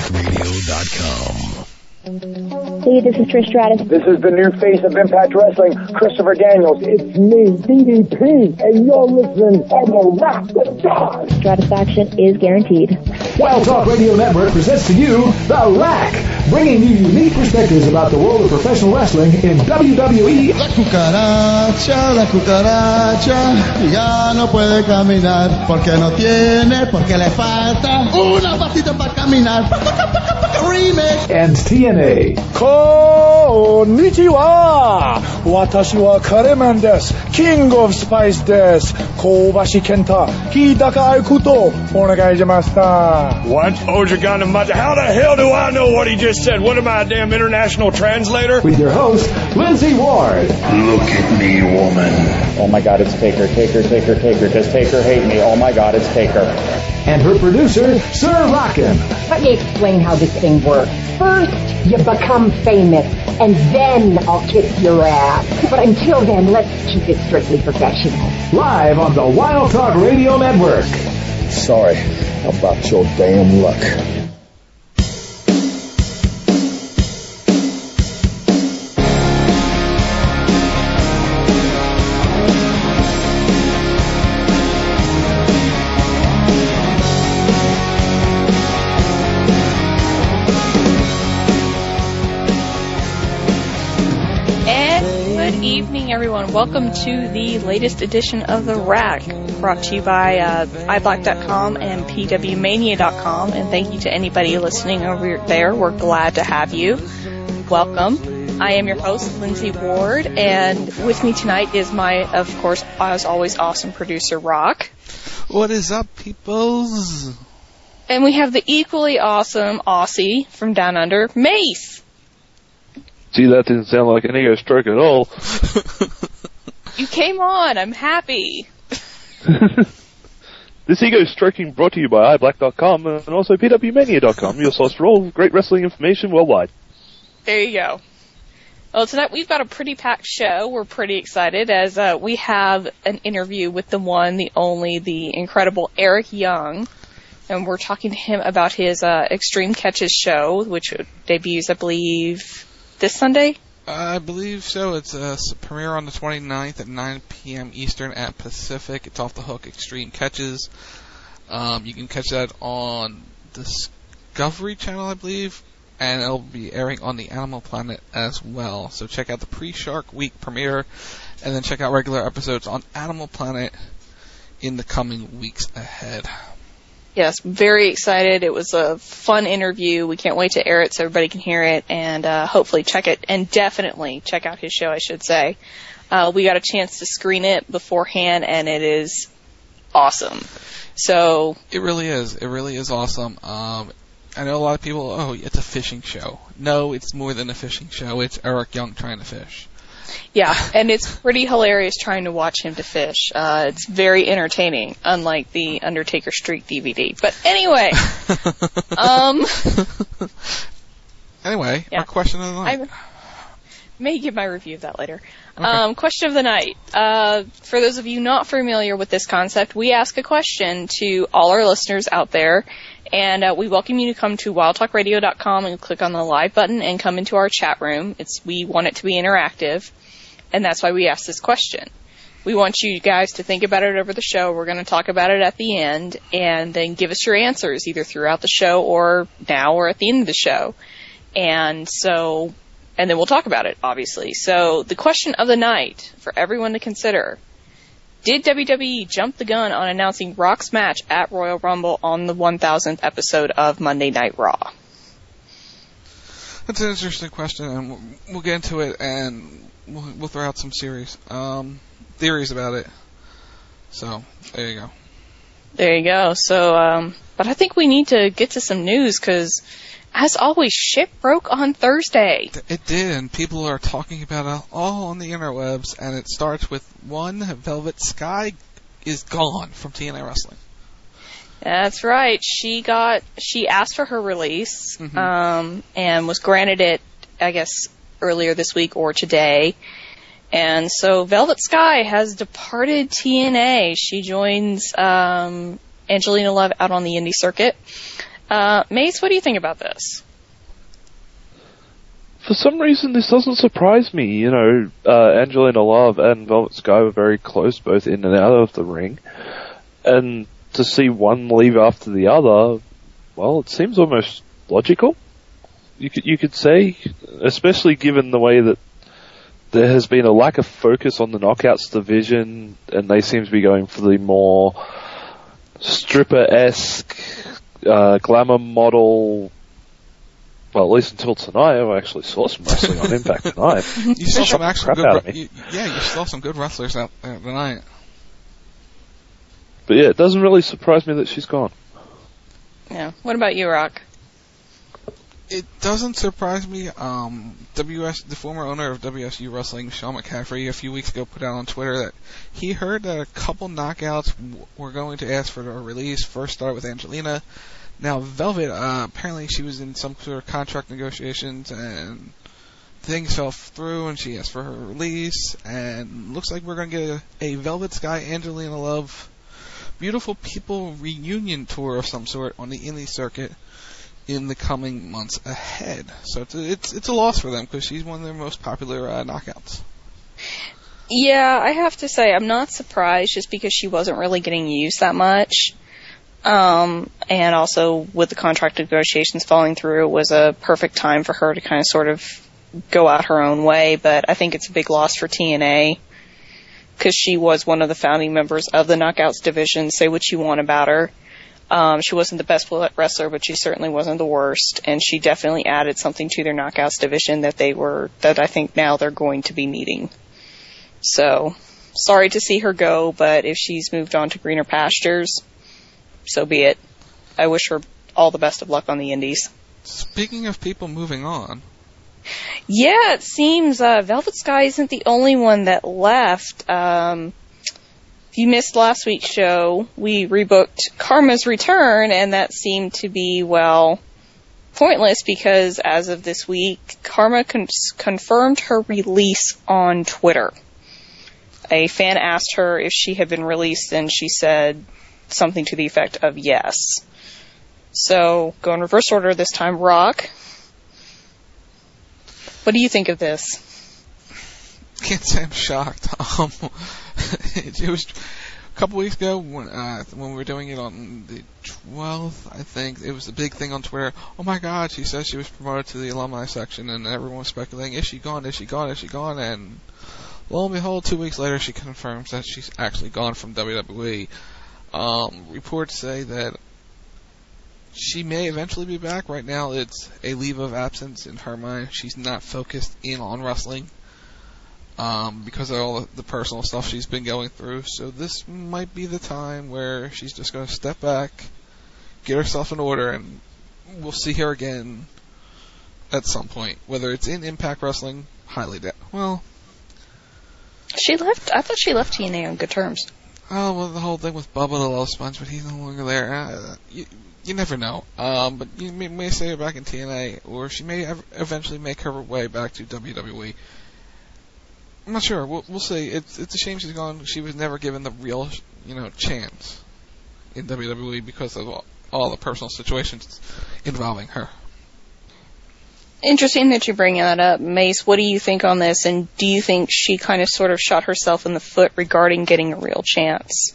WildTalkRadio.com. Hey, this is Trish Stratus. This is the new face of Impact Wrestling, Christopher Daniels. It's me, DDP, and you're listening on the Rock the God. Stratisfaction is guaranteed. Wild Talk Radio Network presents to you The Rack, bringing you unique perspectives about the world of professional wrestling in WWE. La cucaracha, ya no puede caminar, porque no tiene, porque le falta una patita para caminar. Remix. And TNA. Konnichiwa! Watashi wa Kareman desu. King of Spice desu. Kobashi Kenta. Hidaka Aikuto. Onegai shimashita. What? Ojagana Mata? How the hell do I know what he just said? What am I, a damn international translator? With your host, Lindsay Ward. Look at me, woman. Oh my God, it's Taker. Taker. Does Taker hate me? Oh my God, it's Taker. And her producer, Sir Rockin'. Let me explain how this thing works. First, you become famous, and then I'll kick your ass. But until then, let's keep it strictly professional. Live on the Wild Talk Radio Network. Sorry about your damn luck. Everyone, welcome to the latest edition of The Rack, brought to you by iBlack.com and PWMania.com, and thank you to anybody listening over there. We're glad to have you. Welcome. I am your host, Lindsay Ward, and with me tonight is my, of course, as always, awesome producer, Rock. What is up, peoples? And we have the equally awesome Aussie from Down Under, Mace. Gee, that didn't sound like an ego stroke at all. You came on. I'm happy. This ego stroking brought to you by iBlack.com and also PWMania.com, your source for all great wrestling information worldwide. There you go. Well, tonight we've got a pretty packed show. We're pretty excited as we have an interview with the one, the only, the incredible Eric Young. And we're talking to him about his Extreme Catches show, which debuts, I believe, this Sunday? I believe so. It's a premiere on the 29th at 9 p.m. Eastern at Pacific. It's Off the Hook Extreme Catches. You can catch that on Discovery Channel, I believe, and it'll be airing on the Animal Planet as well. So check out the pre-Shark Week premiere, and then check out regular episodes on Animal Planet in the coming weeks ahead. Yes, very excited. It was a fun interview. We can't wait to air it so everybody can hear it, and hopefully check it, and definitely check out his show, I should say. We got a chance to screen it beforehand, and it is awesome. So it really is. It really is awesome. I know a lot of people, it's a fishing show. No, it's more than a fishing show. It's Eric Young trying to fish. Yeah, and it's pretty hilarious trying to watch him to fish. It's very entertaining, unlike the Undertaker Streak DVD. But anyway, Anyway, yeah. Our question of the night. I may give my review of that later. Okay. Question of the night. For those of you not familiar with this concept, we ask a question to all our listeners out there, and we welcome you to come to wildtalkradio.com and click on the live button and come into our chat room. We want it to be interactive, and that's why we ask this question. We want you guys to think about it over the show. We're going to talk about it at the end, and then give us your answers either throughout the show or now or at the end of the show. And then we'll talk about it, obviously. So the question of the night for everyone to consider: did WWE jump the gun on announcing Rock's match at Royal Rumble on the 1000th episode of Monday Night Raw? That's an interesting question, and we'll get into it, and we'll throw out some theories about it. So, there you go. There you go. So, but I think we need to get to some news, because, as always, shit broke on Thursday. It did, and people are talking about it all on the interwebs, and it starts with one: Velvet Sky is gone from TNA Wrestling. That's right. She asked for her release, and was granted it, I guess, earlier this week or today. And so Velvet Sky has departed TNA. She joins Angelina Love out on the indie circuit. Mace, what do you think about this? For some reason, this doesn't surprise me. You know, Angelina Love and Velvet Sky were very close, both in and out of the ring. And to see one leave after the other, well, it seems almost logical. You could say, especially given the way that there has been a lack of focus on the Knockouts division, and they seem to be going for the more stripper-esque, glamour model. Well, at least until tonight, I actually saw some wrestling on Impact tonight. You saw some actual good, you saw some good wrestlers out there tonight. But yeah, it doesn't really surprise me that she's gone. Yeah. What about you, Rock? It doesn't surprise me. The former owner of WSU Wrestling, Sean McCaffrey, a few weeks ago put out on Twitter that he heard that a couple knockouts were going to ask for a release. First started with Angelina. Now, Velvet, apparently she was in some sort of contract negotiations and things fell through and she asked for her release. And looks like we're going to get a Velvet Sky, Angelina Love, Beautiful People reunion tour of some sort on the indie circuit in the coming months ahead. So it's a loss for them because she's one of their most popular knockouts. Yeah, I have to say I'm not surprised just because she wasn't really getting used that much. And also with the contract negotiations falling through, it was a perfect time for her to kind of sort of go out her own way. But I think it's a big loss for TNA because she was one of the founding members of the Knockouts division. Say what you want about her. She wasn't the best wrestler, but she certainly wasn't the worst. And she definitely added something to their Knockouts division that I think now they're going to be needing. So, sorry to see her go, but if she's moved on to greener pastures, so be it. I wish her all the best of luck on the indies. Speaking of people moving on. Yeah, it seems Velvet Sky isn't the only one that left. If you missed last week's show, we rebooked Karma's return, and that seemed to be, well, pointless because as of this week, Karma confirmed her release on Twitter. A fan asked her if she had been released, and she said something to the effect of yes. So, go in reverse order this time. Rock, what do you think of this? Can't say I'm shocked. It was a couple weeks ago when we were doing it on the 12th, I think. It was the big thing on Twitter. Oh my God, she says she was promoted to the alumni section, and everyone was speculating, is she gone, is she gone, is she gone? And lo and behold, 2 weeks later, she confirms that she's actually gone from WWE. Reports say that she may eventually be back. Right now, it's a leave of absence in her mind. She's not focused in on wrestling because of all the personal stuff she's been going through. So this might be the time where she's just going to step back, get herself in order, and we'll see her again at some point. Whether it's in Impact Wrestling, highly doubt. Well, she left. I thought she left TNA on good terms. Oh, well, the whole thing with Bubba the Love Sponge, but he's no longer there. You never know. But you may see her back in TNA, or she may eventually make her way back to WWE. I'm not sure. We'll see. It's a shame she's gone. She was never given the real, chance in WWE because of all the personal situations involving her. Interesting that you bring that up, Mace. What do you think on this? And do you think she kind of sort of shot herself in the foot regarding getting a real chance?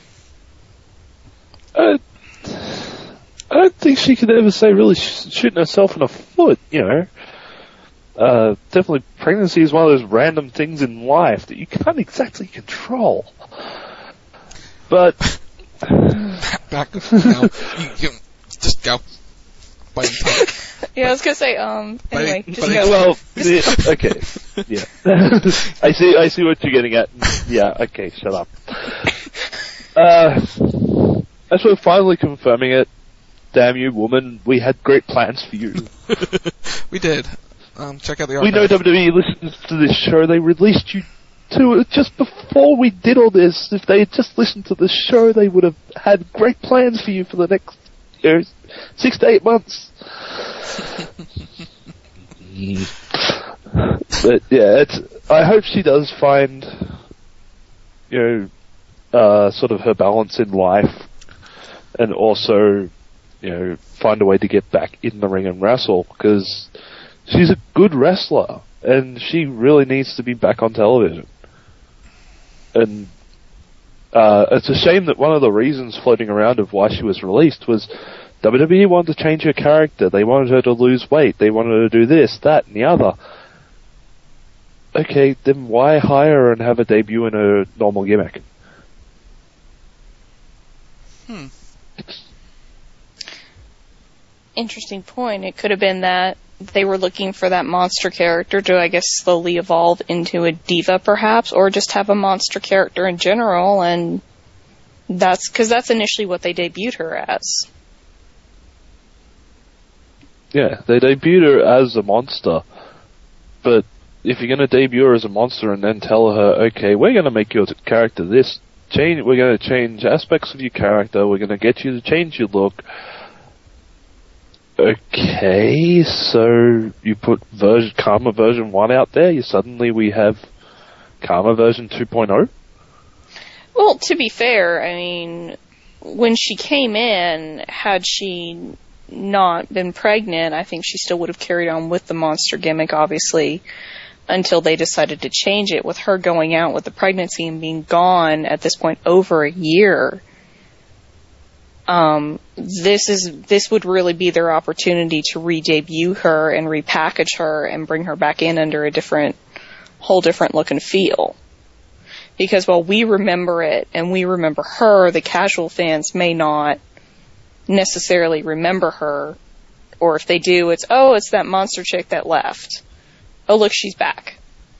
I don't think she could ever say really shooting herself in the foot, Definitely pregnancy is one of those random things in life that you can't exactly control. But... Back, just go. Yeah, I was gonna say, anyway, just go. Well, okay, yeah. I see what you're getting at. Yeah, okay, shut up. As we're finally confirming it, damn you, woman, we had great plans for you. We did. Check out the archive. We know WWE listens to this show. They released you to it just before we did all this. If they had just listened to the show, they would have had great plans for you for the next 6 to 8 months. But yeah, I hope she does find, sort of her balance in life, and also, find a way to get back in the ring and wrestle, because she's a good wrestler and she really needs to be back on television. And it's a shame that one of the reasons floating around of why she was released was WWE wanted to change her character. They wanted her to lose weight. They wanted her to do this, that, and the other. Okay, then why hire her and have a debut in a normal gimmick? Interesting point. It could have been that they were looking for that monster character to, I guess, slowly evolve into a diva, perhaps, or just have a monster character in general, and that's because that's initially what they debuted her as. Yeah, they debuted her as a monster, but if you're going to debut her as a monster and then tell her, okay, we're going to make your character this, we're going to change aspects of your character, we're going to get you to change your look. Okay, so you put Karma version 1 out there, suddenly we have Karma version 2.0? Well, to be fair, I mean, when she came in, had she not been pregnant, I think she still would have carried on with the monster gimmick, obviously, until they decided to change it. With her going out with the pregnancy and being gone at this point over a year, this would really be their opportunity to re-debut her and repackage her and bring her back in under a whole different look and feel. Because while we remember it and we remember her, the casual fans may not necessarily remember her, or if they do, it's that monster chick that left. Oh, look, she's back.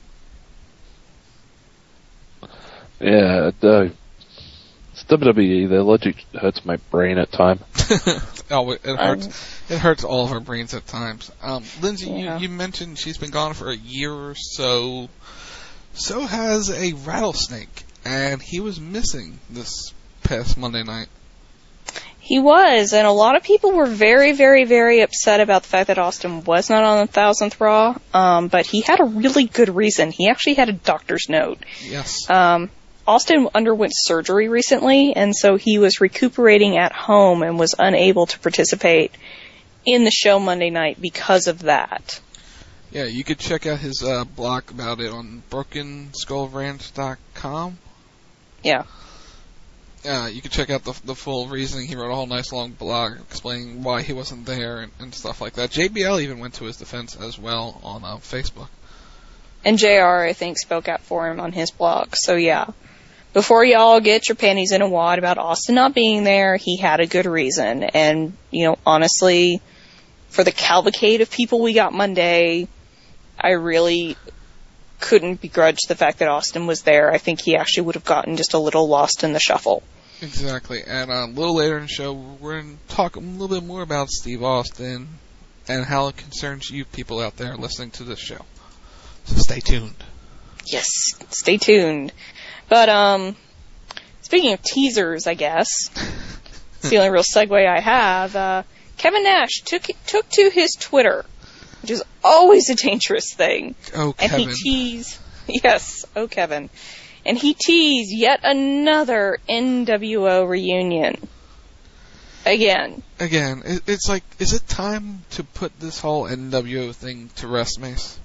Yeah, it's WWE. Their logic hurts my brain at times. It hurts. It hurts all of our brains at times. Lindsay, you mentioned she's been gone for a year or so. So has a Rattlesnake, and he was missing this past Monday night. He was, and a lot of people were very, very, very upset about the fact that Austin was not on the 1000th Raw, but he had a really good reason. He actually had a doctor's note. Yes. Austin underwent surgery recently, and so he was recuperating at home and was unable to participate in the show Monday night because of that. Yeah, you could check out his blog about it on BrokenSkullRanch.com. Yeah. You could check out the full reasoning. He wrote a whole nice long blog explaining why he wasn't there and stuff like that. JBL even went to his defense as well on Facebook. And JR, I think, spoke out for him on his blog. So, yeah. Before y'all get your panties in a wad about Austin not being there, he had a good reason. And, honestly, for the cavalcade of people we got Monday, I really couldn't begrudge the fact that Austin was there. I think he actually would have gotten just a little lost in the shuffle. Exactly. And a little later in the show, we're going to talk a little bit more about Steve Austin and how it concerns you people out there listening to this show. So stay tuned. Yes, stay tuned. But, speaking of teasers, I guess, it's the only real segue I have, Kevin Nash took to his Twitter, which is always a dangerous thing. Oh, Kevin. And he teased, yes, oh, Kevin. And he teased yet another NWO reunion. Again, it's like, is it time to put this whole NWO thing to rest, Mace?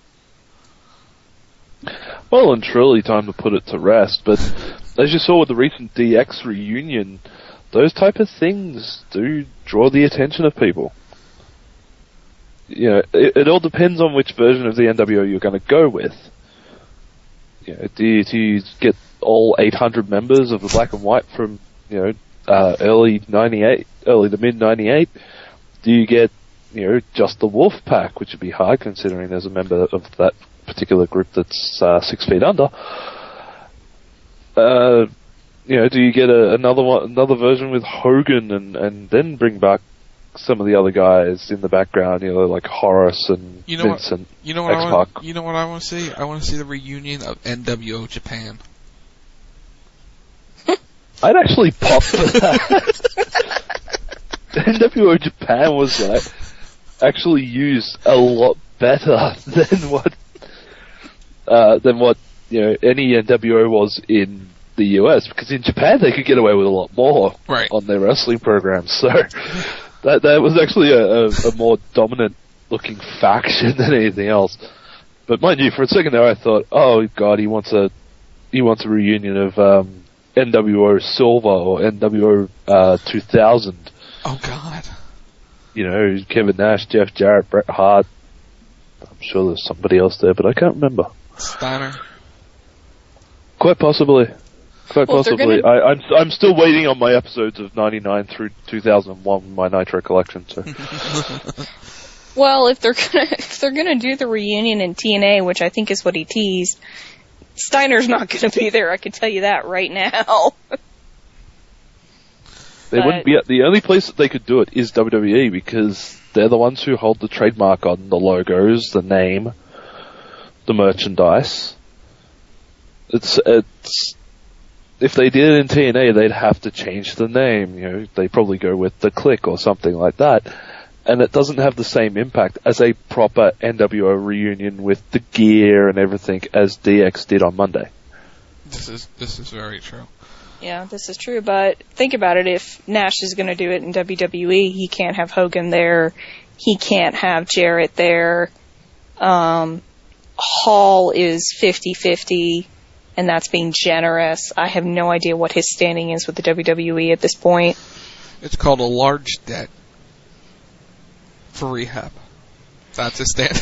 Well and truly time to put it to rest, but as you saw with the recent DX reunion, those type of things do draw the attention of people. It all depends on which version of the NWO you're going to go with. Do you get all 800 members of the Black and White from, early to mid 98? Do you get, just the Wolf Pack, which would be hard considering there's a member of that particular group that's 6 feet under? Do you get another version with Hogan and then bring back some of the other guys in the background, like Horace and Vincent? X-Pac. You know what I want to see? I want to see the reunion of NWO Japan. I'd actually pop for that. NWO Japan was actually used a lot better than what any NWO was in the US, because in Japan they could get away with a lot more on their wrestling programs. So That was actually a more dominant looking faction than anything else. But mind you, for a second there I thought, oh god, he wants a reunion of NWO Silver or NWO 2000. Oh god. You know, Kevin Nash, Jeff Jarrett, Bret Hart. I'm sure there's somebody else there, but I can't remember. Steiner. Quite possibly. I'm still waiting on my episodes of 99 through 2001, my Nitro collection. So. Well, if they're gonna do the reunion in TNA, which I think is what he teased, Steiner's not gonna be there. I can tell you that right now. They wouldn't be. The only place that they could do it is WWE because they're the ones who hold the trademark on the logos, the name, the merchandise. It's. If they did it in TNA, they'd have to change the name. You know, they probably go with the Click or something like that, and it doesn't have the same impact as a proper NWO reunion with the gear and everything as DX did on Monday. This is very true. Yeah, this is true, but think about it. If Nash is going to do it in WWE, he can't have Hogan there. He can't have Jarrett there. Hall is 50-50, and that's being generous. I have no idea what his standing is with the WWE at this point. It's called a large debt for rehab. That's his standing.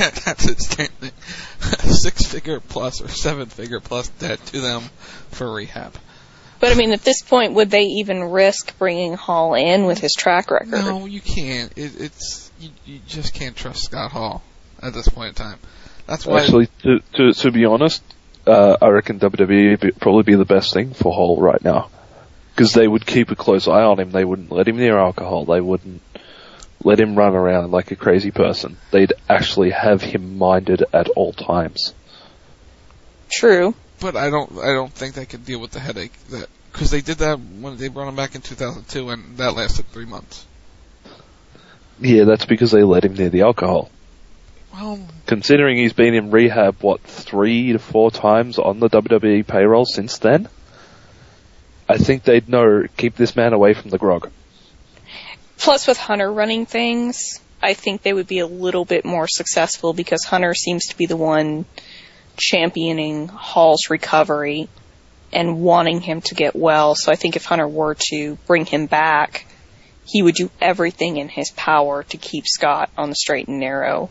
6-figure plus or 7-figure plus debt to them for rehab. But I mean, at this point, would they even risk bringing Hall in with his track record? No, you can't. You just can't trust Scott Hall at this point in time. That's why. Actually, to be honest, I reckon WWE would probably be the best thing for Hall right now, because they would keep a close eye on him. They wouldn't let him near alcohol. They wouldn't let him run around like a crazy person. They'd actually have him minded at all times. True. But I don't think they could deal with the headache because they did that when they brought him back in 2002, and that lasted 3 months. Yeah, that's because they let him near the alcohol. Well, considering he's been in rehab 3 to 4 times on the WWE payroll since then, I think they'd know keep this man away from the grog. Plus, with Hunter running things, I think they would be a little bit more successful because Hunter seems to be the one championing Hall's recovery and wanting him to get well. So I think if Hunter were to bring him back, he would do everything in his power to keep Scott on the straight and narrow.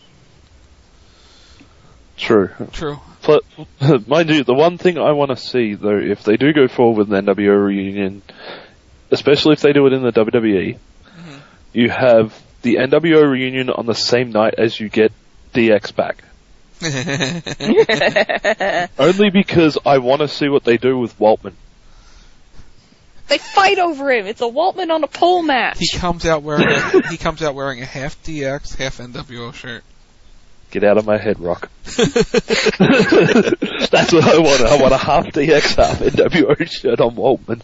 True. But, mind you, the one thing I want to see, though, if they do go forward with an NWO reunion, especially if they do it in the WWE, you have the NWO reunion on the same night as you get DX back. Only because I want to see what they do with Waltman. They fight over him. It's a Waltman on a pole match. He comes out wearing a half DX, half NWO shirt. Get out of my head, Rock. That's what I want. I want a half DX, half NWO shirt on Waltman.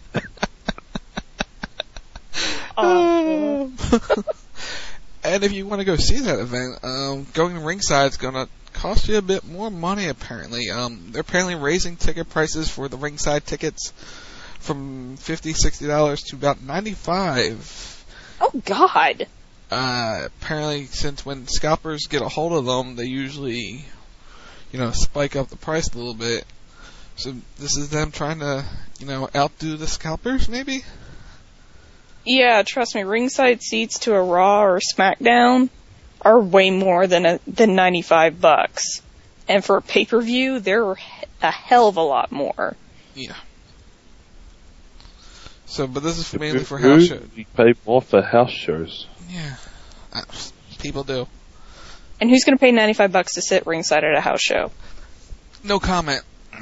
And if you want to go see that event, going ringside is going to cost you a bit more money, apparently. They're apparently raising ticket prices for the ringside tickets from $50, $60 to about $95. Oh, God. Apparently, since when scalpers get a hold of them, they usually, spike up the price a little bit. So this is them trying to, outdo the scalpers, maybe? Yeah, trust me, ringside seats to a Raw or SmackDown are way more than $95. And for a pay-per-view, they're a hell of a lot more. Yeah. So, but this is mainly for house shows. You pay more for house shows. Yeah. People do. And who's going to pay $95 to sit ringside at a house show? No comment.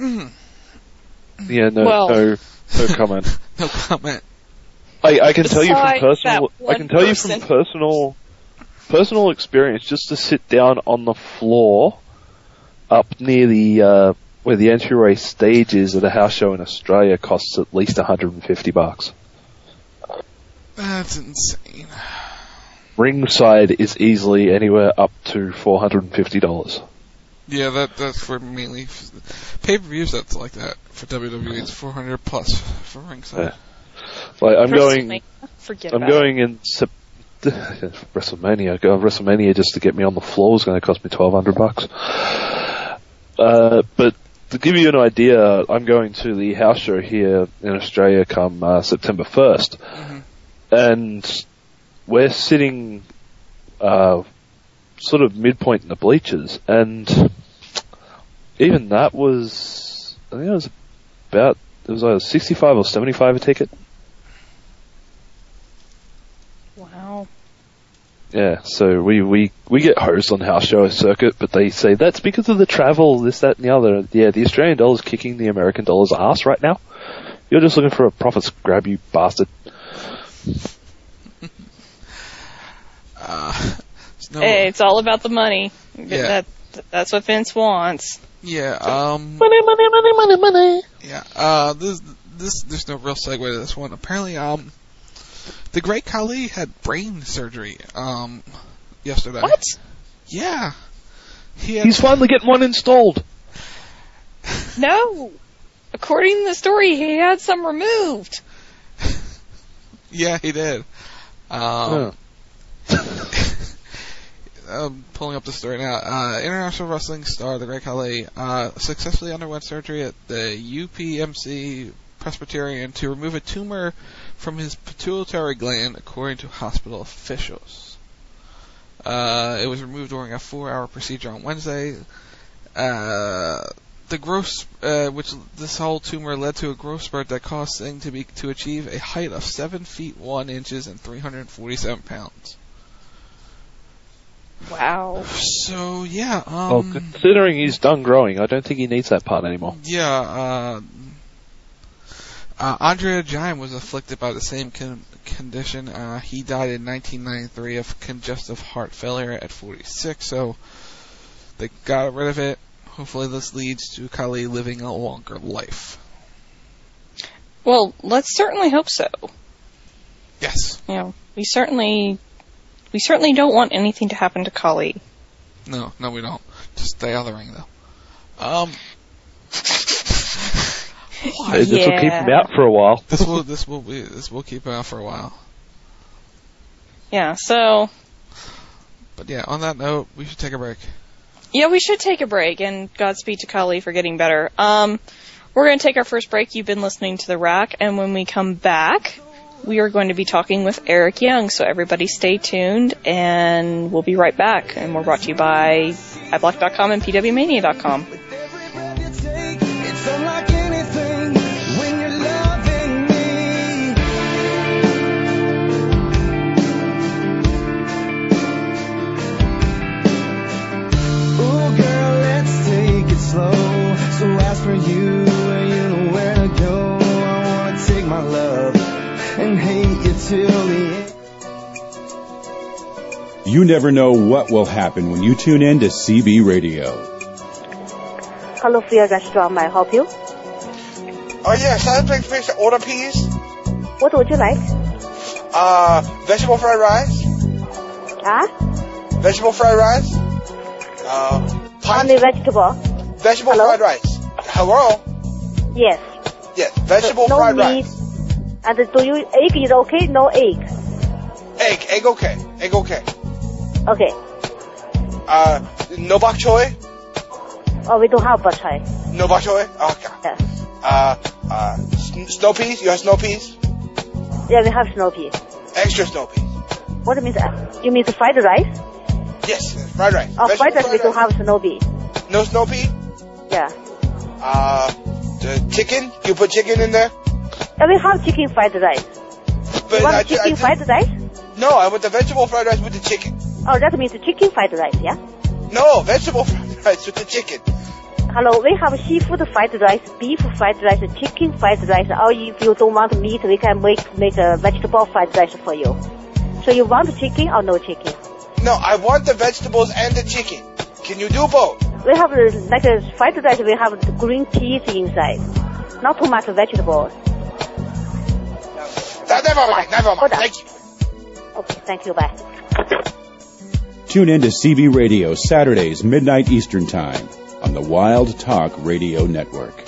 Yeah, no comment. No comment. I can tell you from personal experience, just to sit down on the floor up near the where the entryway stage is at a house show in Australia costs at least $150. That's insane. Ringside is easily anywhere up to $450. Yeah, that's for mainly pay-per-views. That's like that for WWE. It's $400 plus for ringside. Yeah. Like I'm going in WrestleMania. WrestleMania just to get me on the floor was going to cost me $1,200. But to give you an idea, I'm going to the house show here in Australia come September 1st. Mm-hmm. And we're sitting sort of midpoint in the bleachers, and even that was, I think it was either 65 or 75 a ticket. Wow. Yeah, so we get hosed on the house show circuit, but they say that's because of the travel, this, that, and the other. Yeah, the Australian dollar's kicking the American dollar's ass right now. You're just looking for a profits grab, you bastard. Hey, it's all about the money. Yeah. That's what Vince wants. Yeah. Money. Yeah. There's no real segue to this one. Apparently, the Great Khali had brain surgery yesterday. What? Yeah. He's finally getting one installed. No. According to the story, he had some removed. Yeah, he did. I'm pulling up the story now. International wrestling star the Great Khali successfully underwent surgery at the UPMC Presbyterian to remove a tumor from his pituitary gland, according to hospital officials. It was removed during a 4-hour procedure on Wednesday. This whole tumor led to a growth spurt that caused Singh to achieve a height of 7 feet 1 inches and 347 pounds. Wow. So, yeah. Well, considering he's done growing, I don't think he needs that part anymore. Yeah, Andrea Giant was afflicted by the same condition. He died in 1993 of congestive heart failure at 46, so they got rid of it. Hopefully this leads to Khali living a longer life. Well, let's certainly hope so. Yes. You know, we certainly don't want anything to happen to Khali. No, we don't. Just stay out of the ring, though. Hey, this will keep him out for a while. This will keep him out for a while. Yeah. So. But yeah, on that note, we should take a break. Yeah, we should take a break, and Godspeed to Khali for getting better. We're going to take our first break. You've been listening to The Rack, and when we come back, we are going to be talking with Eric Young, so everybody stay tuned, and we'll be right back. And we're brought to you by iBlock.com and PWMania.com. So as for you, and you know where to go. I wanna take my love and hate you till the end. You never know what will happen when you tune in to CB Radio. Hello, Free Restaurant. May I help you? Oh yes, I'd like to fix the order, please. What would you like? Vegetable fried rice. Vegetable fried rice. Only vegetable. Vegetable fried rice. Hello? Yes. Yes, vegetable no fried meat. rice. And do you, egg is okay? No egg? Egg okay. Egg okay. Okay. No bok choy? Oh, we don't have bok choy. No bok choy? Okay. Yes. Snow peas? You have snow peas? Yeah, we have snow peas. Extra snow peas. What means, you mean the fried rice? Yes, fried rice. Oh, fried rice, we don't have snow pea. No snow pea? Yeah. The chicken? You put chicken in there? Yeah, we have chicken fried rice. But you want chicken fried rice? No, I want the vegetable fried rice with the chicken. Oh, that means chicken fried rice, yeah? No, vegetable fried rice with the chicken. Hello, we have seafood fried rice, beef fried rice, chicken fried rice. Or if you don't want meat, we can make a vegetable fried rice for you. So you want chicken or no chicken? No, I want the vegetables and the chicken. Can you do both? We have like a fried rice. We have the green peas inside, not too much vegetables. Never mind. Thank you. Okay, thank you. Bye. Tune in to CB Radio Saturdays, midnight Eastern Time on the Wild Talk Radio Network.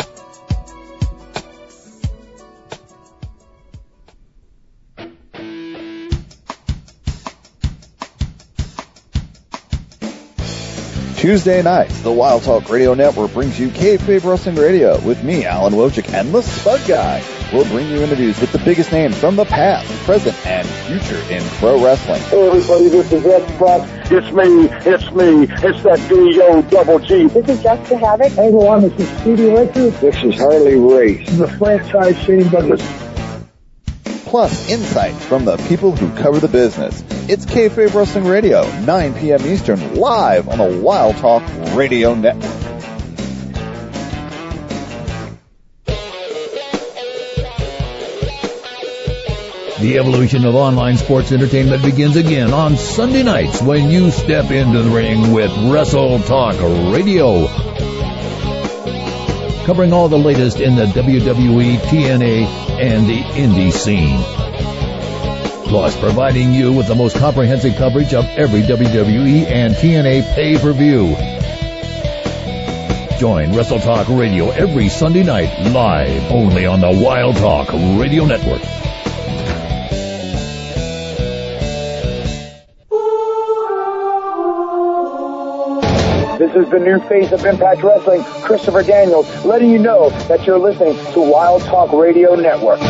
Tuesday nights, the Wild Talk Radio Network brings you Kayfabe Wrestling Radio with me, Alan Wojcik, and the Spud Guy. We'll bring you interviews with the biggest names from the past, present, and future in pro wrestling. Hey everybody, this is X-Pac. It's me, it's that D-O-double-G. This is Jessica Havoc. Hey everyone, this is Stevie Richards. This is Harley Race. This is the franchise Shane Douglas. Plus, insights from the people who cover the business. It's Kayfabe Wrestling Radio, 9 p.m. Eastern, live on the Wild Talk Radio Network. The evolution of online sports entertainment begins again on Sunday nights when you step into the ring with Wrestle Talk Radio. Covering all the latest in the WWE, TNA, and the indie scene. Plus, providing you with the most comprehensive coverage of every WWE and TNA pay-per-view. Join Wrestle Talk Radio every Sunday night, live, only on the Wild Talk Radio Network. This is the new face of Impact Wrestling, Christopher Daniels, letting you know that you're listening to Wild Talk Radio Network.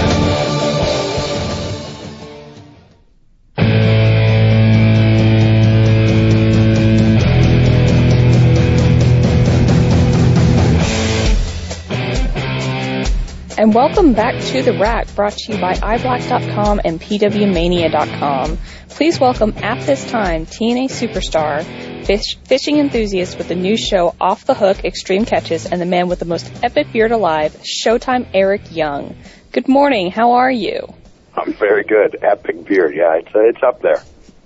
And welcome back to The Rack, brought to you by iBlack.com and PWMania.com. Please welcome at this time TNA superstar, fishing enthusiast with the new show Off the Hook Extreme Catches, and the man with the most epic beard alive, Showtime Eric Young. Good morning. How are you? I'm very good. Epic beard. Yeah, it's up there.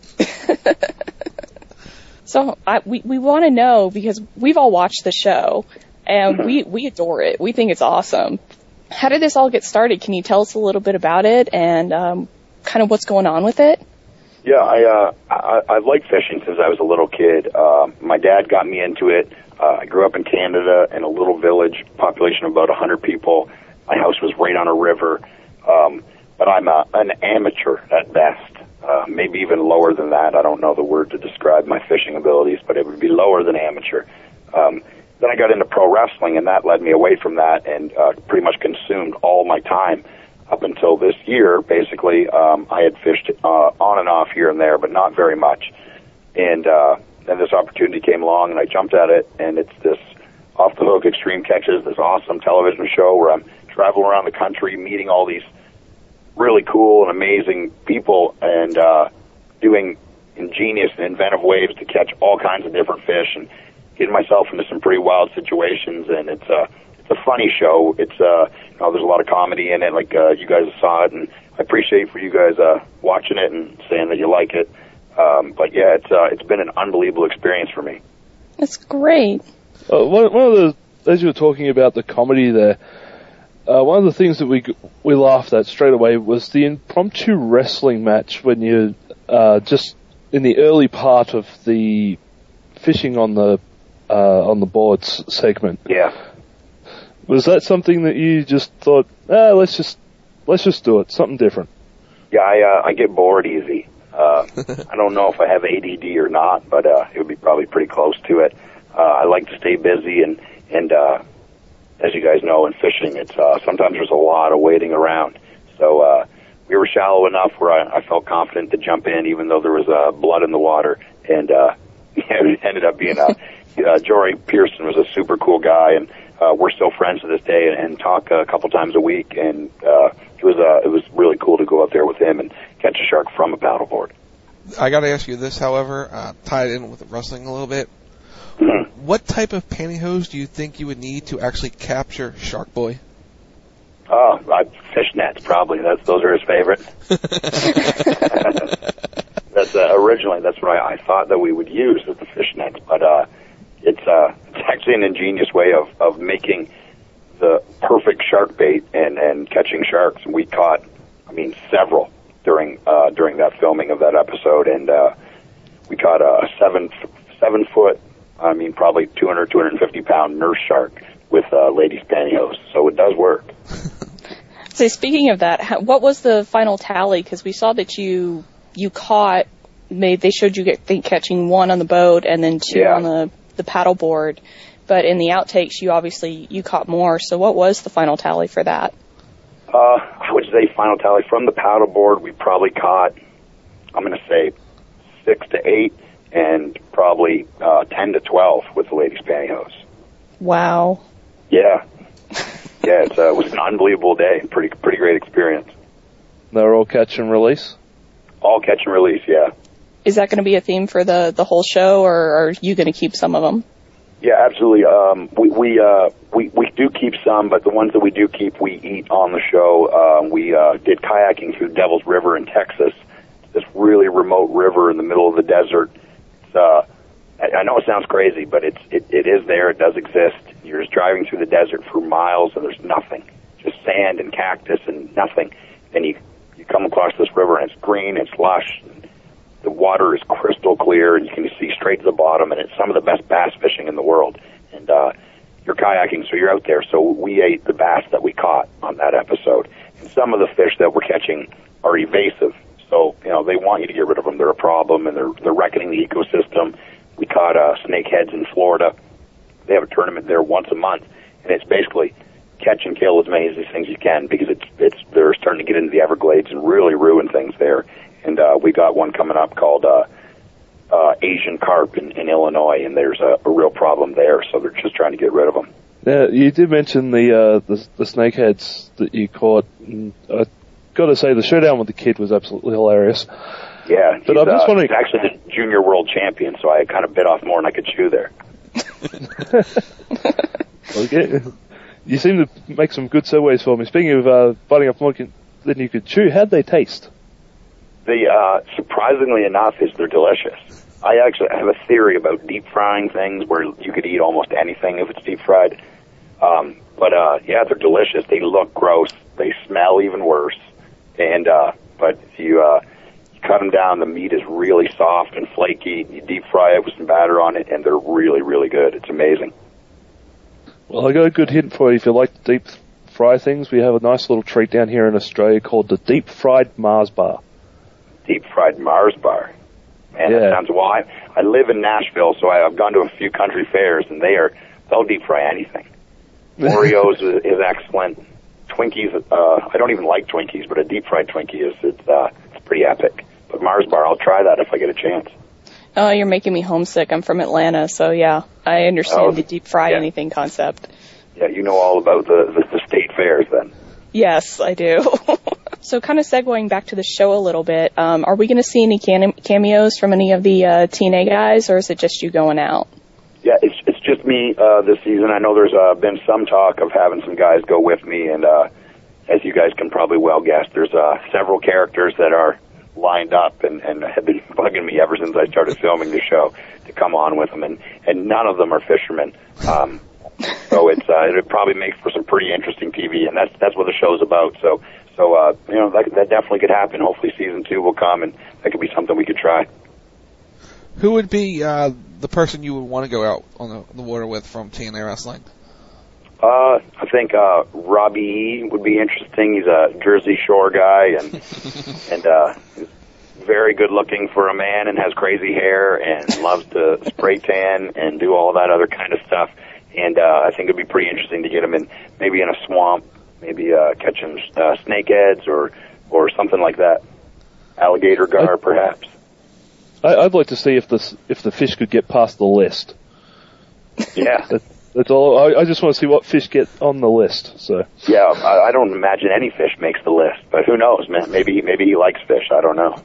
So we want to know, because we've all watched the show and we adore it. We think it's awesome. How did this all get started? Can you tell us a little bit about it and kind of what's going on with it? Yeah, I've liked fishing since I was a little kid. My dad got me into it. I grew up in Canada in a little village, population of about 100 people. My house was right on a river. But I'm an amateur at best, maybe even lower than that. I don't know the word to describe my fishing abilities, but it would be lower than amateur. Then I got into pro wrestling, and that led me away from that and pretty much consumed all my time. Up until this year, basically, I had fished on and off here and there, but not very much. And then this opportunity came along, and I jumped at it, and it's this Off the Hook Extreme Catches, this awesome television show where I'm traveling around the country, meeting all these really cool and amazing people, and doing ingenious and inventive ways to catch all kinds of different fish, and getting myself into some pretty wild situations. And it's a funny show. It's there's a lot of comedy in it, like you guys saw it, and I appreciate for you guys watching it and saying that you like it. But yeah, it's been an unbelievable experience for me. That's great. One of the, as you were talking about the comedy there, one of the things that we laughed at straight away was the impromptu wrestling match when you just in the early part of the fishing on the boards segment. Yeah. Was that something that you just thought, let's just do it, something different? Yeah, I get bored easy. I don't know if I have ADD or not, but it would be probably pretty close to it. I like to stay busy, and as you guys know, in fishing, it's sometimes there's a lot of waiting around. So we were shallow enough where I felt confident to jump in, even though there was blood in the water, and it ended up being Jory Pearson was a super cool guy, and we're still friends to this day and talk a couple times a week, and it was really cool to go out there with him and catch a shark from a paddleboard. I got to ask you this, however, tied in with wrestling a little bit. What type of pantyhose do you think you would need to actually capture Shark Boy? Oh, fishnets probably. Those are his favorite. That's originally that's what I thought that we would use as the fishnets, but it's actually an ingenious way of making the perfect shark bait and catching sharks. We caught, several during that filming of that episode, and we caught a 7 foot, probably 250 pound nurse shark with ladies' pantyhose. So it does work. So speaking of that, what was the final tally? Because we saw that you caught. They showed you catching one on the boat and then two on the the paddleboard, but in the outtakes, you caught more. So what was the final tally for that? I would say final tally from the paddleboard, we probably caught, I'm going to say 6 to 8, and probably 10 to 12 with the ladies' pantyhose. Wow. Yeah. Yeah, it was an unbelievable day. Pretty great experience. They're all catch and release? All catch and release, yeah. Is that going to be a theme for the whole show, or are you going to keep some of them? Yeah, absolutely. We do keep some, but the ones that we do keep, we eat on the show. We did kayaking through Devil's River in Texas, this really remote river in the middle of the desert. I know it sounds crazy, but it is there. It does exist. You're just driving through the desert for miles, and there's nothing, just sand and cactus and nothing. And you come across this river, and it's green, it's lush. The water is crystal clear, and you can see straight to the bottom, and it's some of the best bass fishing in the world. And you're kayaking, so you're out there. So we ate the bass that we caught on that episode. And some of the fish that we're catching are evasive. So, they want you to get rid of them. They're a problem, and they're wrecking the ecosystem. We caught snakeheads in Florida. They have a tournament there once a month, and it's basically catch and kill as many of these things you can, because they're starting to get into the Everglades and really ruin things there. And we got one coming up called Asian carp in Illinois, and there's a real problem there, so they're just trying to get rid of them. Yeah, you did mention the snakeheads that you caught. I got to say, the showdown with the kid was absolutely hilarious. Yeah, but I'm just wondering. He's actually the junior world champion, so I kind of bit off more than I could chew there. Okay. You seem to make some good segues for me. Speaking of biting off more than you could chew, how'd they taste? Surprisingly enough, they're delicious. I actually have a theory about deep frying things where you could eat almost anything if it's deep fried. Yeah, they're delicious. They look gross. They smell even worse. And but if you cut them down, the meat is really soft and flaky. You deep fry it with some batter on it, and they're really, really good. It's amazing. Well, I got a good hint for you. If you like to deep fry things, we have a nice little treat down here in Australia called the Deep Fried Mars Bar. Deep Fried Mars Bar. Man, yeah. That sounds wild. I live in Nashville, so I've gone to a few country fairs, and they'll deep fry anything. Oreos is excellent. Twinkies, I don't even like Twinkies, but a deep fried Twinkie it's pretty epic. But Mars Bar, I'll try that if I get a chance. Oh, you're making me homesick. I'm from Atlanta, so yeah, I understand the deep fry anything concept. Yeah, you know all about the state fairs then. Yes, I do. So kind of segueing back to the show a little bit, are we going to see any cameos from any of the TNA guys, or is it just you going out? Yeah, it's just me this season. I know there's been some talk of having some guys go with me, and as you guys can probably well guess, there's several characters that are lined up and have been bugging me ever since I started filming the show to come on with them, and none of them are fishermen. So it probably makes for some pretty interesting TV, and that's what the show's about. So that definitely could happen. Hopefully season 2 will come, and that could be something we could try. Who would be the person you would want to go out on the water with from TNA Wrestling? I think Robbie E would be interesting. He's a Jersey Shore guy, and he's very good looking for a man, and has crazy hair, and loves to spray tan and do all that other kind of stuff. And I think it'd be pretty interesting to get him in, maybe in a swamp, maybe catching snakeheads or something like that. Alligator gar, perhaps. I'd like to see if the fish could get past the list. Yeah. That's all. I just want to see what fish get on the list. So. Yeah, I don't imagine any fish makes the list, but who knows, man? Maybe he likes fish. I don't know.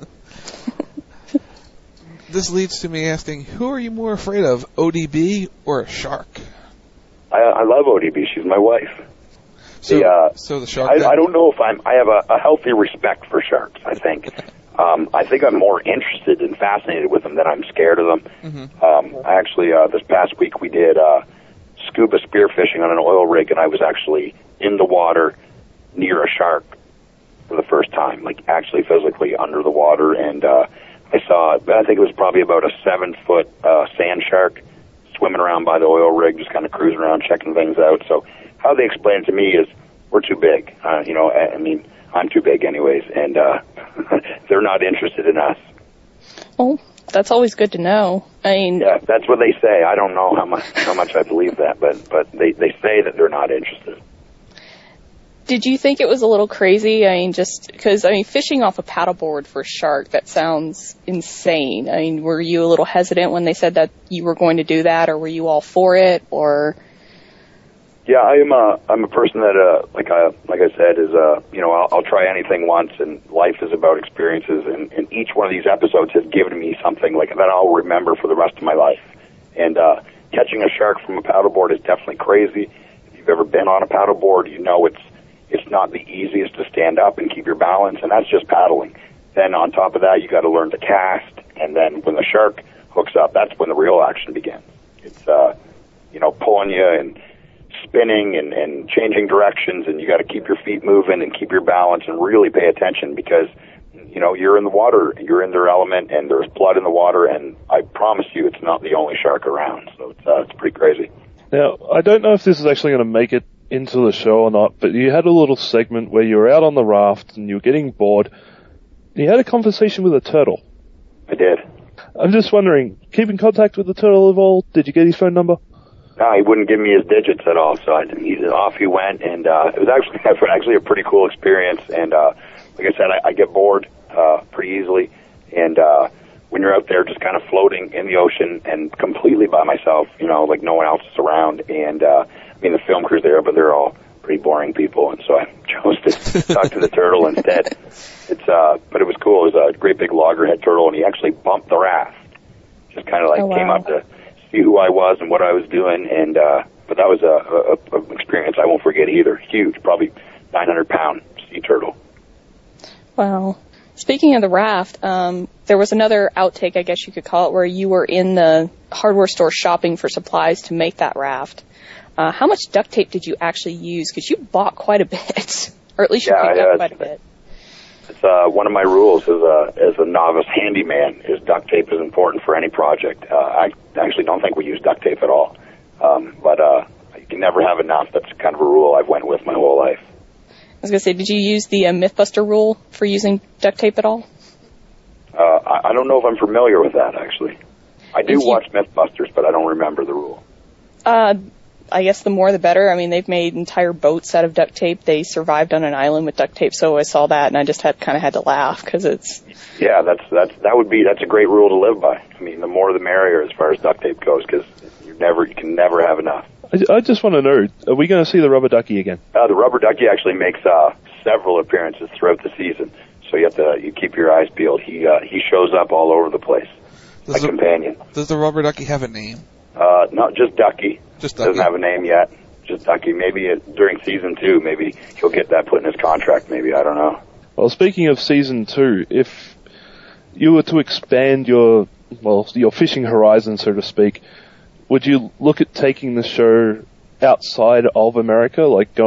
This leads to me asking, who are you more afraid of, ODB or a shark? I love ODB. She's my wife. So the shark. I don't know if I have a healthy respect for sharks. I think. I think I'm more interested and fascinated with them than I'm scared of them. Mm-hmm. Actually, this past week we did scuba spearfishing on an oil rig, and I was actually in the water near a shark for the first time, like actually physically under the water, and I think it was probably about a 7-foot sand shark swimming around by the oil rig, just kind of cruising around, checking things out. So how they explain it to me is we're too big. I mean, I'm too big anyways, and they're not interested in us. Oh, that's always good to know. I mean, yeah, that's what they say. I don't know how much I believe that, but they say that they're not interested. Did you think it was a little crazy? I mean, just because, I mean, fishing off a paddleboard for shark, that sounds insane. I mean, were you a little hesitant when they said that you were going to do that, or were you all for it, or? Yeah, I'm a person that, like I said, is, I'll try anything once, and life is about experiences, and each one of these episodes has given me something like that I'll remember for the rest of my life. And, catching a shark from a paddleboard is definitely crazy. If you've ever been on a paddleboard, you know it's not the easiest to stand up and keep your balance, and that's just paddling. Then on top of that, you got to learn to cast, and then when the shark hooks up, that's when the real action begins. It's pulling you and spinning and changing directions, and you got to keep your feet moving and keep your balance and really pay attention, because you're in the water, you're in their element, and there's blood in the water, and I promise you, it's not the only shark around. So it's pretty crazy. Now, I don't know if this is actually going to make it into the show or not, but you had a little segment where you were out on the raft and you were getting bored. You had a conversation with a turtle. I did. I'm just wondering, keep in contact with the turtle at all? Did you get his phone number? No, he wouldn't give me his digits at all, so off he went, and it was actually a pretty cool experience. And like I said, I get bored pretty easily, and when you're out there just kind of floating in the ocean and completely by myself, like no one else is around, and the film crew's there, but they're all pretty boring people, and so I chose to talk to the turtle instead. But it was cool. It was a great big loggerhead turtle, and he actually bumped the raft. Just kind of came up to see who I was and what I was doing, and but that was a experience I won't forget either. Huge, probably 900-pound sea turtle. Wow. Speaking of the raft, there was another outtake, I guess you could call it, where you were in the hardware store shopping for supplies to make that raft. How much duct tape did you actually use? Because you bought quite a bit, or at least you picked up quite a bit. It's one of my rules as a novice handyman is duct tape is important for any project. I actually don't think we use duct tape at all, but you can never have enough. That's kind of a rule I've went with my whole life. I was going to say, did you use the Mythbuster rule for using duct tape at all? I don't know if I'm familiar with that, actually. I do watch Mythbusters, but I don't remember the rule. I guess the more the better. I mean, they've made entire boats out of duct tape. They survived on an island with duct tape, so I saw that, and I just kind of had to laugh, because it's... Yeah, that's a great rule to live by. I mean, the more the merrier as far as duct tape goes, because you can never have enough. I just want to know, are we going to see the rubber ducky again? The rubber ducky actually makes several appearances throughout the season, so you keep your eyes peeled. He shows up all over the place. My companion. Does the rubber ducky have a name? Not just Ducky. Just Ducky. Doesn't have a name yet. Just Ducky. Maybe during season 2, maybe he'll get that put in his contract. Maybe, I don't know. Well, speaking of season 2, if you were to expand your fishing horizon, so to speak, would you look at taking the show outside of America,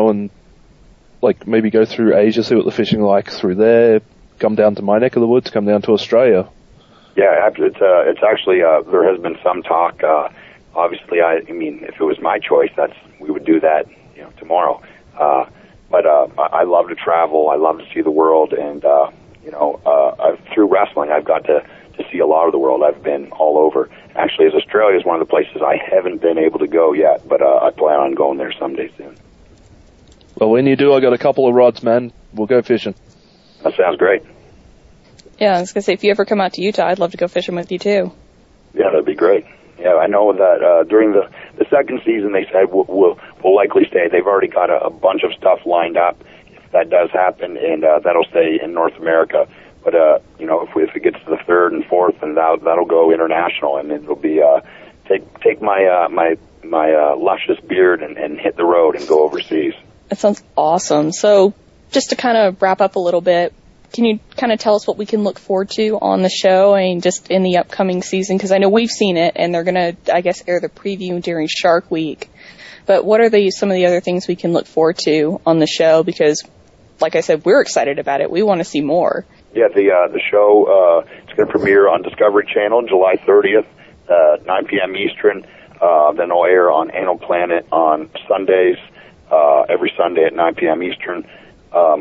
maybe go through Asia, see what the fishing like through there, come down to my neck of the woods, come down to Australia? Yeah, it's actually there has been some talk. Obviously, I mean, if it was my choice, we would do that, tomorrow. But I love to travel. I love to see the world, and through wrestling, I've got to see a lot of the world. I've been all over. Actually, as Australia is one of the places I haven't been able to go yet, but I plan on going there someday soon. Well, when you do, I got a couple of rods, man. We'll go fishing. That sounds great. Yeah, I was going to say, if you ever come out to Utah, I'd love to go fishing with you, too. Yeah, that'd be great. Yeah, I know that during the second season, they said we'll likely stay. They've already got a bunch of stuff lined up if that does happen, and that'll stay in North America. But, if it gets to the third and fourth, then that'll go international, and it'll be take my luscious beard and hit the road and go overseas. That sounds awesome. So just to kind of wrap up a little bit, can you kind of tell us what we can look forward to on the show and just in the upcoming season? Because I know we've seen it, and they're going to, I guess, air the preview during Shark Week. But what are some of the other things we can look forward to on the show? Because, like I said, we're excited about it. We want to see more. Yeah, the show, it's going to premiere on Discovery Channel July 30th, 9 p.m. Eastern. Then it'll air on Animal Planet on Sundays, every Sunday at 9 p.m. Eastern.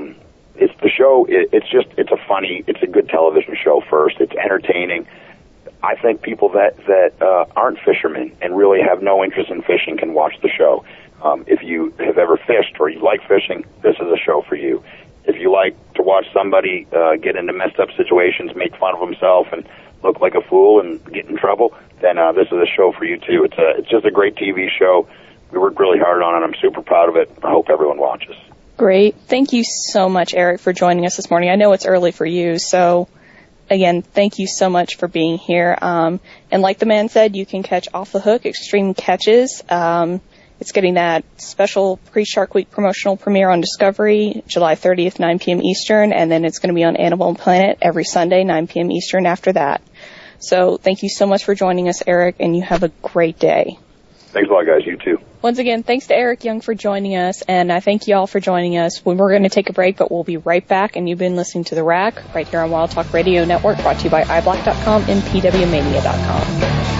It's the show. It's a good television show first. It's entertaining. I think people that aren't fishermen and really have no interest in fishing can watch the show. If you have ever fished or you like fishing, this is a show for you. If you like to watch somebody get into messed up situations, make fun of himself, and look like a fool and get in trouble, then this is a show for you too. It's just a great TV show. We worked really hard on it. I'm super proud of it. I hope everyone watches. Great. Thank you so much, Eric, for joining us this morning. I know it's early for you, so again, thank you so much for being here. And like the man said, you can catch Off the Hook Extreme Catches. It's getting that special pre-Shark Week promotional premiere on Discovery, July 30th, 9 p.m. Eastern, and then it's going to be on Animal Planet every Sunday, 9 p.m. Eastern after that. So thank you so much for joining us, Eric, and you have a great day. Thanks a lot, guys. You too. Once again, thanks to Eric Young for joining us, and I thank you all for joining us. We're going to take a break, but we'll be right back, and you've been listening to The Rack right here on Wild Talk Radio Network, brought to you by iBlack.com and PWMania.com.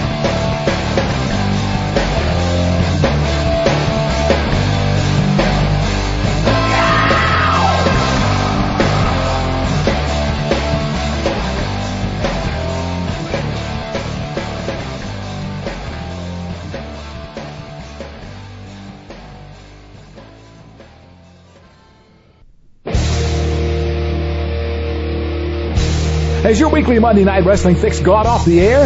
Has your weekly Monday Night Wrestling fix got off the air?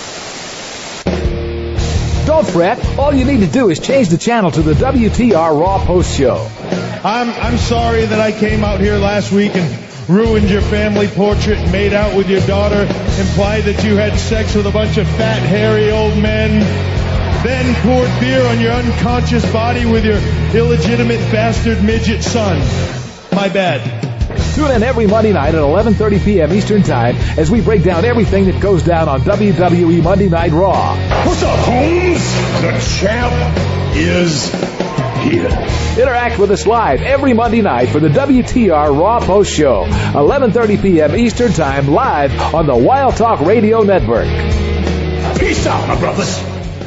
Don't fret. All you need to do is change the channel to the WTR Raw Post Show. I'm sorry that I came out here last week and ruined your family portrait, made out with your daughter, implied that you had sex with a bunch of fat, hairy old men, then poured beer on your unconscious body with your illegitimate bastard midget son. My bad. Tune in every Monday night at 11:30 p.m. Eastern Time as we break down everything that goes down on WWE Monday Night Raw. What's up, Holmes? The champ is here. Interact with us live every Monday night for the WTR Raw Post Show, 11:30 p.m. Eastern Time, live on the Wild Talk Radio Network. Peace out, my brothers.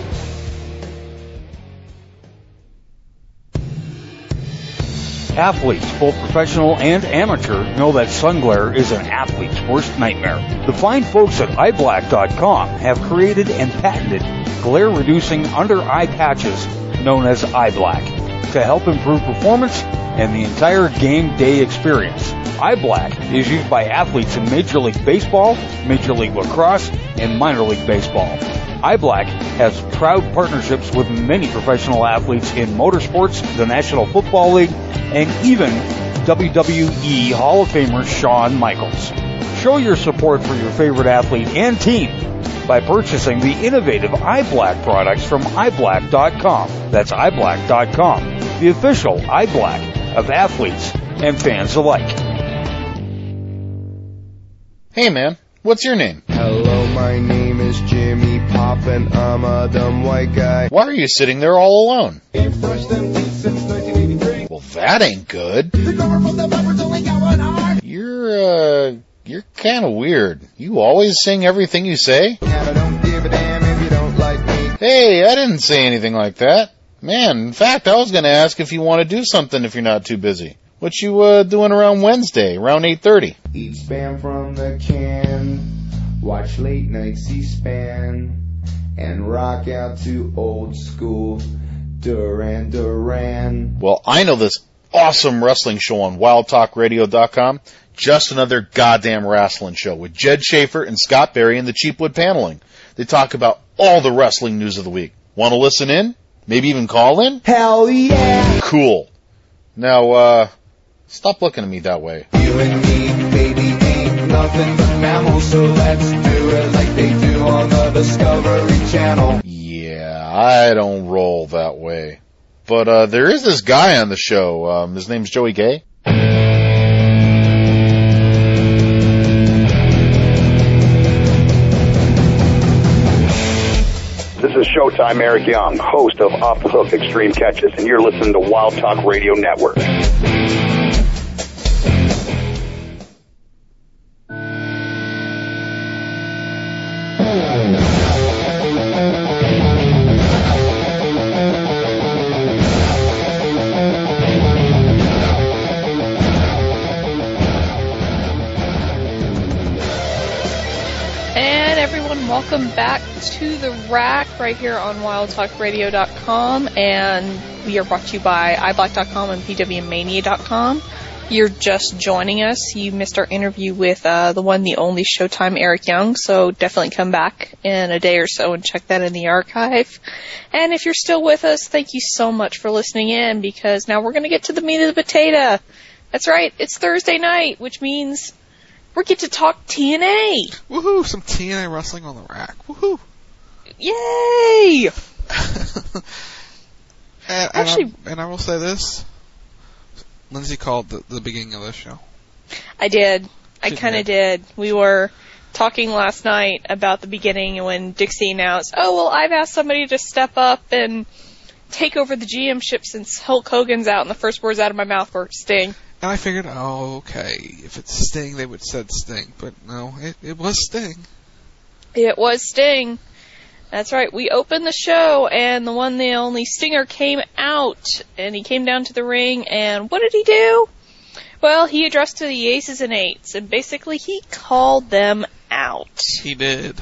Athletes, both professional and amateur, know that sun glare is an athlete's worst nightmare. The fine folks at iBlack.com have created and patented glare-reducing under-eye patches known as iBlack to help improve performance and the entire game day experience. iBlack is used by athletes in Major League Baseball, Major League Lacrosse, and Minor League Baseball. iBlack has proud partnerships with many professional athletes in motorsports, the National Football League, and even WWE Hall of Famer Shawn Michaels. Show your support for your favorite athlete and team by purchasing the innovative iBlack products from iBlack.com. That's iBlack.com, the official iBlack of athletes and fans alike. Hey man, what's your name? Hello, my name is Jimmy Pop and I'm a dumb white guy. Why are you sitting there all alone? Well, that ain't good. You're kind of weird. You always sing everything you say? Hey, I didn't say anything like that. Man, in fact, I was going to ask if you want to do something if you're not too busy. What you doing around Wednesday, around 8:30? Eat Spam from the can, watch late night C-SPAN, and rock out to old school Duran Duran. Well, I know this awesome wrestling show on WildTalkRadio.com. Just another goddamn wrestling show with Jed Schaefer and Scott Berry and the Cheapwood Paneling. They talk about all the wrestling news of the week. Want to listen in? Maybe even call in? Hell yeah! Cool. Now, stop looking at me that way. You and me, baby, ain't nothing but mammals, so let's do it like they do on the Discovery Channel. Yeah, I don't roll that way. But there is this guy on the show. His name's Joey Gay. This is Showtime Eric Young, host of Off the Hook Extreme Catches, and you're listening to Wild Talk Radio Network. welcome back to the Rack right here on WildTalkRadio.com, and we are brought to you by iBlack.com and PWMania.com. You're just joining us. You missed our interview with the one, the only Showtime Eric Young, so definitely come back in a day or so and check that in the archive. And if you're still with us, thank you so much for listening in, because now we're going to get to the meat of the potato. That's right, it's Thursday night, which means we get to talk TNA. Woohoo! Some TNA wrestling on the Rack. Woohoo! Yay! and I will say this. Lindsay called the beginning of this show. I did. I kind of did. We were talking last night about the beginning when Dixie announced, oh, well, I've asked somebody to step up and take over the GM ship since Hulk Hogan's out, and the first words out of my mouth were Sting. And I figured, oh, okay, if it's Sting, they would have said Sting. But no, it was Sting. It was Sting. That's right. We opened the show, and the one, the only Stinger came out, and he came down to the ring, and what did he do? Well, he addressed to the Aces and Eights, and basically he called them out. He did.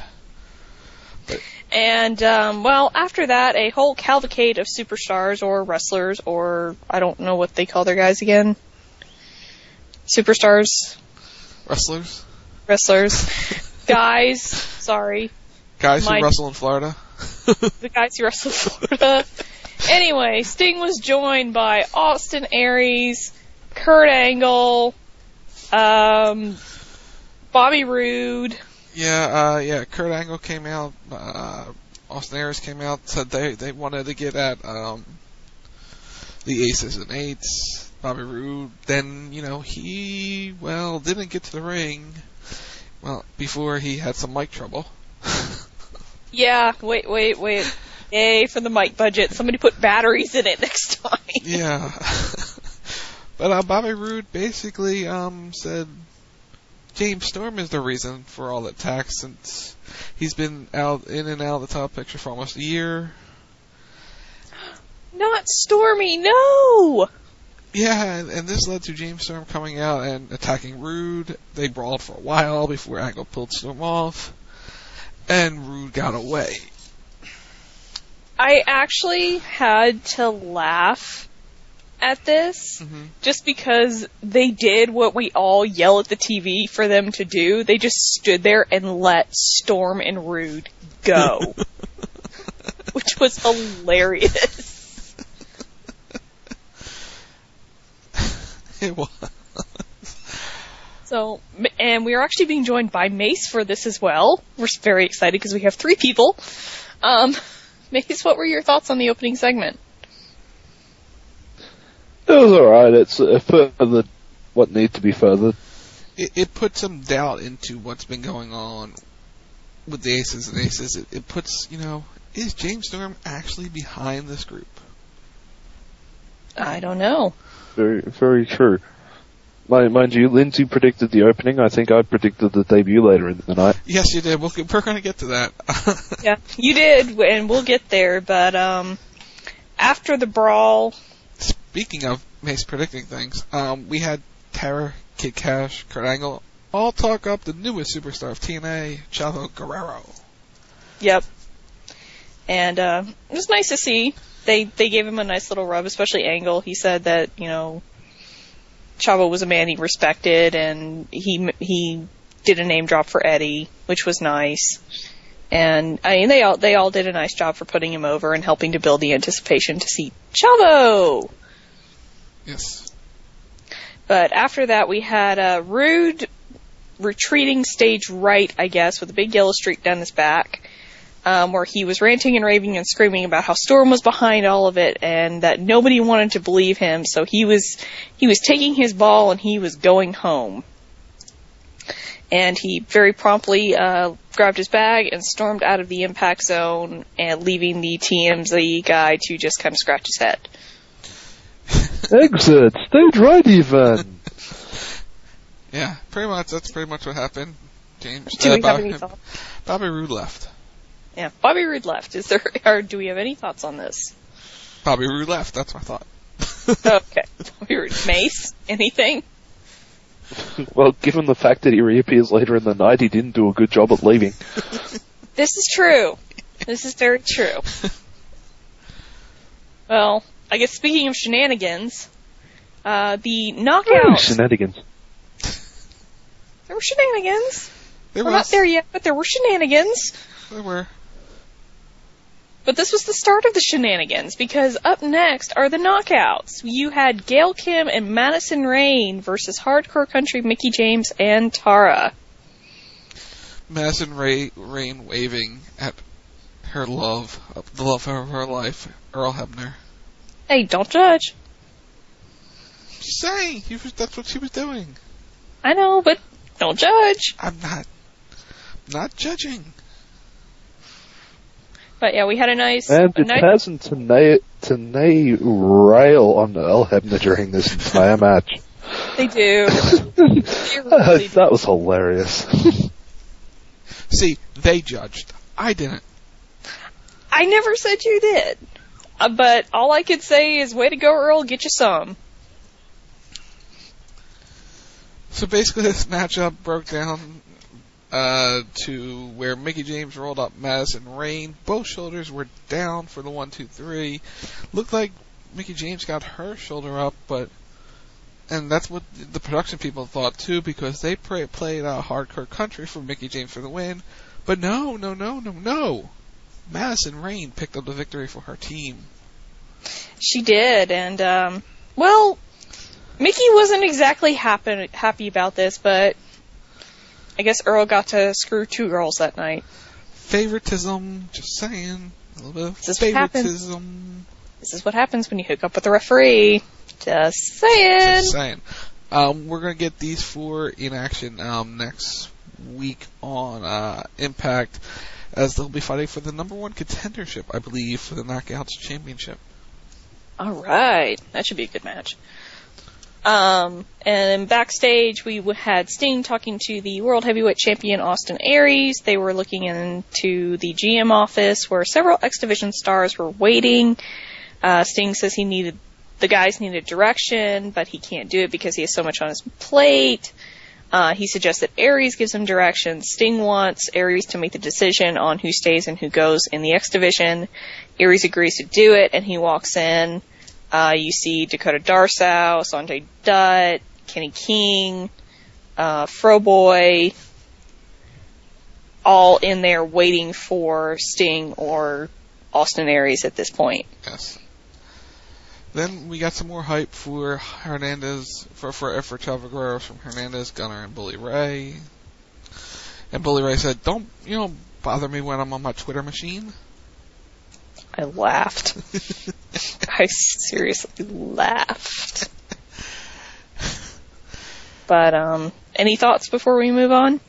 And, well, after that, a whole cavalcade of superstars or wrestlers, or I don't know what they call their guys again. Superstars? Wrestlers. Guys. Sorry. Guys who wrestle in Florida. The guys who wrestle in Florida. Anyway, Sting was joined by Austin Aries, Kurt Angle, Bobby Roode. Yeah, Kurt Angle came out, Austin Aries came out, said they wanted to get at, the Aces and Eights. Bobby Roode, then, he, didn't get to the ring, before he had some mic trouble. Yeah, wait. Yay for the mic budget. Somebody put batteries in it next time. Yeah. But Bobby Roode basically said James Storm is the reason for all the attacks, since he's been in and out of the top picture for almost a year. Not Stormy, no! Yeah, and this led to James Storm coming out and attacking Roode. They brawled for a while before Angle pulled Storm off, and Roode got away. I actually had to laugh at this, just because they did what we all yell at the TV for them to do. They just stood there and let Storm and Roode go, which was hilarious. It was. So, and we are actually being joined by Mace for this as well. We're very excited because we have 3 people. Mace, what were your thoughts on the opening segment? It was alright. It's furthered what needs to be furthered. It put some doubt into what's been going on with the Aces and Aces. It puts, is James Storm actually behind this group? I don't know. Very, very true. Mind you, Lindsay predicted the opening. I think I predicted the debut later in the night. Yes, you did. We're going to get to that. Yeah, you did, and we'll get there. But after the brawl... Speaking of Mace predicting things, we had Tara, Kid Cash, Kurt Angle all talk up the newest superstar of TNA, Chavo Guerrero. Yep. And it was nice to see. They gave him a nice little rub, especially Angle. He said that, Chavo was a man he respected, and he did a name drop for Eddie, which was nice. And I mean, they all did a nice job for putting him over and helping to build the anticipation to see Chavo. Yes. But after that, we had Roode retreating stage right, I guess, with a big yellow streak down his back. Where he was ranting and raving and screaming about how Storm was behind all of it and that nobody wanted to believe him, so he was taking his ball and he was going home. And he very promptly grabbed his bag and stormed out of the impact zone, and leaving the TMZ guy to just kind of scratch his head. Exit! Stage right even! Yeah, that's pretty much what happened. James. Do we have any thoughts? Bobby Roode left. Yeah, Bobby Roode left. Do we have any thoughts on this? Bobby Roode left, that's my thought. Okay. Bobby Roode. Mace, anything? Well, given the fact that he reappears later in the night, he didn't do a good job at leaving. This is true. This is very true. Well, I guess speaking of shenanigans, the knockouts. Shenanigans. There were shenanigans. We're not there yet, but there were shenanigans. There were. But this was the start of the shenanigans, because up next are the knockouts. You had Gail Kim and Madison Rayne versus Hardcore Country Mickie James and Tara. Madison Rayne waving at her love, the love of her life, Earl Hebner. Hey, don't judge. Just saying, that's what she was doing. I know, but don't judge. I'm not judging. But yeah, we had a nice... And did Taz and Tenay rail on Earl Hebner during this entire match? They do. That was hilarious. See, they judged. I didn't. I never said you did. But all I could say is, way to go, Earl, get you some. So basically this matchup broke down to where Mickie James rolled up Madison Rayne. Both shoulders were down for the 1-2-3. Looked like Mickie James got her shoulder up, and that's what the production people thought too, because they played Hardcore Country for Mickie James for the win. But no. Madison Rayne picked up the victory for her team. She did, and well, Mickie wasn't exactly happy about this, but I guess Earl got to screw two girls that night. Favoritism, just saying. A little bit of this favoritism. This is what happens when you hook up with a referee. Just saying. Just saying. We're going to get these four in action next week on Impact, as they'll be fighting for the number one contendership, I believe, for the Knockouts Championship. All right. That should be a good match. And backstage, we had Sting talking to the World Heavyweight Champion Austin Aries. They were looking into the GM office where several X Division stars were waiting. Sting says the guys needed direction, but he can't do it because he has so much on his plate. He suggests that Aries gives him direction. Sting wants Aries to make the decision on who stays and who goes in the X Division. Aries agrees to do it, and he walks in. You see Dakota Darsow, Sanjay Dutt, Kenny King, Froboy, all in there waiting for Sting or Austin Aries at this point. Yes. Then we got some more hype for Hernandez, for Chavo Guerrero from Hernandez, Gunner, and Bully Ray. And Bully Ray said, don't bother me when I'm on my Twitter machine. I laughed. I seriously laughed. But, any thoughts before we move on?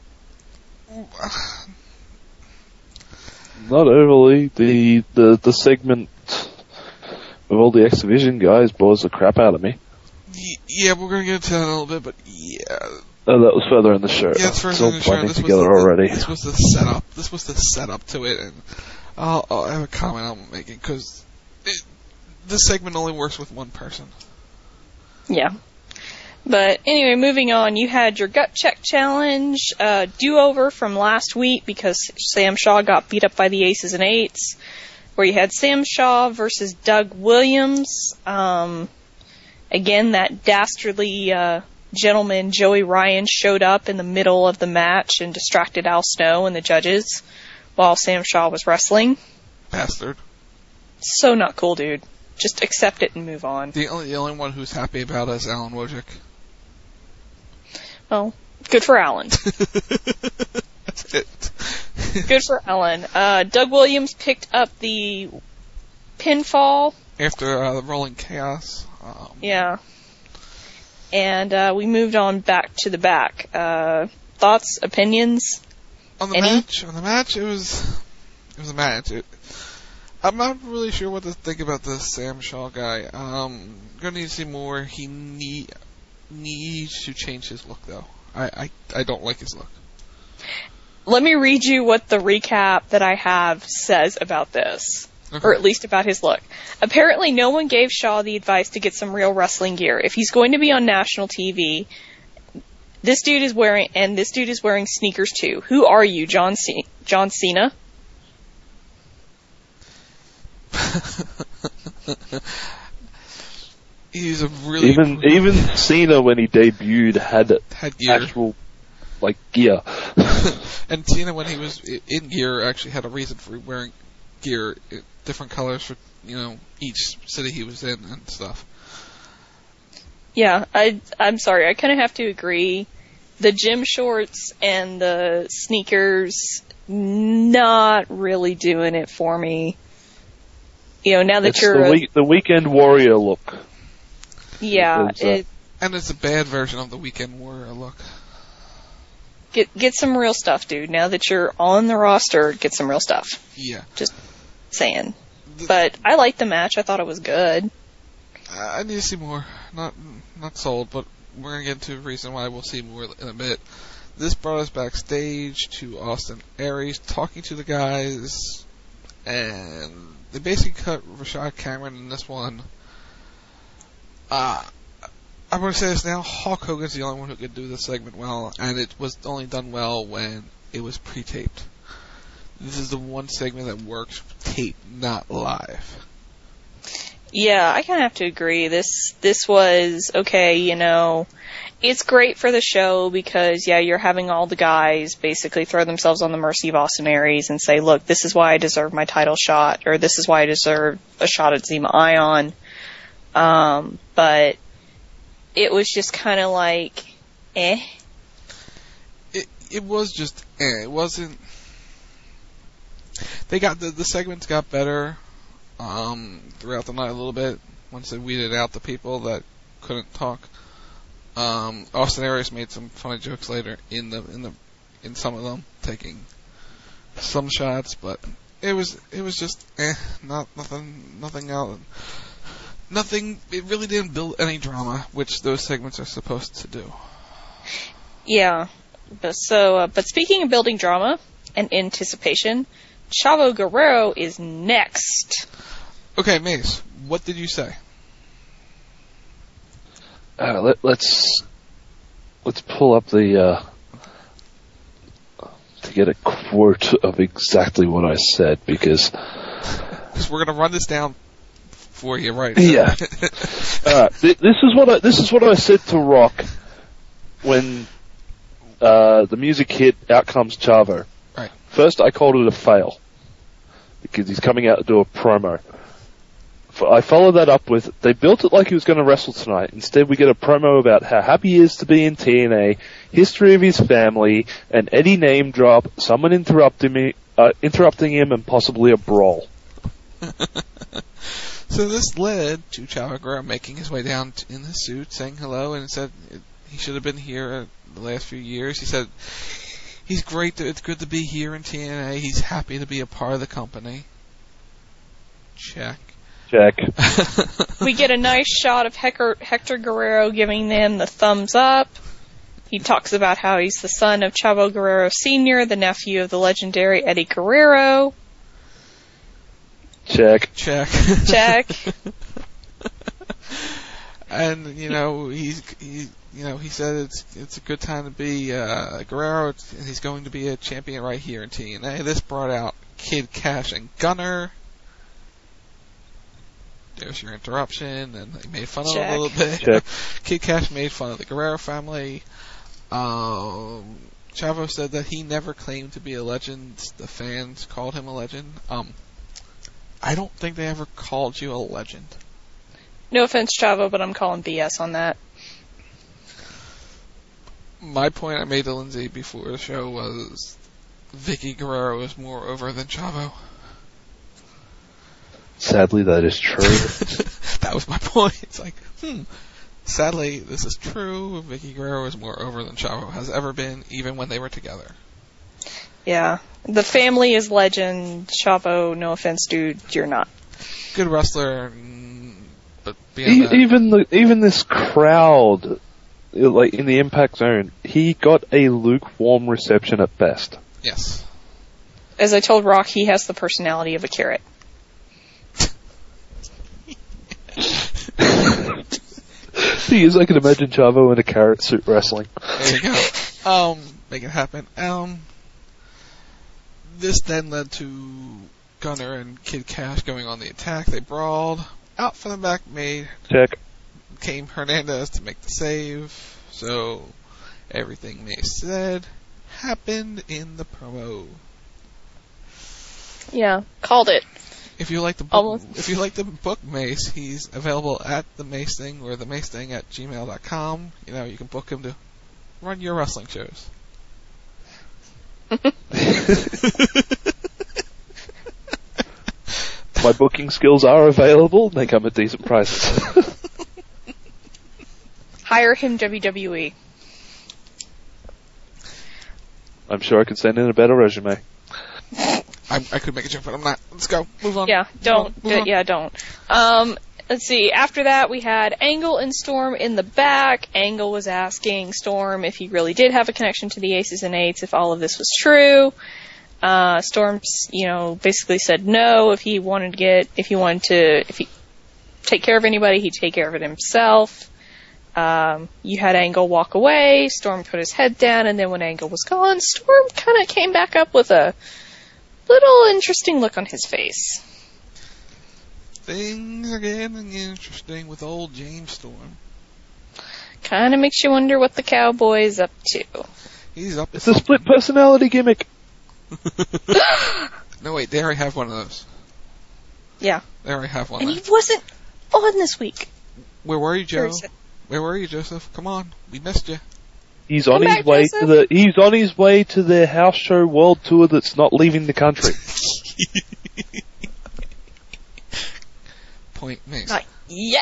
Not overly. The segment of all the X Division guys bores the crap out of me. Yeah, we're going to get into that in a little bit, but yeah. Oh, that was further in the show. Yeah, it's further in the show. This was the setup. This was the setup to it, and I'll have a comment I'm making, because this segment only works with one person. Yeah. But anyway, moving on, you had your gut check challenge do-over from last week because Sam Shaw got beat up by the Aces and Eights, where you had Sam Shaw versus Doug Williams. Again, that dastardly gentleman, Joey Ryan, showed up in the middle of the match and distracted Al Snow and the judges while Sam Shaw was wrestling. Bastard. So not cool, dude. Just accept it and move on. The only one who's happy about it is Alan Wojcik. Well, good for Alan. That's it. Good for Alan. Doug Williams picked up the pinfall. After the Rolling Chaos. Yeah. And we moved on back to the back. Thoughts, opinions? On the match, it was a match. I'm not really sure what to think about this Sam Shaw guy. Gonna need to see more. He needs to change his look, though. I don't like his look. Let me read you what the recap that I have says about this. Okay. Or at least about his look. Apparently no one gave Shaw the advice to get some real wrestling gear. If he's going to be on national this dude is wearing sneakers too. Who are you, John John Cena. He's a really even Cena when he debuted had gear. Actual gear. And Cena when he was in gear actually had a reason for wearing gear, different colors for each city he was in and stuff. Yeah, I'm sorry, I kind of have to agree. The gym shorts and the sneakers, not really doing it for me. Now that it's you're the Weekend Warrior look. Yeah, and it's a bad version of the Weekend Warrior look. Get some real stuff, dude. Now that you're on the roster, get some real stuff. Yeah. Just saying. But I liked the match. I thought it was good. I need to see more. Not sold, but we're going to get into a reason why we'll see more in a bit. This brought us backstage to Austin Aries talking to the guys, and they basically cut Rashad Cameron in this one. I'm going to say this now, Hulk Hogan's the only one who could do this segment well, and it was only done well when it was pre-taped. This is the one segment that works taped, not live. Yeah, I kind of have to agree. This was, okay, it's great for the show because, you're having all the guys basically throw themselves on the mercy of Austin Aries and say, look, this is why I deserve my title shot, or this is why I deserve a shot at Zema Ion. But it was just kind of like, eh. It was just eh. It wasn't. They got the segments got better throughout the night a little bit once they weeded out the people that couldn't talk. Austin Aries made some funny jokes later in some of them, taking some shots, but it was just nothing out. Nothing. It really didn't build any drama, which those segments are supposed to do. Yeah. But speaking of building drama and anticipation, Chavo Guerrero is next. Okay, Mace, what did you say? Let's pull up the to get a quote of exactly what I said because we're gonna run this down for you, right? Yeah. This is what I said to Rock when the music hit Out Comes Chavo. Right. First, I called it a fail because he's coming out to do a promo. I followed that up with, they built it like he was going to wrestle tonight. Instead, we get a promo about how happy he is to be in TNA, history of his family, an Eddie name drop, someone interrupting him, and possibly a brawl. So this led to Chavo Guerrero making his way down in his suit, saying hello, and said he should have been here the last few years. He said he's great. It's good to be here in TNA. He's happy to be a part of the company. Check. We get a nice shot of Hector Guerrero giving them the thumbs up. He talks about how he's the son of Chavo Guerrero Sr., the nephew of the legendary Eddie Guerrero. Check. And he said it's a good time to be Guerrero. He's going to be a champion right here in TNA. This brought out Kid Cash and Gunner. There's your interruption, and they made fun of him a little bit. Check. Kid Cash made fun of the Guerrero family. Chavo said that he never claimed to be a legend. The fans called him a legend. I don't think they ever called you a legend. No offense, Chavo, but I'm calling BS on that. My point I made to Lindsay before the show was Vicky Guerrero is more over than Chavo. Sadly, that is true. That was my point. It's like, sadly, this is true. Vicky Guerrero is more over than Chavo has ever been, even when they were together. Yeah. The family is legend. Chavo, no offense, dude, you're not. Good wrestler, but beyond that... Even this crowd, like in the Impact Zone, he got a lukewarm reception at best. Yes. As I told Rock, he has the personality of a carrot. Thing is, I can imagine Chavo in a carrot suit wrestling. There you go. Make it happen. This then led to Gunner and Kid Cash going on the attack. They brawled. Out from the back came Hernandez to make the save. So everything Mace said happened in the promo. Yeah, called it. If you like the book Mace, he's available at the Mace Thing or the Mace Thing at gmail.com. You know, you can book him to run your wrestling shows. My booking skills are available. They come at decent prices. Hire him, WWE. I'm sure I could send in a better resume. I could make a joke, but I'm not. Let's go. Move on. Yeah, don't. Move on. Yeah, don't. Let's see. After that, we had Angle and Storm in the back. Angle was asking Storm if he really did have a connection to the Aces and Eights, if all of this was true. Storm's, basically said no. If he take care of anybody, he'd take care of it himself. You had Angle walk away. Storm put his head down, and then when Angle was gone, Storm kind of came back up with a little interesting look on his face. Things are getting interesting with old James Storm. Kind of makes you wonder what the Cowboy's up to. He's up to It's a split personality gimmick. No, wait, they already have one of those. Yeah. They already have one. And he wasn't on this week. Where were you, Joe? Where were you, Joseph? Come on, we missed you. He's on his way to their house show world tour that's not leaving the country. Point Mace. Not yet.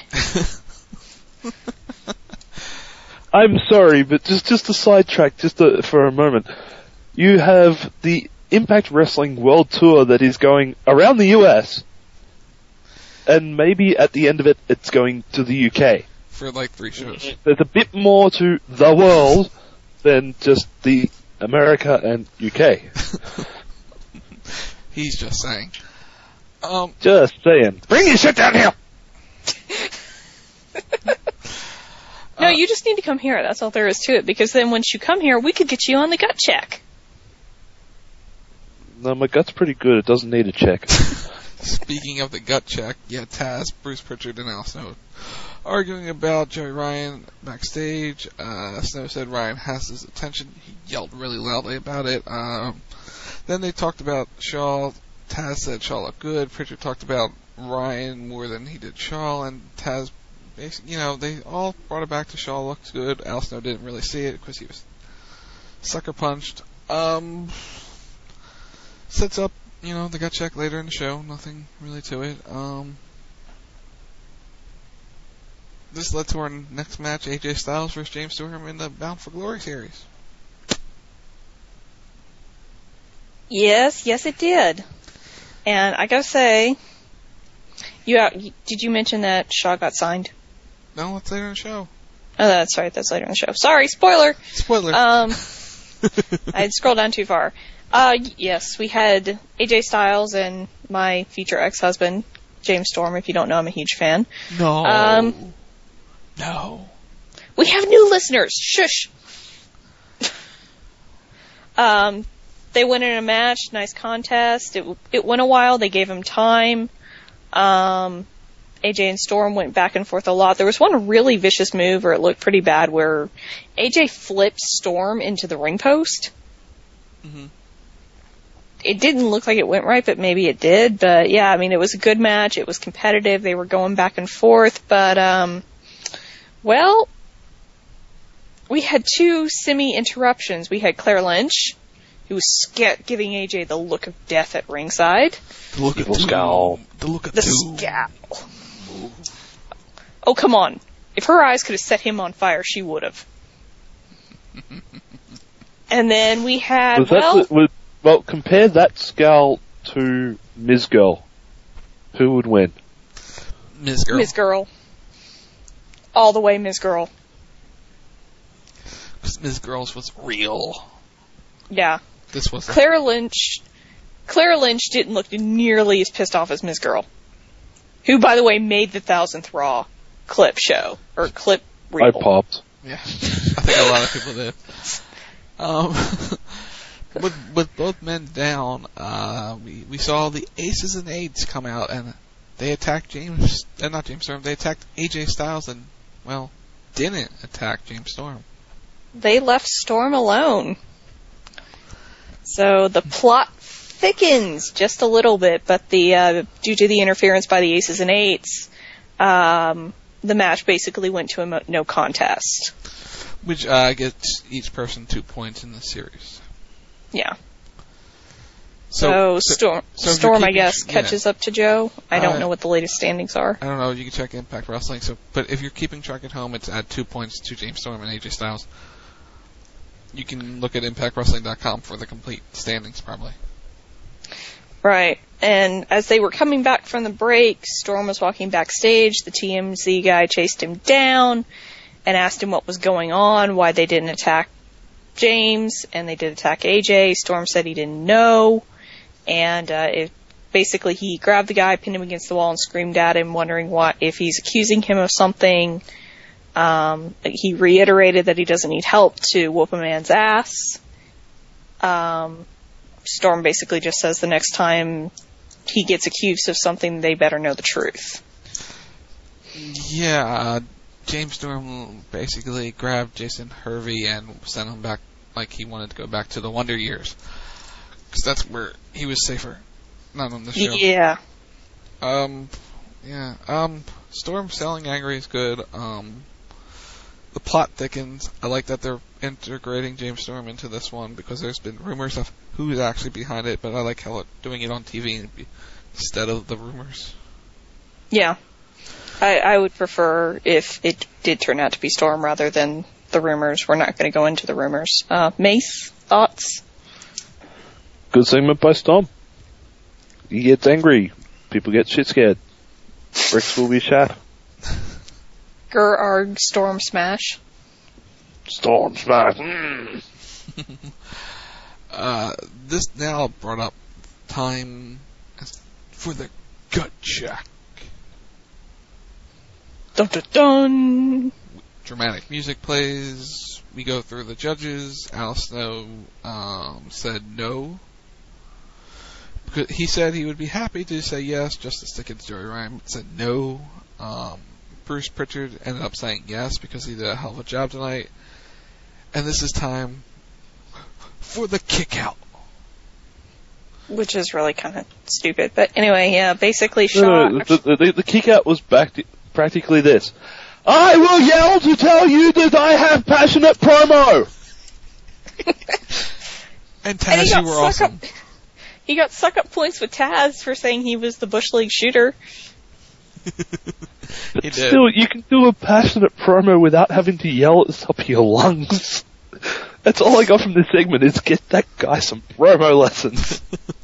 I'm sorry, but just a sidetrack, for a moment. You have the Impact Wrestling World Tour that is going around the US, and maybe at the end of it, it's going to the UK. For like 3 shows. There's a bit more to the world than just the America and UK. He's just saying. Just saying. Bring your shit down here! No, you just need to come here. That's all there is to it. Because then once you come here, we could get you on the gut check. No, my gut's pretty good. It doesn't need a check. Speaking of the gut check, Taz, Bruce Pritchard, and Al Snow arguing about Joey Ryan backstage. Snow said Ryan has his attention. He yelled really loudly about it. Then they talked about Shaw. Taz said Shaw looked good. Pritchard talked about Ryan more than he did Shaw, and Taz, basically, they all brought it back to Shaw looked good. Al Snow didn't really see it because he was sucker punched. Sets up, the gut check later in the show. Nothing really to it. This led to our next match, AJ Styles versus James Storm in the Bound for Glory series. Yes, it did. And I gotta say, did you mention that Shaw got signed? No, that's later in the show. Oh, that's right, that's later in the show. Sorry, spoiler! Spoiler. I scrolled down too far. Yes, we had AJ Styles and my future ex-husband, James Storm. If you don't know, I'm a huge fan. No. No. We have new listeners. Shush. They went in a match. Nice contest. It went a while. They gave him time. AJ and Storm went back and forth a lot. There was one really vicious move where it looked pretty bad where AJ flipped Storm into the ring post. Mm-hmm. It didn't look like it went right, but maybe it did. But yeah, I mean, it was a good match. It was competitive. They were going back and forth. But, we had 2 semi-interruptions. We had Claire Lynch, who was giving AJ the look of death at ringside. The look of scowl. The look of the scowl. Oh, come on. If her eyes could have set him on fire, she would have. And then we had, Well, compare that scowl to Ms. Girl. Who would win? Ms. Girl. Ms. Girl. All the way Ms. Girl. Because Ms. Girl's was real. Yeah. This was Claire Lynch didn't look nearly as pissed off as Ms. Girl. Who, by the way, made the 1000th Raw clip show. Or clip reel. I popped. Yeah. I think a lot of people did. with both men down, we saw the Aces and Eights come out and they attacked they attacked AJ Styles and, well, didn't attack James Storm. They left Storm alone. So the plot thickens just a little bit, but due to the interference by the Aces and Eights, the match basically went to a no contest. Which gets each person 2 points in the series. Yeah. So Storm, I guess, catches up to Joe. I don't know what the latest standings are. I don't know. You can check Impact Wrestling. But if you're keeping track at home, it's at 2 points to James Storm and AJ Styles. You can look at ImpactWrestling.com for the complete standings, probably. Right. And as they were coming back from the break, Storm was walking backstage. The TMZ guy chased him down and asked him what was going on, why they didn't attack James, and they did attack AJ. Storm said he didn't know. And basically he grabbed the guy, pinned him against the wall, and screamed at him, wondering if he's accusing him of something. He reiterated that he doesn't need help to whoop a man's ass. Storm basically just says the next time he gets accused of something, they better know the truth. Yeah, James Storm basically grabbed Jason Hervey and sent him back like he wanted to go back to the Wonder Years. Because that's where he was safer. Not on the show. Yeah. Storm selling angry is good. The plot thickens. I like that they're integrating James Storm into this one because there's been rumors of who's actually behind it, but I like how they're doing it on TV instead of the rumors. Yeah. I would prefer if it did turn out to be Storm rather than the rumors. We're not going to go into the rumors. Mace, thoughts? Good segment by Storm. He gets angry. People get shit scared. Bricks will be shat. Arg, Storm Smash. Storm Smash. This now brought up time for the gut check. Dun dun dun! Dramatic music plays. We go through the judges. Al Snow said no. He said he would be happy to say yes just to stick it to Joey Ryan, but said no. Bruce Pritchard ended up saying yes because he did a hell of a job tonight. And this is time for the kick out. Which is really kind of stupid. But anyway, yeah, basically Shaw... The kick out was practically this. I will yell to tell you that I have passionate promo! And Taz, you were awesome. He got suck-up points with Taz for saying he was the Bush League shooter. But still, you can do a passionate promo without having to yell at the top of your lungs. That's all I got from this segment, is get that guy some promo lessons.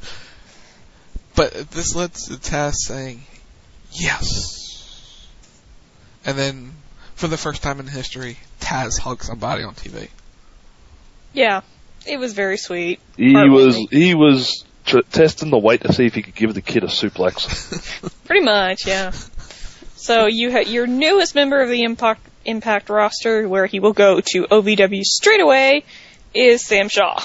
But this led to Taz saying, yes. And then, for the first time in history, Taz hugged somebody on TV. Yeah, it was very sweet. He was testing the weight to see if he could give the kid a suplex. Pretty much, yeah. So your newest member of the Impact roster, where he will go to OVW straight away, is Sam Shaw.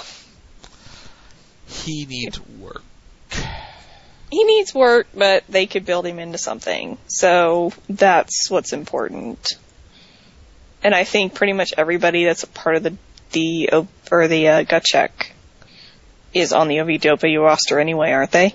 He needs work. He needs work, but they could build him into something. So that's what's important. And I think pretty much everybody that's a part of the gut check is on the OVW roster anyway, aren't they?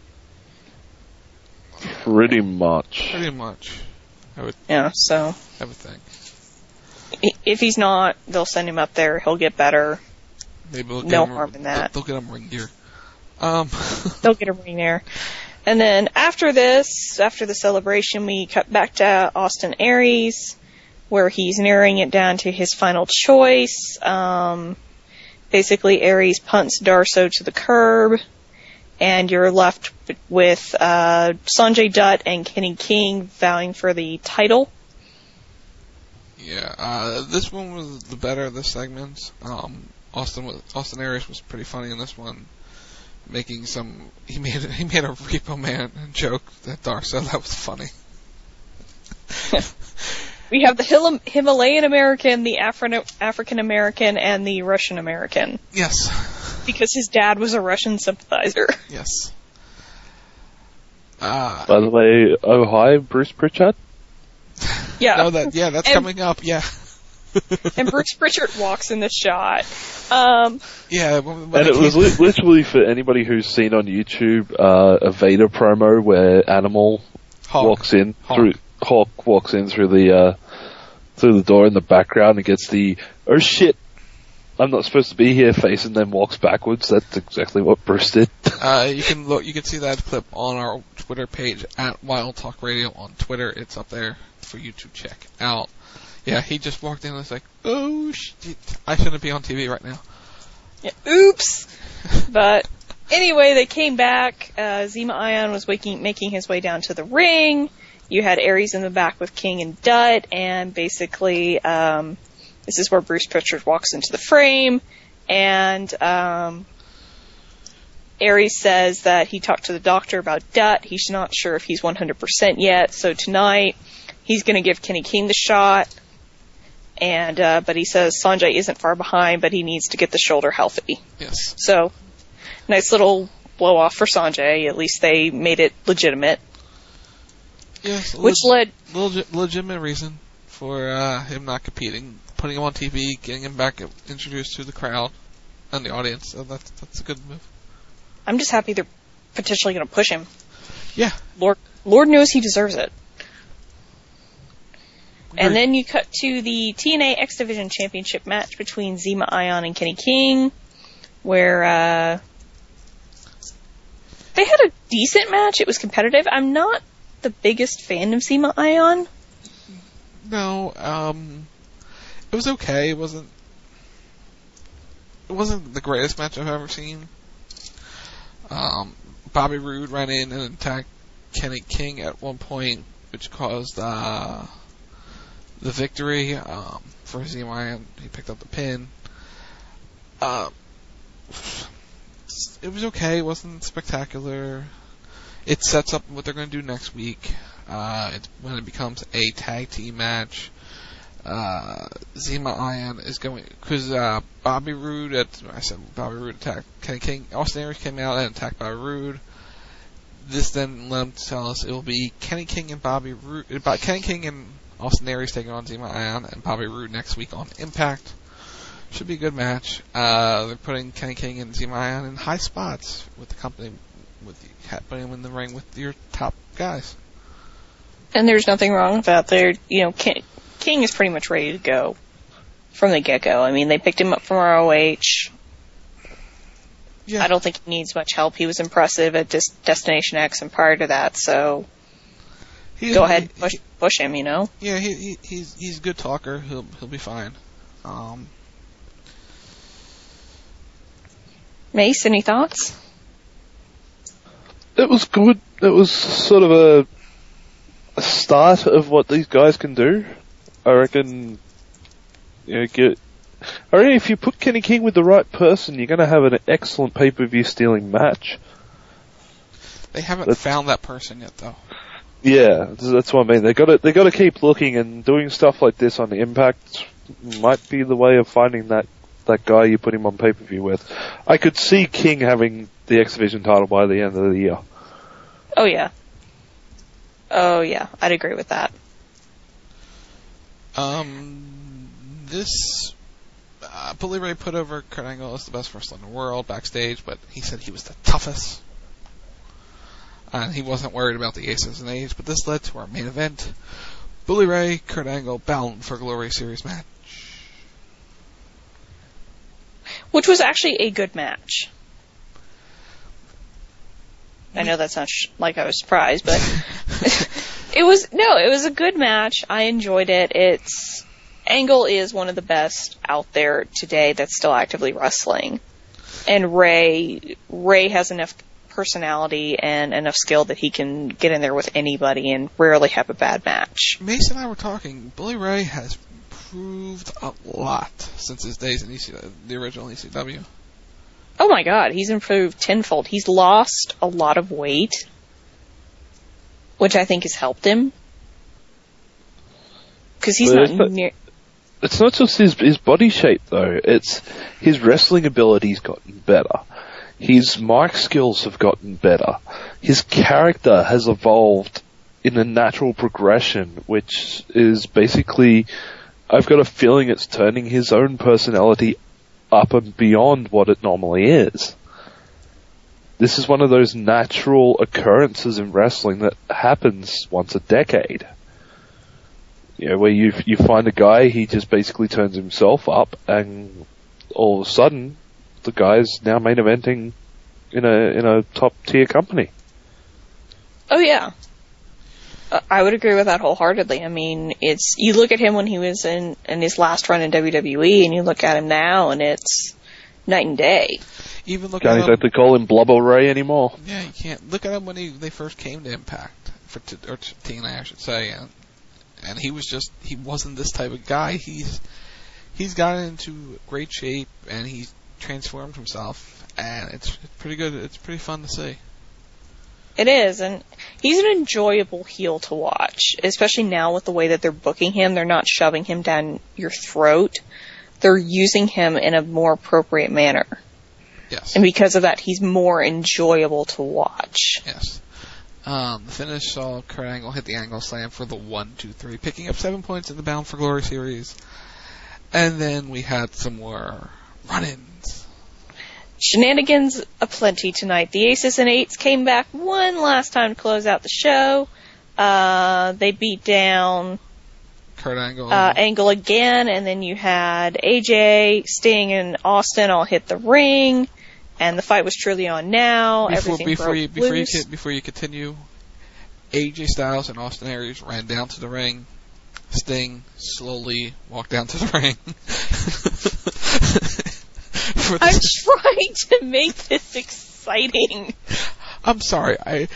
Pretty much. I would think. If he's not, they'll send him up there. He'll get better. Maybe we'll no harm in that. They'll get him ring gear. They'll get a ring there. And then after the celebration, we cut back to Austin Aries, where he's narrowing it down to his final choice. Basically, Aries punts Darsow to the curb, and you're left with Sanjay Dutt and Kenny King vowing for the title. Yeah, this one was the better of the segments. Austin Aries was pretty funny in this one, he made a Repo Man joke at Darsow. That was funny. We have the Himalayan American, the African American, and the Russian American. Yes. Because his dad was a Russian sympathizer. Yes. By the way, oh hi, Bruce Pritchard. Yeah. No, that's coming up. Yeah. And Bruce Pritchard walks in the shot. Yeah. And it was literally, for anybody who's seen on YouTube, a Vader promo where Animal walks in through the door in the background and gets the "oh shit, I'm not supposed to be here" face, and then walks backwards. That's exactly what Bruce did. You can see that clip on our Twitter page at Wild Talk Radio on Twitter. It's up there for you to check out. Yeah, he just walked in and was like, "Oh shit, I shouldn't be on TV right now." Yeah, oops. But anyway, they came back. Zema Ion was making his way down to the ring. You had Aries in the back with King and Dutt, and basically, this is where Bruce Pritchard walks into the frame, and Aries says that he talked to the doctor about Dutt. He's not sure if he's 100% yet, so tonight he's going to give Kenny King the shot. And but he says Sanjay isn't far behind, but he needs to get the shoulder healthy. Yes. So, nice little blow off for Sanjay. At least they made it legitimate. Yes. Which led legitimate reason for him not competing, putting him on TV, getting him back introduced to the crowd and the audience. So that's a good move. I'm just happy they're potentially going to push him. Yeah. Lord knows he deserves it. And then you cut to the TNA X Division Championship match between Zema Ion and Kenny King, where they had a decent match. It was competitive. I'm not the biggest fan of Zema Ion. No, it was okay. It wasn't the greatest match I've ever seen. Bobby Roode ran in and attacked Kenny King at one point, which caused the victory for Zema Ion. He picked up the pin. It was okay. It wasn't spectacular. It sets up what they're going to do next week. It's when it becomes a tag team match. Zema Ion is going, because Bobby Roode attacked Kenny King. Austin Aries came out and attacked Bobby Roode. This then led them to tell us it will be Kenny King and Austin Aries taking on Zema Ion and Bobby Roode next week on Impact. Should be a good match. They're putting Kenny King and Zema Ion in high spots with the company, putting them in the ring with your top guys. And there's nothing wrong with that. King is pretty much ready to go from the get-go. I mean, they picked him up from ROH. Yeah. I don't think he needs much help. He was impressive at Destination X and prior to that, so go ahead and push him, Yeah, he's a good talker. He'll be fine. Mace, any thoughts? It was good. It was sort of a start of what these guys can do. I reckon, if you put Kenny King with the right person, you're going to have an excellent pay-per-view stealing match. They haven't found that person yet, though. Yeah, that's what I mean. They got to keep looking, and doing stuff like this on the Impact might be the way of finding that guy you put him on pay-per-view with. I could see King having the X Division title by the end of the year. Oh yeah, I'd agree with that. Bully Ray put over Kurt Angle as the best wrestler in the world backstage, but he said he was the toughest. And he wasn't worried about the Aces and Age, but this led to our main event. Bully Ray, Kurt Angle, Bound for Glory Series match. Which was actually a good match. I know that's not like I was surprised, but it was a good match. I enjoyed it. Angle is one of the best out there today that's still actively wrestling. And Ray has enough personality and enough skill that he can get in there with anybody and rarely have a bad match. Mace and I were talking. Bully Ray has improved a lot since his days in the original ECW. Oh my God, he's improved tenfold. He's lost a lot of weight, which I think has helped him. Because he's not near... it's not just his body shape though. It's his wrestling ability's gotten better. His mic skills have gotten better. His character has evolved in a natural progression, which is basically, I've got a feeling it's turning his own personality up and beyond what it normally is. This is one of those natural occurrences in wrestling that happens once a decade. You know, where you find a guy, he just basically turns himself up, and all of a sudden, the guy's now main eventing in a top tier company. Oh yeah, I would agree with that wholeheartedly. I mean, you look at him when he was in his last run in WWE, and you look at him now, and it's night and day. Even look Can't at him. exactly call him Blubber Ray anymore. Yeah, you can't. Look at him when they first came to Impact, or TNA, I should say, and he wasn't this type of guy. He's gotten into great shape, and he's transformed himself, and it's pretty good. It's pretty fun to see. It is, and he's an enjoyable heel to watch, especially now with the way that they're booking him. They're not shoving him down your throat. They're using him in a more appropriate manner. Yes. And because of that, he's more enjoyable to watch. Yes. The finish saw Kurt Angle hit the angle slam for the 1-2-3, picking up 7 points in the Bound for Glory series. And then we had some more run-ins. Shenanigans aplenty tonight. The Aces and Eights came back one last time to close out the show. They beat down Kurt Angle. Angle again, and then you had AJ, Sting, and Austin all hit the ring, and the fight was truly on now. Before you continue, AJ Styles and Austin Aries ran down to the ring. Sting slowly walked down to the ring. I'm trying to make this exciting. I'm sorry.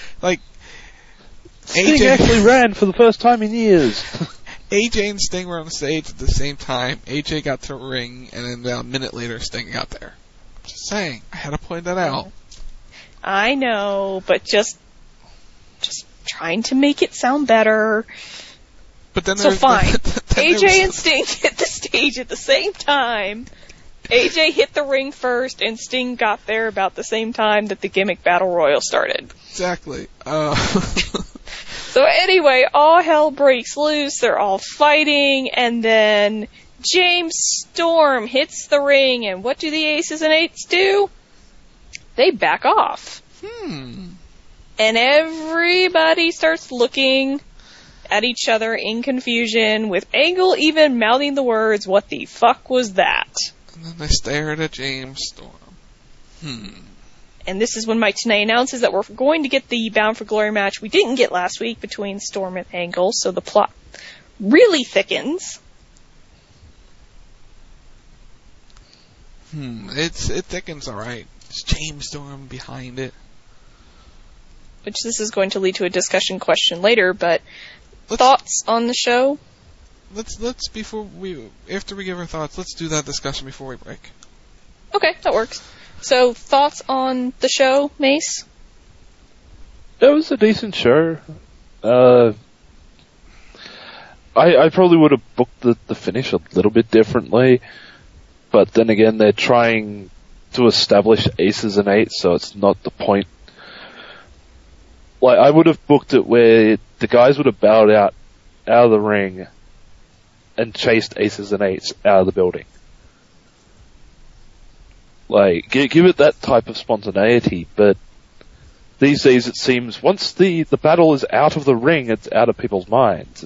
Sting AJ actually ran for the first time in years. AJ and Sting were on the stage at the same time. AJ got to the ring, and then about a minute later, Sting got there. I'm just saying. I had to point that out. I know, but just trying to make it sound better. But then so fine. AJ and Sting hit the stage at the same time. AJ hit the ring first, and Sting got there about the same time that the gimmick battle royal started. Exactly. So anyway, all hell breaks loose. They're all fighting, and then James Storm hits the ring, and what do the Aces and Eights do? They back off. And everybody starts looking at each other in confusion, with Angle even mouthing the words, "What the fuck was that?" And then they stared at James Storm. And this is when Mike Tenay announces that we're going to get the Bound for Glory match we didn't get last week between Storm and Angle, so the plot really thickens. It thickens, alright. It's James Storm behind it. Which this is going to lead to a discussion question later, but thoughts on the show? After we give our thoughts, let's do that discussion before we break. Okay, that works. So, thoughts on the show, Mace? It was a decent show. I probably would have booked the finish a little bit differently, but then again, they're trying to establish Aces and Eights, so it's not the point. Like, I would have booked it where the guys would have bowed out of the ring and chased Aces and Eights out of the building. Like, give it that type of spontaneity, but these days it seems once the battle is out of the ring, it's out of people's minds.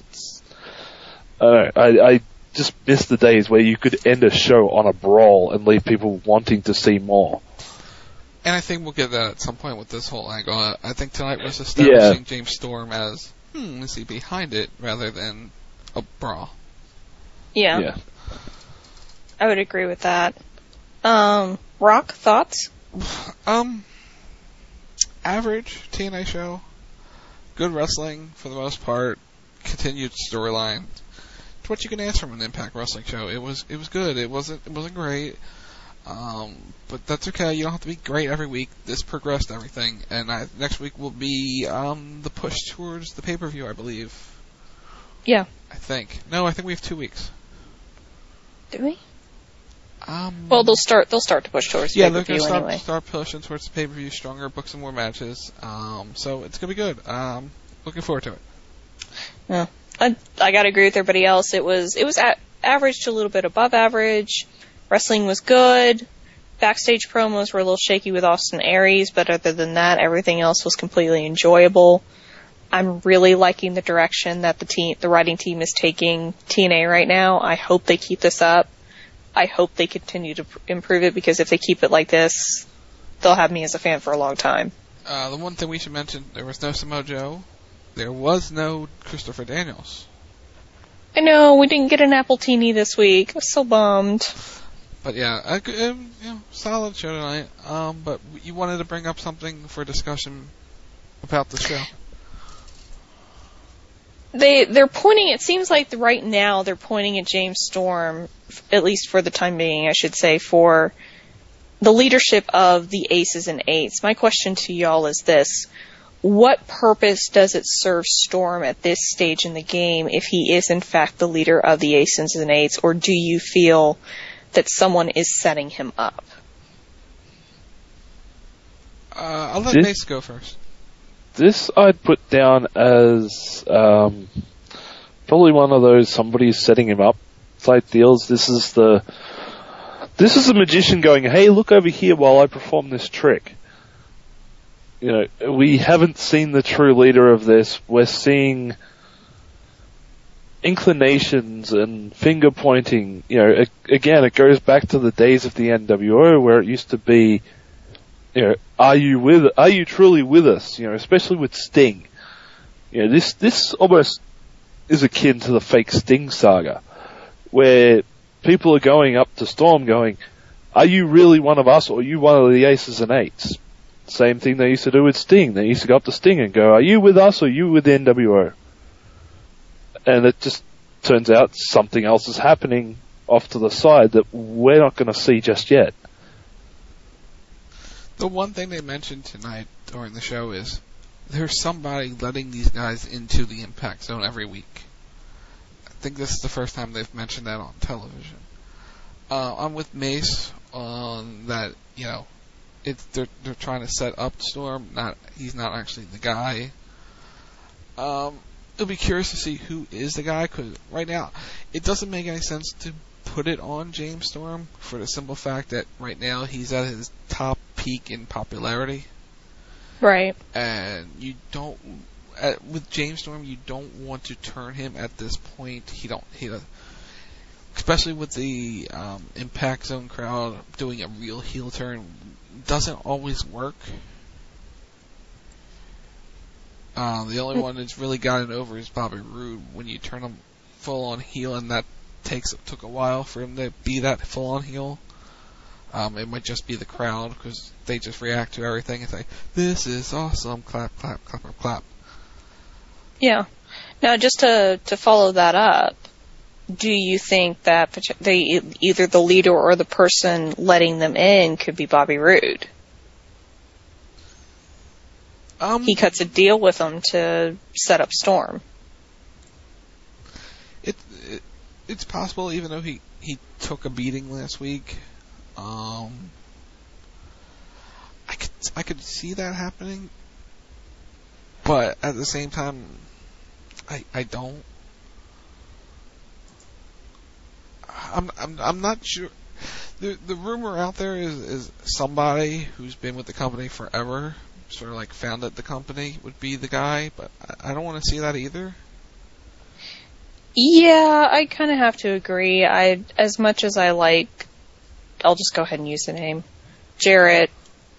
I just miss the days where you could end a show on a brawl and leave people wanting to see more. And I think we'll get that at some point with this whole angle. I think tonight was establishing James Storm as, is he behind it, rather than a brawl. Yeah. I would agree with that. Rock, thoughts? Average TNA show. Good wrestling for the most part. Continued storyline. It's what you can ask from an Impact Wrestling show. It was good. It wasn't great. But that's okay. You don't have to be great every week. This progressed everything, and next week will be the push towards the pay-per-view, I believe. Yeah. I think we have 2 weeks. Do we? Well, they'll start to push towards yeah, pay-per-view they're going to anyway. start pushing towards the pay-per-view stronger, book some more matches. So it's going to be good. Looking forward to it. Yeah, I got to agree with everybody else. It was average to a little bit above average. Wrestling was good. Backstage promos were a little shaky with Austin Aries, but other than that, everything else was completely enjoyable. I'm really liking the direction that the writing team is taking TNA right now. I hope they keep this up. I hope they continue to improve it, because if they keep it like this, they'll have me as a fan for a long time. The one thing we should mention, there was no Samoa Joe. There was no Christopher Daniels. I know, we didn't get an Appletini this week. I was so bummed. But yeah, solid show tonight. But you wanted to bring up something for discussion about the show. They're pointing, it seems like right now they're pointing at James Storm, at least for the time being, I should say, for the leadership of the Aces and Eights. My question to y'all is this: what purpose does it serve Storm at this stage in the game if he is in fact the leader of the Aces and Eights, or do you feel that someone is setting him up? I'll let Mace go first. This I'd put down as probably one of those somebody's setting him up type deals. This is a magician going, hey, look over here while I perform this trick. You know, we haven't seen the true leader of this. We're seeing inclinations and finger pointing. You know, again, it goes back to the days of the NWO where it used to be, you know, are you truly with us? You know, especially with Sting. You know, this almost is akin to the fake Sting saga, where people are going up to Storm going, are you really one of us, or are you one of the Aces and Eights? Same thing they used to do with Sting. They used to go up to Sting and go, are you with us, or are you with the NWO? And it just turns out something else is happening off to the side that we're not going to see just yet. The one thing they mentioned tonight during the show is there's somebody letting these guys into the Impact Zone every week. I think this is the first time they've mentioned that on television. I'm with Mace on that, you know, they're trying to set up Storm. He's not actually the guy. It'll be curious to see who is the guy, because right now it doesn't make any sense to put it on James Storm for the simple fact that right now he's at his top peak in popularity. Right. And you don't, with James Storm, you don't want to turn him at this point. He especially with the Impact Zone crowd doing a real heel turn, doesn't always work. The only one that's really gotten over is Bobby Roode. When you turn him full on heel, and that took a while for him to be that full on heel. It might just be the crowd, because they just react to everything and say, "This is awesome!" Clap, clap, clap, clap, clap. Yeah. Now, just to follow that up, do you think that either the leader or the person letting them in could be Bobby Roode? He cuts a deal with them to set up Storm. It's possible, even though he took a beating last week. I could see that happening, but at the same time, I don't. I'm not sure. The rumor out there is somebody who's been with the company forever, sort of like founded the company, would be the guy, but I don't want to see that either. Yeah, I kind of have to agree. As much as I like, I'll just go ahead and use the name, Jarrett,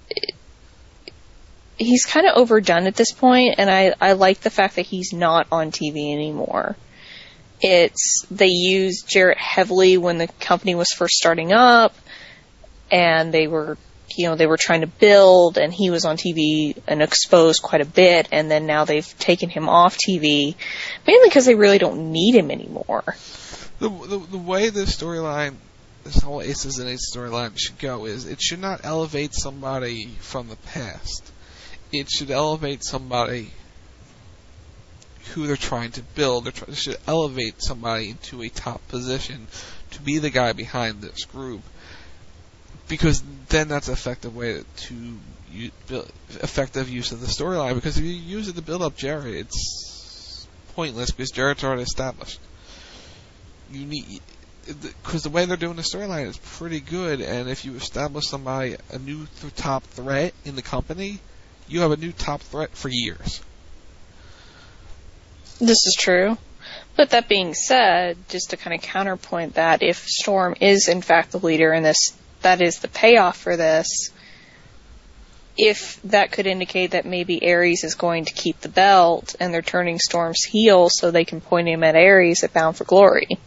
he's kind of overdone at this point, and I like the fact that he's not on TV anymore. They used Jarrett heavily when the company was first starting up, and they were trying to build, and he was on TV and exposed quite a bit, and then now they've taken him off TV, mainly because they really don't need him anymore. The way this storyline, this whole Aces and Eights storyline should go is, it should not elevate somebody from the past. It should elevate somebody who they're trying to build. They should elevate somebody into a top position to be the guy behind this group, because then that's an effective way to effective use of the storyline. Because if you use it to build up Jarrett, it's pointless because Jarrett's already established. You need, because the way they're doing the storyline is pretty good, and if you establish somebody, a new top threat in the company, you have a new top threat for years. This is true. But that being said, just to kind of counterpoint that, if Storm is in fact the leader in this, that is the payoff for this, if that could indicate that maybe Aries is going to keep the belt and they're turning Storm's heel so they can point him at Aries at Bound for Glory.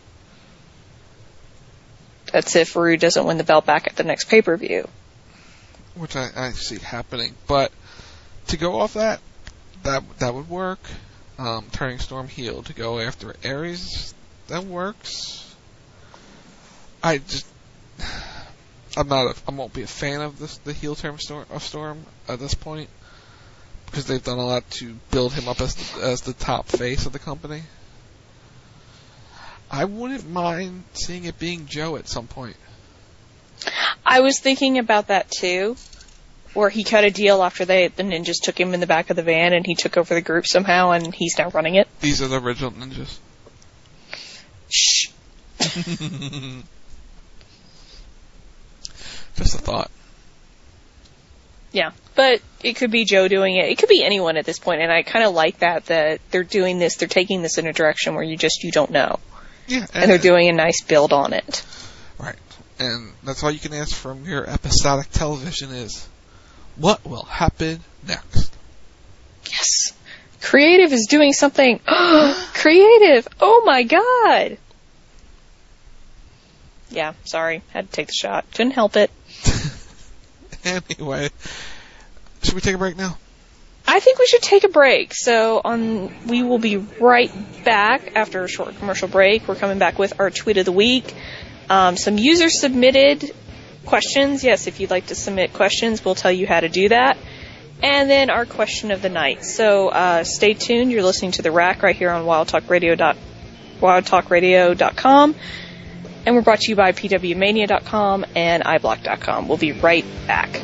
That's if Rude doesn't win the belt back at the next pay-per-view. Which I see happening. But to go off that would work. Turning Storm heel to go after Aries, that works. I won't be a fan of the heel turn of Storm at this point, because they've done a lot to build him up as the top face of the company. I wouldn't mind seeing it being Joe at some point. I was thinking about that too, where he cut a deal after the ninjas took him in the back of the van and he took over the group somehow and he's now running it. These are the original ninjas. Shh. Just a thought. Yeah, but it could be Joe doing it. It could be anyone at this point, and I kind of like that they're doing this, they're taking this in a direction where you don't know. Yeah. And they're doing a nice build on it. Right. And that's all you can ask from your episodic television is, what will happen next? Yes. Creative is doing something. Creative! Oh my god! Yeah, sorry. Had to take the shot. Couldn't help it. Anyway, should we take a break now? I think we should take a break. So we will be right back after a short commercial break. We're coming back with our tweet of the week. Some user-submitted questions. Yes, if you'd like to submit questions, we'll tell you how to do that. And then our question of the night. So stay tuned. You're listening to The Rack right here on wildtalkradio.com. And we're brought to you by pwmania.com and iBlock.com. We'll be right back.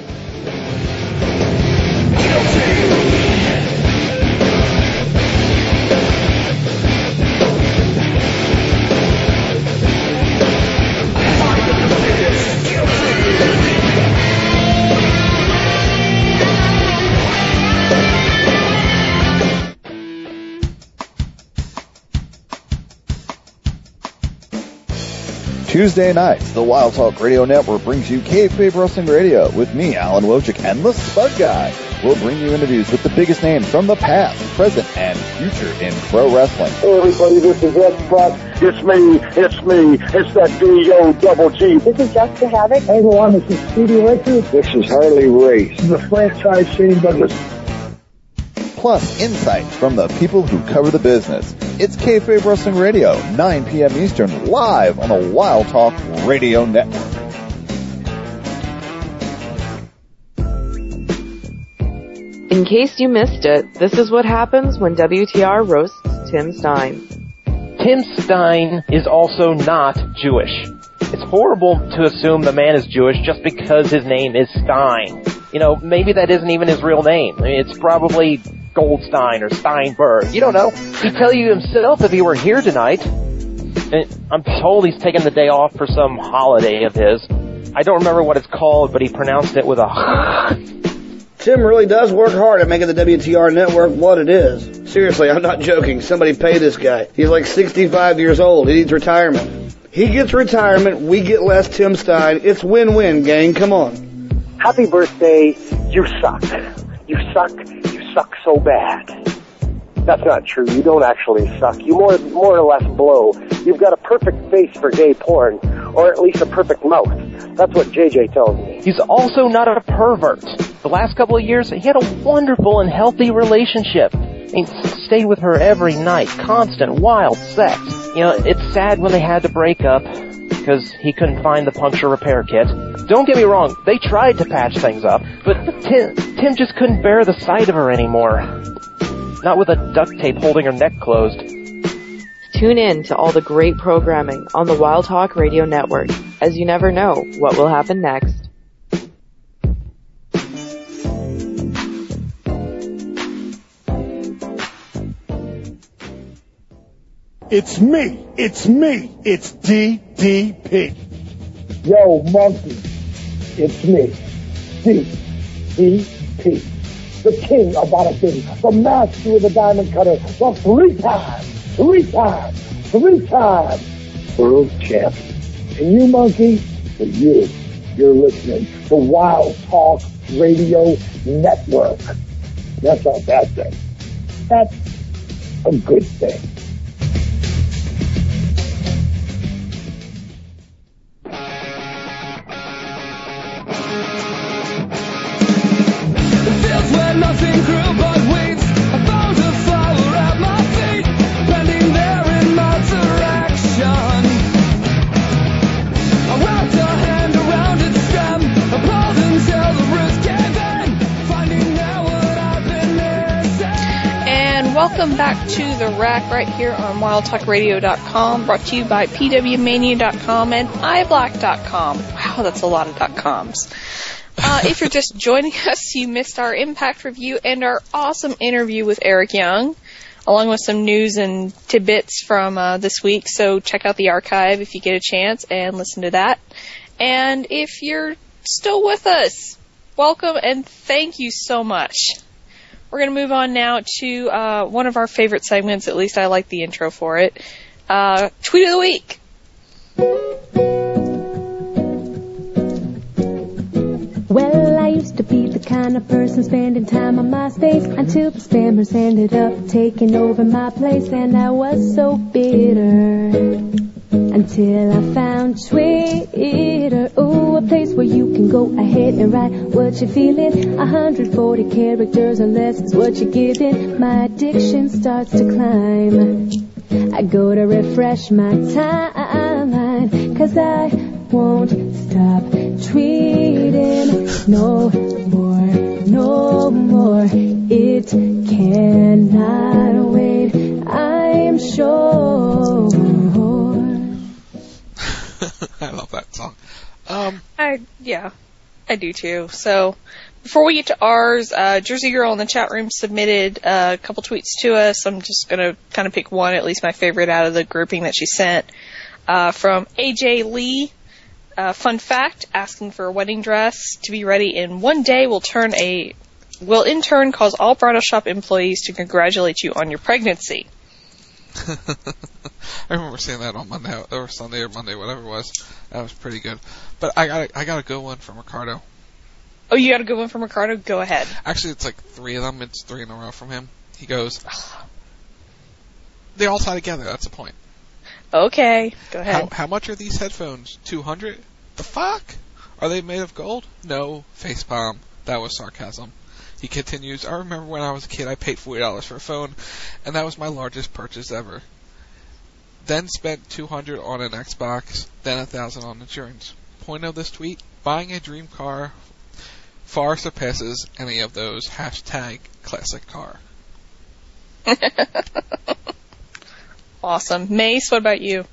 Tuesday nights, the Wild Talk Radio Network brings you Kayfabe Wrestling Radio with me, Alan Wojcik, and the Spud Guy. We'll bring you interviews with the biggest names from the past, present, and future in pro wrestling. Hey everybody, this is X-Pac. It's me. It's that D-O-double-G. This is Jessica Havoc. Hey everyone, this is Speedy Richards. This is Harley Race. This is the franchise Shane Douglas. Plus, insights from the people who cover the business. It's Kayfabe Wrestling Radio, 9 p.m. Eastern, live on the Wild Talk Radio Network. In case you missed it, this is what happens when WTR roasts Tim Stein. Tim Stein is also not Jewish. It's horrible to assume the man is Jewish just because his name is Stein. You know, maybe that isn't even his real name. I mean, it's probably Goldstein or Steinberg. You don't know. He'd tell you himself if he were here tonight. And I'm told he's taking the day off for some holiday of his. I don't remember what it's called, but he pronounced it with a Tim really does work hard at making the WTR network what it is. Seriously, I'm not joking. Somebody pay this guy. He's like 65 years old. He needs retirement. He gets retirement. We get less Tim Stein. It's win-win, gang. Come on. Happy birthday. You suck. You suck. You suck so bad. That's not true. You don't actually suck. You more or less blow. You've got a perfect face for gay porn, or at least a perfect mouth. That's what JJ tells me. He's also not a pervert. The last couple of years, he had a wonderful and healthy relationship. I mean, stayed with her every night, constant, wild sex. You know, it's sad when they had to break up, because he couldn't find the puncture repair kit. Don't get me wrong, they tried to patch things up, but Tim just couldn't bear the sight of her anymore. Not with a duct tape holding her neck closed. Tune in to all the great programming on the Wild Talk Radio Network, as you never know what will happen next. It's me, it's DDP. Yo, monkey, it's me, DDP. The king of bada bing, the master of the diamond cutter, the three time world champion. And you, monkey, for you, you're listening to Wild Talk Radio Network. That's not a bad thing. That's a good thing. Where nothing grew but weeds, I found a flower at my feet, bending there in my direction. I wrapped a hand around its stem, I pulled until the roots gave in, finding there what I've been missing. And welcome back to The Rack right here on WildTalkRadio.com, brought to you by PWMania.com and iBlack.com. Wow, that's a lot of .coms. If you're just joining us, you missed our Impact review and our awesome interview with Eric Young, along with some news and tidbits from this week. So check out the archive if you get a chance and listen to that. And if you're still with us, welcome and thank you so much. We're going to move on now to one of our favorite segments, at least I like the intro for it, Tweet of the Week. Well, I used to be the kind of person spending time on MySpace until the spammers ended up taking over my place, and I was so bitter until I found Twitter. Oh, a place where you can go ahead and write what you're feeling. 140 characters or less is what you're giving. My addiction starts to climb. I go to refresh my timeline, 'cause I won't stop tweeting no more. It cannot wait, I'm sure. I love that song. I do too. So, before we get to ours, Jersey Girl in the chat room submitted a couple tweets to us. I'm just going to kind of pick one, at least my favorite out of the grouping that she sent. From AJ Lee. Fun fact, asking for a wedding dress to be ready in one day will in turn cause all bridal shop employees to congratulate you on your pregnancy. I remember seeing that on Monday or Sunday or Monday, whatever it was. That was pretty good. But I got a good one from Ricardo. Oh, you got a good one from Ricardo? Go ahead. Actually, it's like 3 of them. It's 3 in a row from him. He goes, they all tie together. That's the point. Okay, go ahead. How much are these headphones? 200? The fuck? Are they made of gold? No. Facepalm. That was sarcasm. He continues, I remember when I was a kid I paid $40 for a phone, and that was my largest purchase ever. Then spent $200 on an Xbox, then $1,000 on insurance. Point of this tweet, buying a dream car far surpasses any of those #classic car. Awesome. Mace, what about you?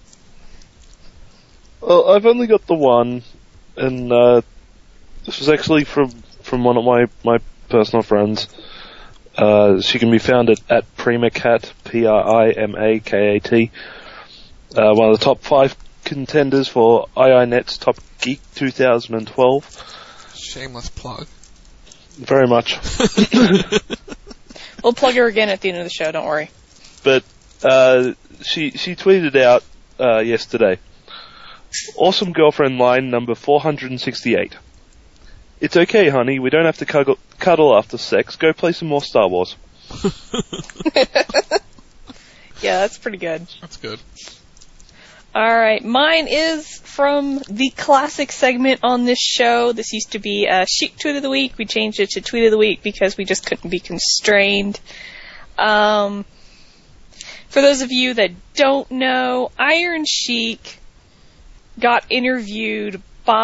Well, I've only got the one, and this was actually from one of my personal friends. She can be found at Primacat, Primakat. One of the top 5 contenders for IINet's Top Geek 2012. Shameless plug. Very much. We'll plug her again at the end of the show, don't worry. But she tweeted out yesterday, awesome girlfriend line number 468. It's okay, honey, we don't have to cuddle after sex. Go play some more Star Wars. Yeah, that's pretty good. That's good. Alright, mine is from the classic segment on this show. This used to be Chic Tweet of the Week. We changed it to Tweet of the Week because we just couldn't be constrained. For those of you that don't know, Iron Sheik got interviewed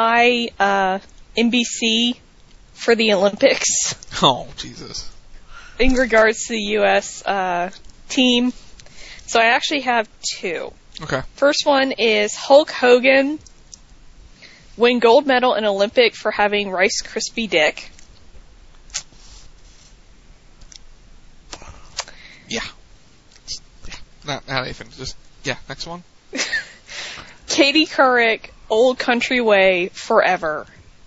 by NBC for the Olympics. Oh, Jesus. in regards to the U.S. Team. So I actually have two. Okay. First one is Hulk Hogan win gold medal in Olympic for having Rice Krispie dick. Yeah. Not even. Just, yeah, next one. Katie Couric, Old Country Way, forever.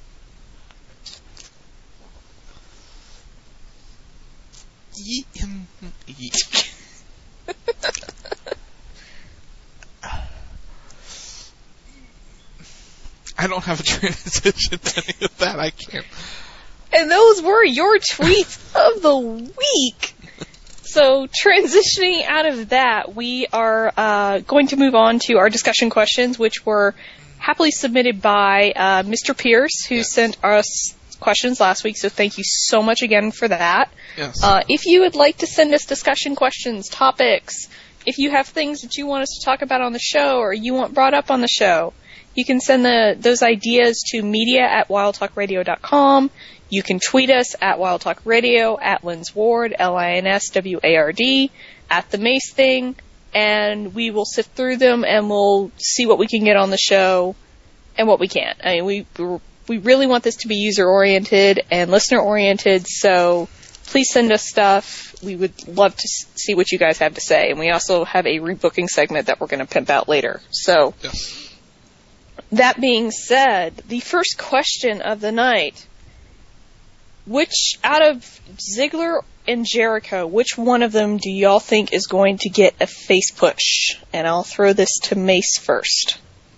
I don't have a transition to any of that. I can't. And those were your tweets of the week. So, transitioning out of that, we are going to move on to our discussion questions, which were happily submitted by Mr. Pierce, who sent us questions last week. So, thank you so much again for that. Yes. If you would like to send us discussion questions, topics, if you have things that you want us to talk about on the show or you want brought up on the show, you can send those ideas to media@wildtalkradio.com. You can tweet us at Wild Talk Radio, at Linz Ward, LINSWARD, at The Mace Thing, and we will sift through them and we'll see what we can get on the show and what we can't. I mean, we really want this to be user-oriented and listener-oriented, so please send us stuff. We would love to see what you guys have to say. And we also have a rebooking segment that we're going to pimp out later. So, That being said, the first question of the night. Which, out of Ziggler and Jericho, which one of them do y'all think is going to get a face push? And I'll throw this to Mace first.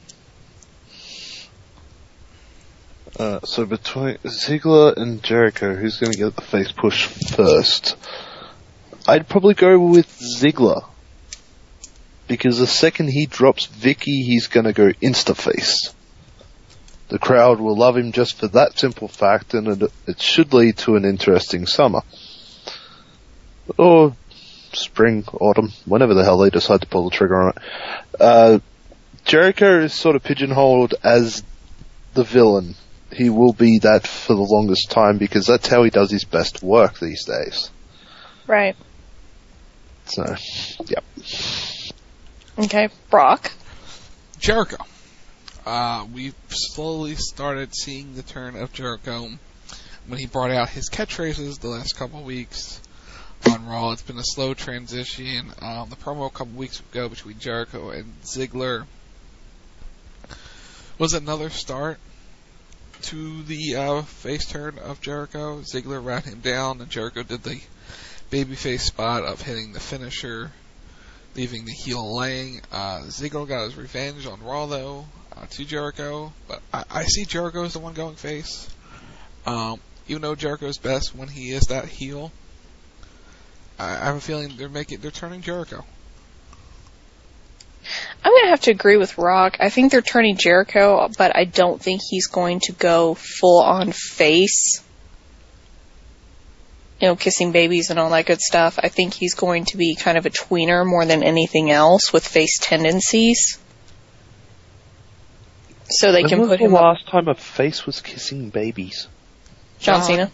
So between Ziggler and Jericho, who's going to get the face push first? I'd probably go with Ziggler. Because the second he drops Vicky, he's going to go insta-face. The crowd will love him just for that simple fact, and it should lead to an interesting summer. Or spring, autumn, whenever the hell they decide to pull the trigger on it. Jericho is sort of pigeonholed as the villain. He will be that for the longest time because that's how he does his best work these days. Right. So, yep. Okay, Brock. Jericho. We've slowly started seeing the turn of Jericho when he brought out his catchphrases the last couple of weeks on Raw. It's been a slow transition. The promo a couple weeks ago between Jericho and Ziggler was another start to the face turn of Jericho. Ziggler ran him down, and Jericho did the babyface spot of hitting the finisher, leaving the heel laying. Ziggler got his revenge on Raw, though, to Jericho. But I see Jericho as the one going face. Even though Jericho's best when he is that heel, I have a feeling they're turning Jericho. I'm going to have to agree with Rock. I think they're turning Jericho, but I don't think he's going to go full on face. You know, kissing babies and all that good stuff. I think he's going to be kind of a tweener more than anything else with face tendencies. So they can put him the up. last time a face was kissing babies? John Cena.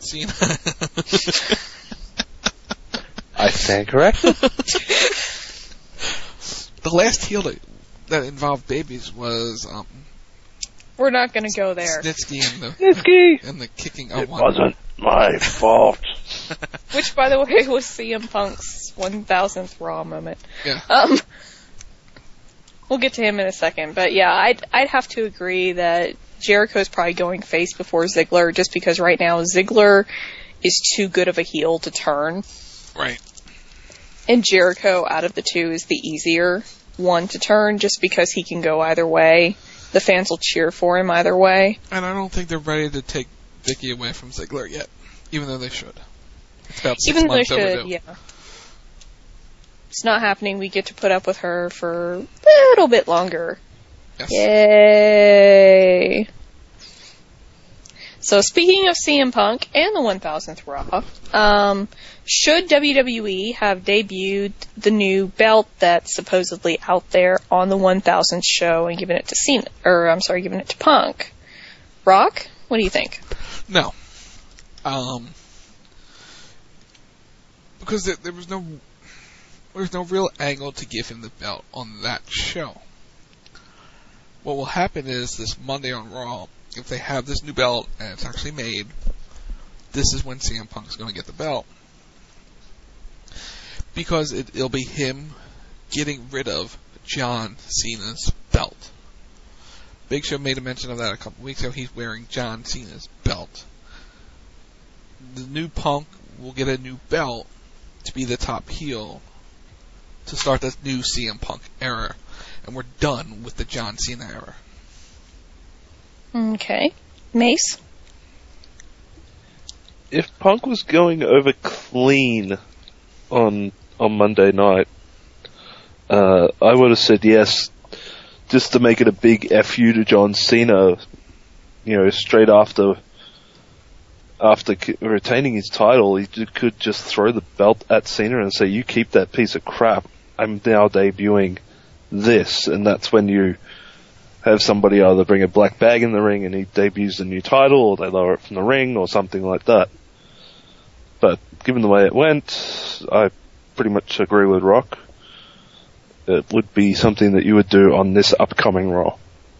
I stand corrected. The last heel that involved babies was We're not going to go there. Snitsky and the kicking of one. It wasn't my fault. Which, by the way, was CM Punk's 1000th Raw moment. Yeah. We'll get to him in a second, but yeah, I'd have to agree that Jericho's probably going face before Ziggler, just because right now Ziggler is too good of a heel to turn. Right. And Jericho, out of the two, is the easier one to turn, just because he can go either way. The fans will cheer for him either way. And I don't think they're ready to take Vicky away from Ziggler yet, even though they should. It's about 6 months overdue. Yeah. It's not happening. We get to put up with her for a little bit longer. Yes. Yay! So speaking of CM Punk and the 1000th Raw, should WWE have debuted the new belt that's supposedly out there on the 1000th show and given it to given it to Punk? Rock, what do you think? No. because there was no real angle to give him the belt on that show. What will happen is this Monday on Raw, if they have this new belt and it's actually made, this is when CM Punk's going to get the belt. Because it'll be him getting rid of John Cena's belt. Big Show made a mention of that a couple weeks ago. He's wearing John Cena's belt. The new Punk will get a new belt to be the top heel to start this new CM Punk era. And we're done with the John Cena era. Okay. Mace? If Punk was going over clean on Monday night, I would have said yes, just to make it a big FU to John Cena, straight after retaining his title, he could just throw the belt at Cena and say, you keep that piece of crap, I'm now debuting this, and that's when you have somebody either bring a black bag in the ring and he debuts the new title, or they lower it from the ring, or something like that. But given the way it went, I pretty much agree with Rock. It would be something that you would do on this upcoming Raw.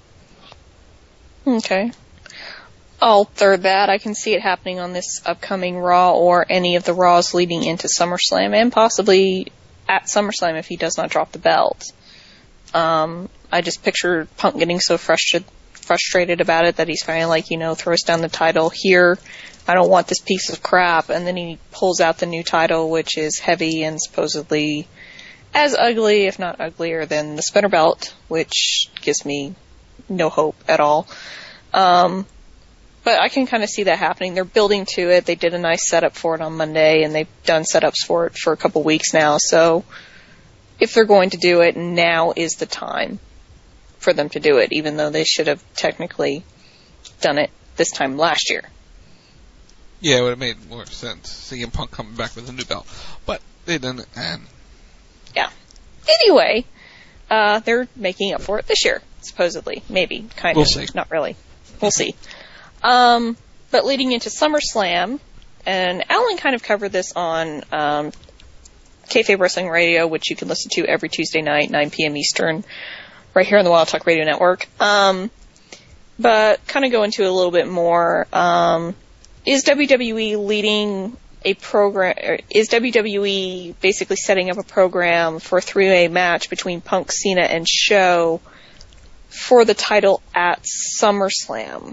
Okay. I'll third that. I can see it happening on this upcoming Raw or any of the Raws leading into SummerSlam, and possibly at SummerSlam if he does not drop the belt. I just picture Punk getting so frustrated about it that he's finally throws down the title. Here, I don't want this piece of crap, and then he pulls out the new title, which is heavy and supposedly as ugly, if not uglier, than the spinner belt, which gives me no hope at all. But I can kind of see that happening. They're building to it. They did a nice setup for it on Monday, and they've done setups for it for a couple weeks now. So if they're going to do it, now is the time for them to do it, even though they should have technically done it this time last year. Yeah, it would have made more sense seeing Punk coming back with a new belt. But they didn't, and... Yeah. Anyway, they're making up for it this year, supposedly. Maybe. Kind of. We'll see. Not really. We'll see. But leading into SummerSlam, and Alan kind of covered this on Kayfabe Wrestling Radio, which you can listen to every Tuesday night, 9 p.m. Eastern, right here on the Wild Talk Radio Network. But kind of go into a little bit more. Is WWE leading a program? Is WWE basically setting up a program for a three-way match between Punk, Cena, and Show for the title at SummerSlam?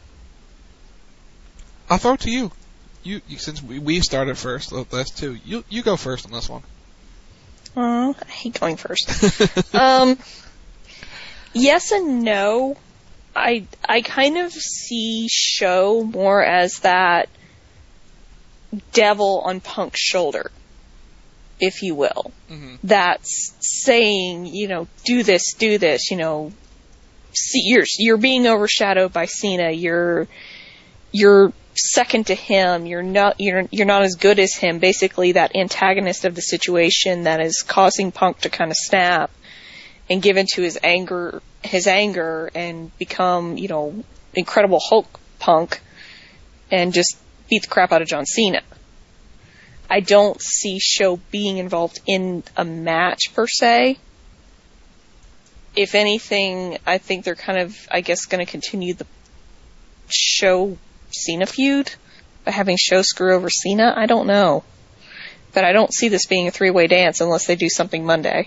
I'll throw it to you. You since we started first, last two. You go first on this one. I hate going first. Yes and no. I kind of see Show more as that devil on Punk's shoulder, if you will. Mm-hmm. That's saying, do this, see, you're being overshadowed by Cena, you're second to him, you're not as good as him, basically that antagonist of the situation that is causing Punk to kind of snap and give into his anger and become, Incredible Hulk Punk and just beat the crap out of John Cena. I don't see Show being involved in a match per se. If anything, I think they're kind of, going to continue the Show Cena feud by having Show screw over Cena. I don't know. But I don't see this being a three-way dance unless they do something Monday.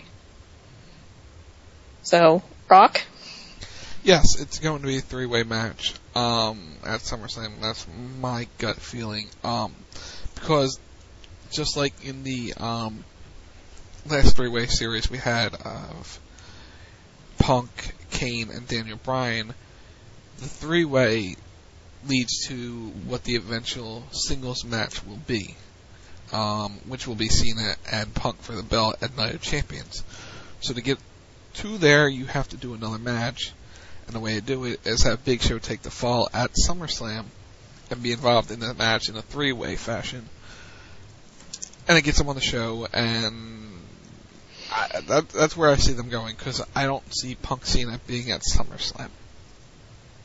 So, Rock? Yes, it's going to be a three-way match at SummerSlam. That's my gut feeling. Because just like in the last three-way series we had of Punk, Kane, and Daniel Bryan, the three-way leads to what the eventual singles match will be, which will be Cena and Punk for the belt at Night of Champions. So to get to there, you have to do another match, and the way to do it is have Big Show take the fall at SummerSlam and be involved in the match in a three-way fashion. And it gets him on the show, and that's where I see them going, because I don't see Punk Cena being at SummerSlam.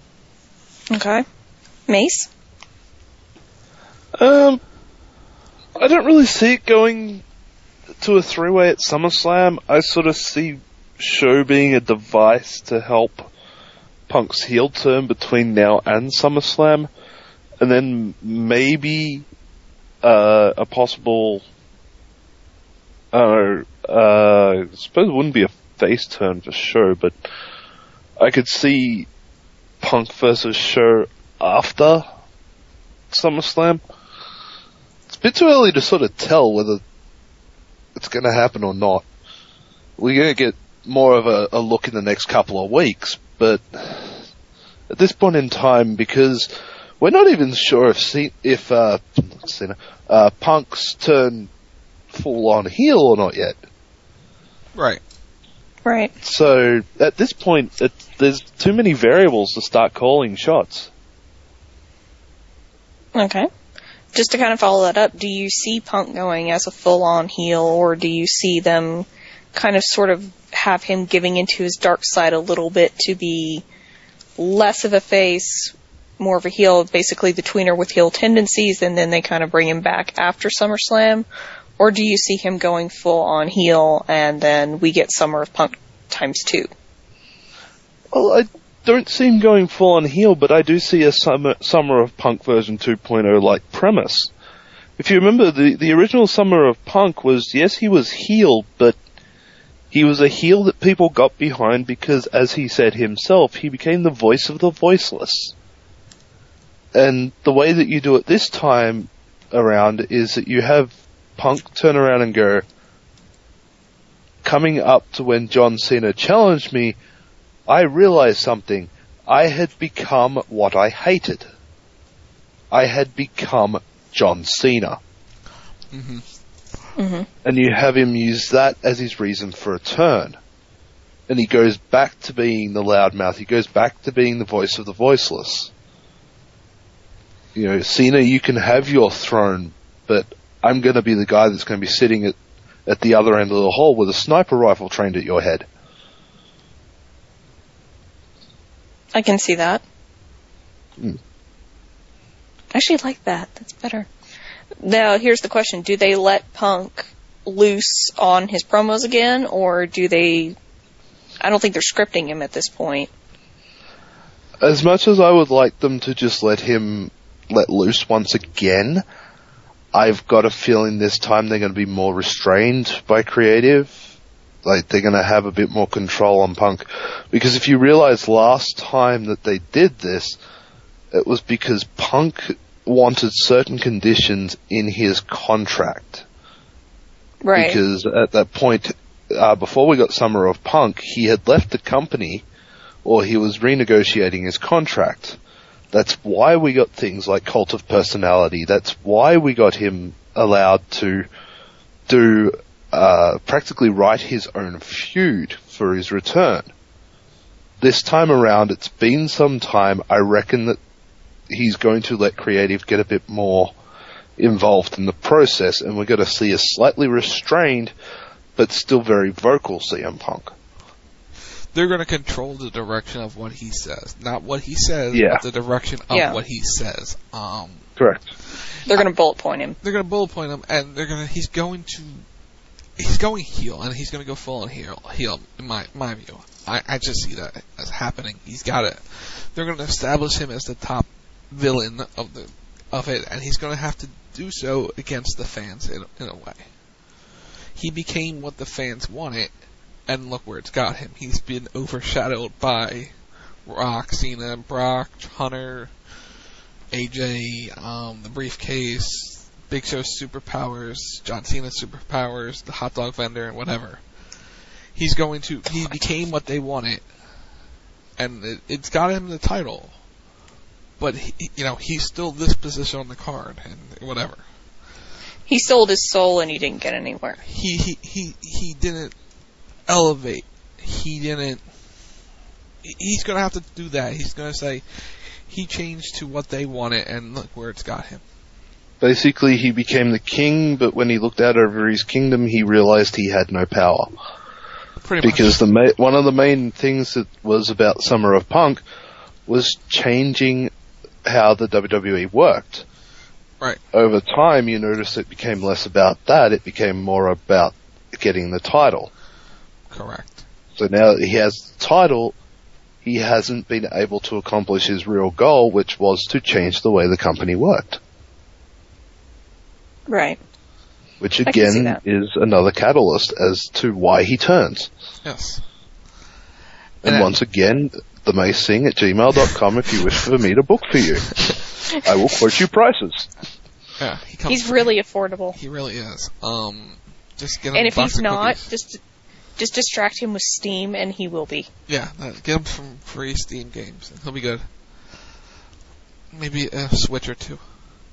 Okay. Mace? I don't really see it going to a three-way at SummerSlam. I sort of see Show being a device to help Punk's heel turn between now and SummerSlam, and then maybe a possible, I suppose it wouldn't be a face turn for Show, but I could see Punk versus Show after SummerSlam. It's a bit too early to sort of tell whether it's going to happen or not. We're going to get more of a look in the next couple of weeks, but at this point in time, because we're not even sure if Punk's turned full on heel or not yet. Right. Right. So at this point, there's too many variables to start calling shots. Okay. Just to kind of follow that up, do you see Punk going as a full-on heel, or do you see them kind of sort of have him giving into his dark side a little bit to be less of a face, more of a heel, basically the tweener with heel tendencies, and then they kind of bring him back after SummerSlam? Or do you see him going full-on heel, and then we get Summer of Punk ×2? Well, I don't see him going full-on heel, but I do see a Summer of Punk version 2.0-like premise. If you remember, the original Summer of Punk was, yes, he was heel, but he was a heel that people got behind because, as he said himself, he became the voice of the voiceless. And the way that you do it this time around is that you have Punk turn around and go, coming up to when John Cena challenged me, I realized something. I had become what I hated. I had become John Cena. Mm-hmm. Mm-hmm. And you have him use that as his reason for a turn. And he goes back to being the loudmouth. He goes back to being the voice of the voiceless. You know, Cena, you can have your throne, but I'm going to be the guy that's going to be sitting at the other end of the hall with a sniper rifle trained at your head. I can see that. Mm. I actually like that. That's better. Now, here's the question. Do they let Punk loose on his promos again, or do they... I don't think they're scripting him at this point. As much as I would like them to just let him let loose once again, I've got a feeling this time they're going to be more restrained by creative. Like, they're going to have a bit more control on Punk. Because if you realize last time that they did this, it was because Punk wanted certain conditions in his contract. Right. Because at that point, before we got Summer of Punk, he had left the company, or he was renegotiating his contract. That's why we got things like Cult of Personality. That's why we got him allowed to do practically write his own feud for his return. This time around, it's been some time. I reckon that he's going to let creative get a bit more involved in the process, and we're going to see a slightly restrained but still very vocal CM Punk. They're going to control the direction of what he says. Not what he says, Yeah. but the direction of what he says. Correct. They're going to bullet point him. They're going to bullet point him, and he's going heel, and he's going to go full on heel, in my view. I just see that as happening. He's got it. They're going to establish him as the top villain of it, and he's going to have to do so against the fans in a way. He became what the fans wanted, and look where it's got him. He's been overshadowed by Rock, Cena, Brock, Hunter, AJ, the briefcase, Big Show's superpowers, John Cena's superpowers, the hot dog vendor, and whatever. He became what they wanted, and it's got him the title. But he's still this position on the card, and whatever. He sold his soul and he didn't get anywhere. He didn't elevate. He's gonna have to do that. He's gonna say he changed to what they wanted, and look where it's got him. Basically, he became the king, but when he looked out over his kingdom, he realized he had no power. Pretty much. Because one of the main things that was about Summer of Punk was changing how the WWE worked. Right. Over time, you notice it became less about that. It became more about getting the title. Correct. So now that he has the title, he hasn't been able to accomplish his real goal, which was to change the way the company worked. Right. Which I can see again that. is another catalyst as to why he turns. Yes. And once again, themacing@gmail.com if you wish for me to book for you. I will quote you prices. Yeah, He's really affordable. He really is. Just get him And a if box he's of not, cookies. just distract him with Steam, and he will be. Yeah, get him some free Steam games. And he'll be good. Maybe a Switch or two.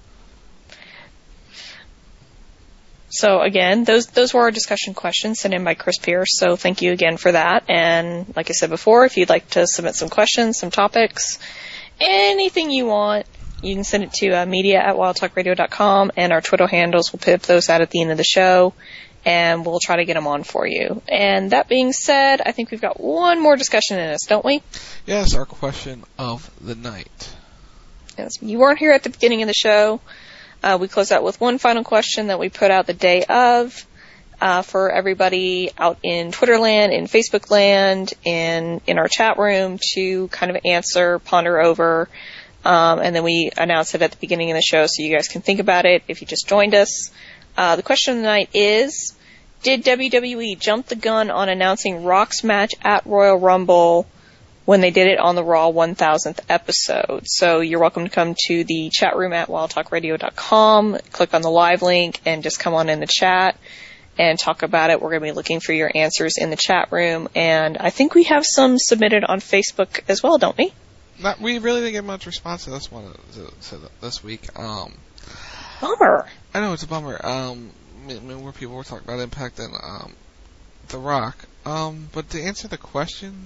So again, those were our discussion questions sent in by Chris Pierce. So thank you again for that. And like I said before, if you'd like to submit some questions, some topics, anything you want, you can send it to media@wildtalkradio.com, and our Twitter handles will pip those out at the end of the show, and we'll try to get them on for you. And that being said, I think we've got one more discussion in us, don't we? Yes, our question of the night. Yes, you weren't here at the beginning of the show. We close out with one final question that we put out the day of for everybody out in Twitter land, in Facebook land, and in our chat room to kind of answer, ponder over, and then we announce it at the beginning of the show so you guys can think about it if you just joined us. The question of the night is, did WWE jump the gun on announcing Rock's match at Royal Rumble when they did it on the Raw 1000th episode? So you're welcome to come to the chat room at wildtalkradio.com, click on the live link, and just come on in the chat and talk about it. We're going to be looking for your answers in the chat room, and I think we have some submitted on Facebook as well, don't we? We really didn't get much response to this one this week. Bummer. I know, it's a bummer. More people were talking about Impact than The Rock. But to answer the question,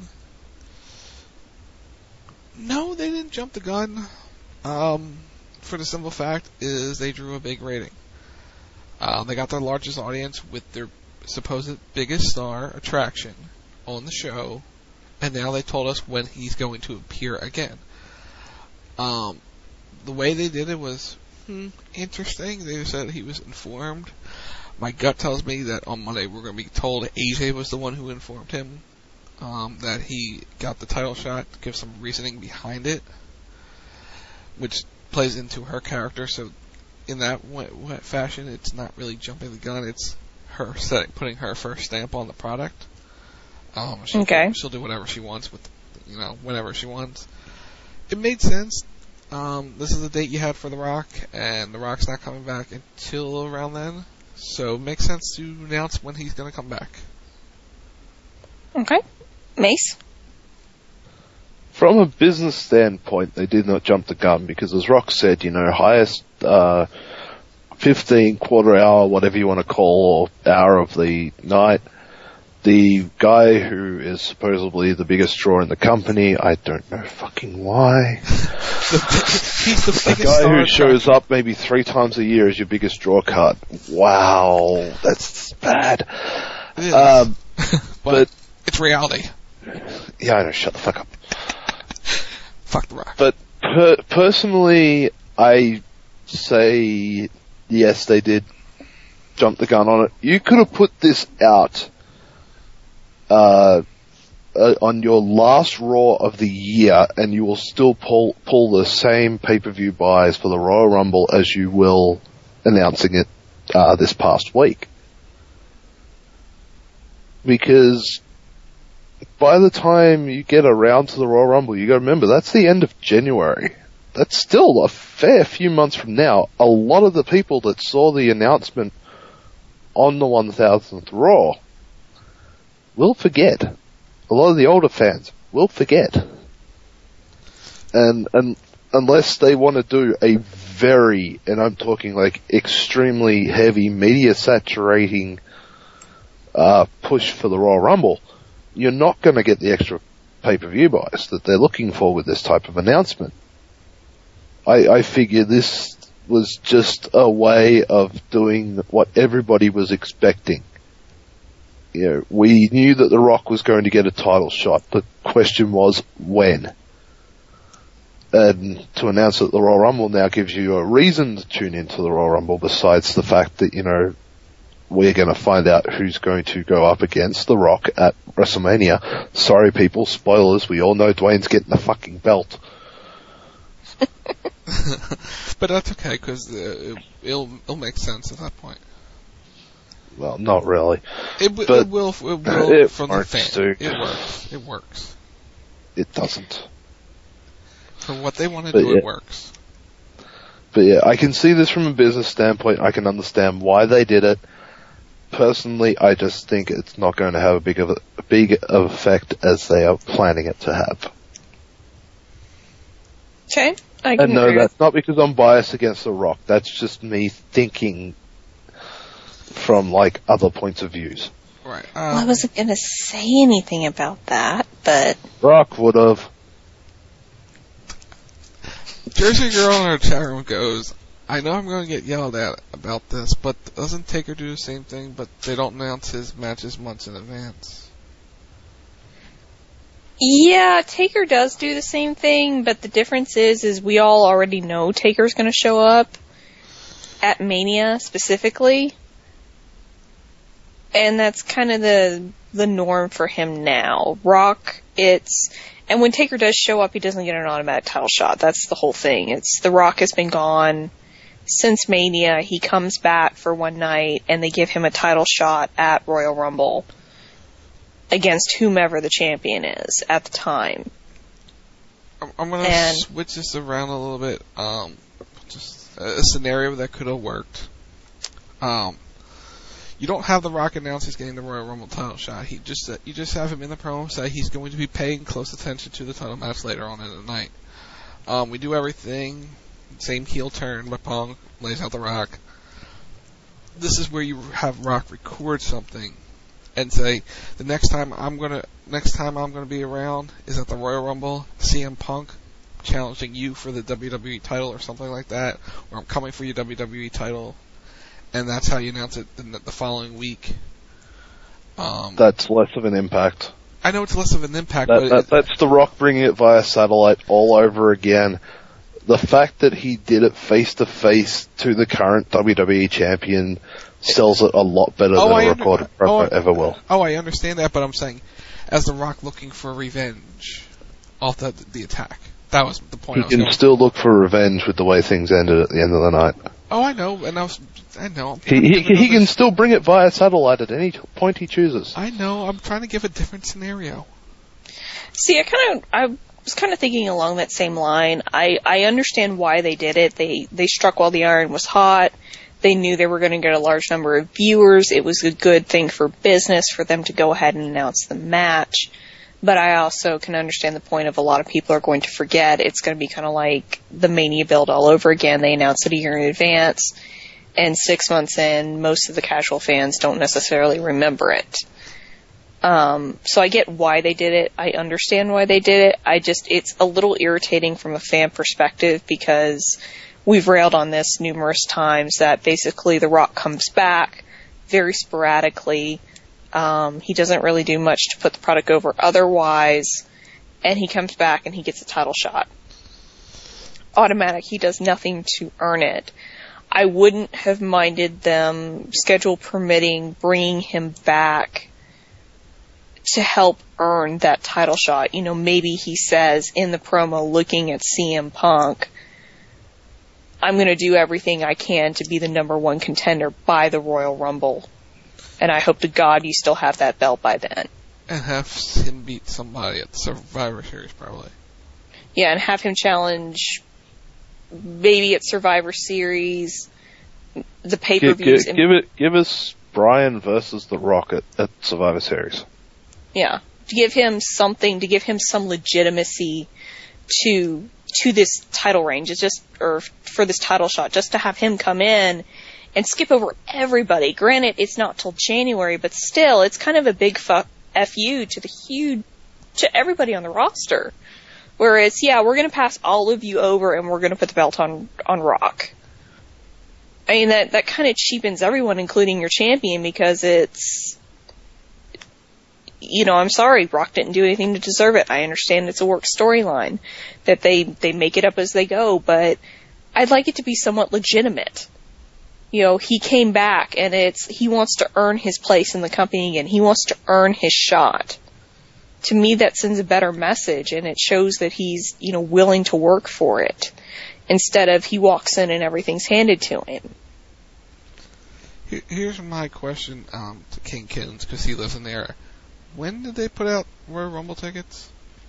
no, they didn't jump the gun. For the simple fact is they drew a big rating. They got their largest audience with their supposed biggest star attraction on the show, and now they told us when he's going to appear again. The way they did it was interesting. They said he was informed. My gut tells me that on Monday we're going to be told AJ was the one who informed him that he got the title shot, give some reasoning behind it, which plays into her character. So in that fashion, it's not really jumping the gun. It's her putting her first stamp on the product. She'll do whatever she wants with, whenever she wants. It made sense. This is the date you had for The Rock, and The Rock's not coming back until around then. So it makes sense to announce when he's going to come back. Okay. Mace? From a business standpoint, they did not jump the gun because, as Rock said, highest 15 quarter hour, whatever you want to call, or hour of the night. The guy who is supposedly the biggest draw in the company, I don't know fucking why. He's the biggest guy star who shows up maybe 3 times a year as your biggest draw card. Wow, that's bad. It is. But it's reality. Yeah, I know, shut the fuck up. Fuck The Rock. But personally, I say yes, they did jump the gun on it. You could have put this out on your last Raw of the year, and you will still pull the same pay-per-view buys for the Royal Rumble as you will announcing it this past week. Because by the time you get around to the Royal Rumble, you got to remember that's the end of January. That's still a fair few months from now. A lot of the people that saw the announcement on the 1000th Raw will forget. A lot of the older fans will forget. And unless they want to do a very, and I'm talking like extremely heavy media saturating push for the Royal Rumble, you're not going to get the extra pay-per-view buys that they're looking for with this type of announcement. I figure this was just a way of doing what everybody was expecting. We knew that The Rock was going to get a title shot. The question was when. And to announce that the Royal Rumble now gives you a reason to tune into the Royal Rumble besides the fact that, we're going to find out who's going to go up against The Rock at WrestleMania. Sorry people, spoilers, we all know Dwayne's getting the fucking belt. But that's okay, because it'll make sense at that point. Well, not really. It will from the fan. It works. It doesn't. For what they want to do, it works. But yeah, I can see this from a business standpoint. I can understand why they did it. Personally, I just think it's not going to have a big of effect as they are planning it to have. Okay, And no, that's not because I'm biased against The Rock. That's just me thinking from other points of views. Right. Well, I wasn't going to say anything about that, but Rock would have. Jersey Girl in our chat room goes, I know I'm going to get yelled at about this, but doesn't Taker do the same thing, but they don't announce his matches months in advance? yeah, Taker does do the same thing, but the difference is we all already know Taker's going to show up at Mania specifically, and that's kind of the norm for him now. Rock, and when Taker does show up, he doesn't get an automatic title shot. That's the whole thing. The Rock has been gone since Mania. He comes back for one night, and they give him a title shot at Royal Rumble against whomever the champion is at the time. I'm going to switch this around a little bit. Just a scenario that could have worked. You don't have The Rock announce he's getting the Royal Rumble title shot. You just have him in the promo say he's going to be paying close attention to the title match later on in the night. We do everything. Same heel turn, but Punk lays out The Rock. This is where you have Rock record something and say, the next time I'm gonna be around is at the Royal Rumble. CM Punk challenging you for the WWE title or something like that, or I'm coming for your WWE title. And that's how you announce it the following week. That's less of an impact. I know it's less of an impact, that's The Rock bringing it via satellite all over again. The fact that he did it face to face to the current WWE champion sells it a lot better than a recorded promo ever will. Oh, I understand that, but I'm saying, as The Rock looking for revenge off the attack. That was the point. He can still look for revenge with the way things ended at the end of the night. Oh, I know, and I know. He can still bring it via satellite at any point he chooses. I know. I'm trying to give a different scenario. See, I was kind of thinking along that same line. I understand why they did it. They struck while the iron was hot. They knew they were going to get a large number of viewers. It was a good thing for business for them to go ahead and announce the match. But I also can understand the point of a lot of people are going to forget. It's going to be kind of like the Mania build all over again. They announce it a year in advance, and 6 months in, most of the casual fans don't necessarily remember it. So I get why they did it. I understand why they did it. It's a little irritating from a fan perspective because we've railed on this numerous times that basically The Rock comes back very sporadically. He doesn't really do much to put the product over otherwise, and he comes back and he gets a title shot. Automatic, he does nothing to earn it. I wouldn't have minded them, schedule permitting, bringing him back to help earn that title shot. You know, maybe he says in the promo looking at CM Punk, I'm going to do everything I can to be the number one contender by the Royal Rumble. And I hope to God you still have that belt by then. And have him beat somebody at the Survivor Series, probably. Yeah, and have him challenge maybe at Survivor Series, the pay-per-views. Give us Bryan versus The Rock at Survivor Series. Yeah, to give him something, to give him some legitimacy to this title range, or for this title shot, just to have him come in and skip over everybody. Granted, it's not till January, but still, it's kind of a big FU to everybody on the roster. Whereas, yeah, we're going to pass all of you over and we're going to put the belt on Rock. I mean, that kind of cheapens everyone, including your champion, because I'm sorry, Rock didn't do anything to deserve it. I understand it's a work storyline, that they make it up as they go, but I'd like it to be somewhat legitimate. He came back, and he wants to earn his place in the company again. He wants to earn his shot. To me, that sends a better message, and it shows that he's, willing to work for it, instead of he walks in and everything's handed to him. Here's my question to King Kittens, because he lives in there. When did they put out Royal Rumble tickets?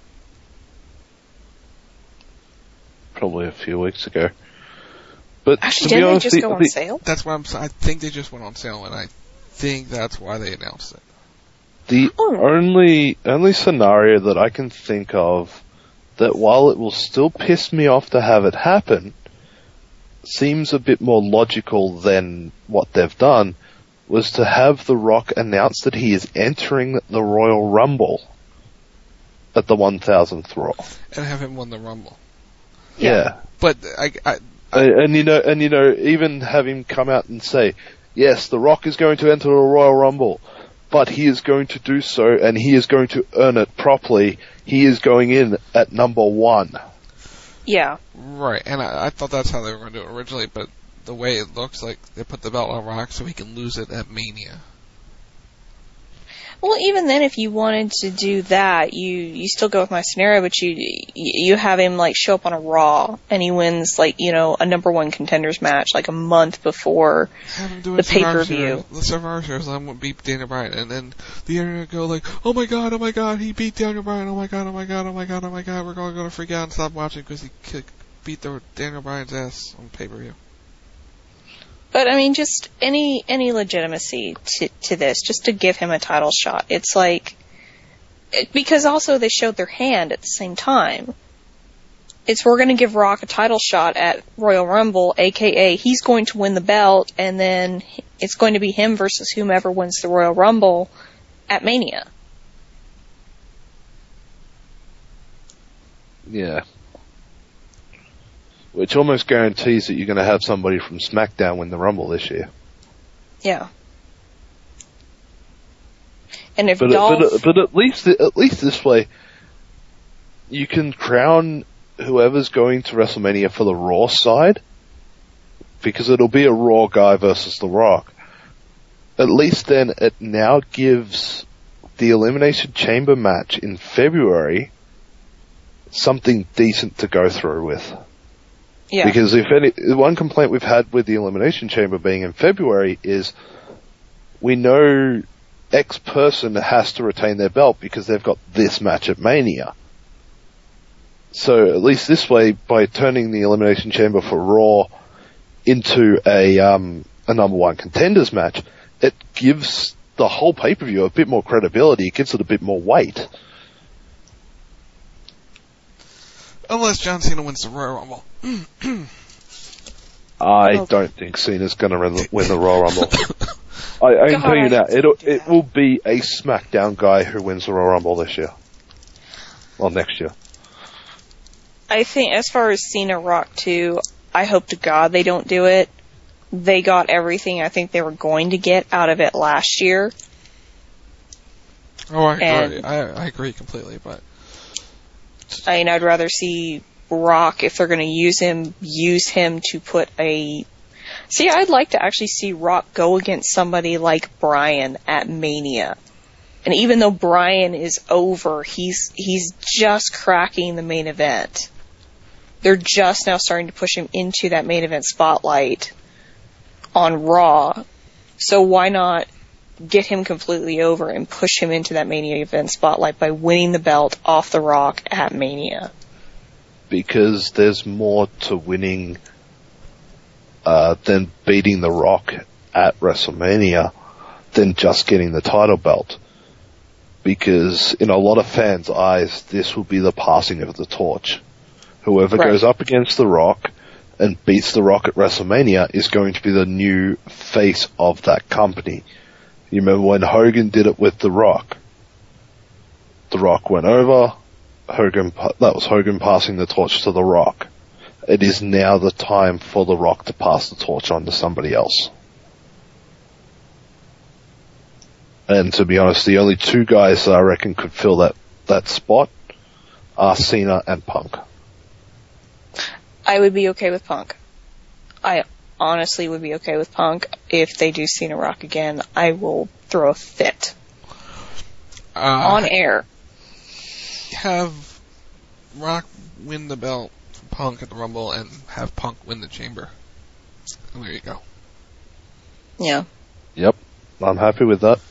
Probably a few weeks ago. But actually, to be honest, they just go on sale? That's what I'm saying. I think they just went on sale, and I think that's why they announced it. The only scenario that I can think of that, while it will still piss me off to have it happen, seems a bit more logical than what they've done, was to have The Rock announce that he is entering the Royal Rumble at the 1000th Raw. And have him win the Rumble. Yeah. But even have him come out and say, yes, The Rock is going to enter the Royal Rumble, but he is going to do so, and he is going to earn it properly. He is going in at number 1. Yeah. Right, and I thought that's how they were going to do it originally, but the way it looks like they put the belt on Rock so he can lose it at Mania. Well, even then, if you wanted to do that, you still go with my scenario, but you have him show up on a Raw, and he wins a number 1 contenders match a month before the pay-per-view. The Survivor Series won't beat Daniel Bryan, and then the internet go oh my god, he beat Daniel Bryan, oh my god, we're going to freak out and stop watching because he beat Daniel Bryan's ass on pay-per-view. But, just any legitimacy to this, just to give him a title shot. It's because also they showed their hand at the same time. We're going to give Rock a title shot at Royal Rumble, aka he's going to win the belt, and then it's going to be him versus whomever wins the Royal Rumble at Mania. Yeah. Which almost guarantees that you're going to have somebody from SmackDown win the Rumble this year. Yeah. And if but at least this way, you can crown whoever's going to WrestleMania for the Raw side, because it'll be a Raw guy versus The Rock. At least then it now gives the Elimination Chamber match in February something decent to go through with. Yeah. Because one complaint we've had with the Elimination Chamber being in February is we know X person has to retain their belt because they've got this match at Mania. So at least this way, by turning the Elimination Chamber for Raw into a number 1 contenders match, it gives the whole pay-per-view a bit more credibility. It gives it a bit more weight. Unless John Cena wins the Royal Rumble. I don't think Cena's going to win the Royal Rumble. I can tell you now, it will be a SmackDown guy who wins the Royal Rumble this year. Well, next year. I think as far as Cena Rock too, I hope to God they don't do it. They got everything I think they were going to get out of it last year. Oh, I agree. I agree completely, but I'd rather see Rock, if they're going to use him to put a... See, I'd like to actually see Rock go against somebody like Bryan at Mania. And even though Bryan is over, he's just cracking the main event. They're just now starting to push him into that main event spotlight on Raw. So why not get him completely over and push him into that Mania event spotlight by winning the belt off The Rock at Mania? Because there's more to winning than beating The Rock at WrestleMania than just getting the title belt. Because in a lot of fans' eyes, this will be the passing of the torch. Whoever goes up against The Rock and beats The Rock at WrestleMania is going to be the new face of that company. You remember when Hogan did it with The Rock? The Rock went over, that was Hogan passing the torch to The Rock. It is now the time for The Rock to pass the torch on to somebody else. And to be honest, the only two guys that I reckon could fill that spot are Cena and Punk. I would be okay with Punk. I honestly would be okay with Punk. If they do Cena Rock again, I will throw a fit. On air. Have Rock win the belt for Punk at the Rumble and have Punk win the Chamber. And there you go. Yeah. Yep. I'm happy with that.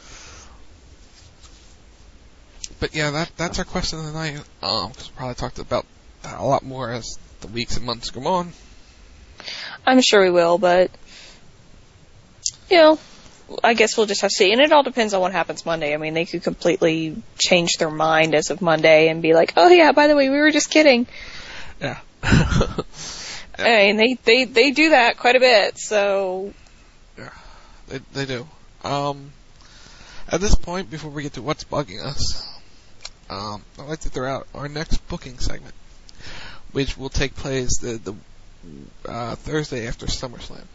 But yeah, that's our question of the night. We'll probably talk about that a lot more as the weeks and months go on. I'm sure we will, but, you know, I guess we'll just have to see. And it all depends on what happens Monday. I mean, they could completely change their mind as of Monday and be like, oh yeah, by the way, we were just kidding. Yeah. I mean, they do that quite a bit, so. Yeah, they do. At this point, before we get to what's bugging us, I'd like to throw out our next booking segment, which will take place the Thursday after SummerSlam.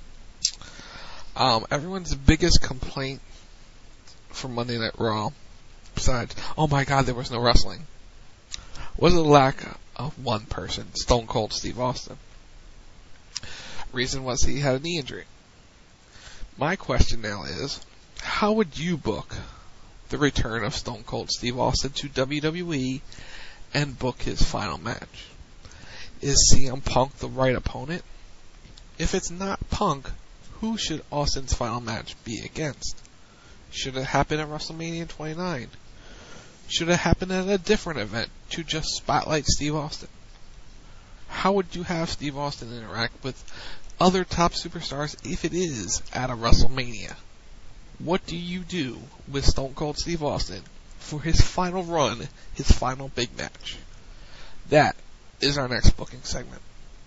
Everyone's biggest complaint for Monday Night Raw, besides, oh my god, there was no wrestling, was the lack of one person, Stone Cold Steve Austin. Reason was he had a knee injury. My question now is, how would you book the return of Stone Cold Steve Austin to WWE and book his final match? Is CM Punk the right opponent? If it's not Punk, who should Austin's final match be against? Should it happen at WrestleMania 29? Should it happen at a different event to just spotlight Steve Austin? How would you have Steve Austin interact with other top superstars if it is at a WrestleMania? What do you do with Stone Cold Steve Austin for his final run, his final big match? That is our next booking segment.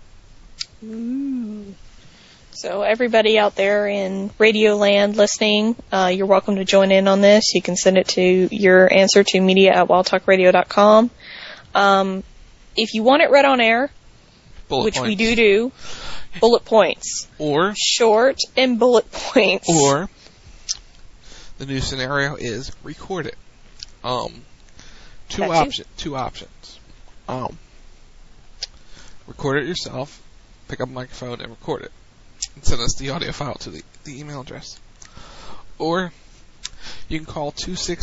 Ooh. So everybody out there in Radio Land listening, you're welcome to join in on this. You can send it to your answer to media@wildtalkradio.com. If you want it read on air, which we do, bullet points. Or short and bullet points. Or the new scenario is record it. Two options. Record it yourself, pick up a microphone and record it, and send us the audio file to the email address. Or you can call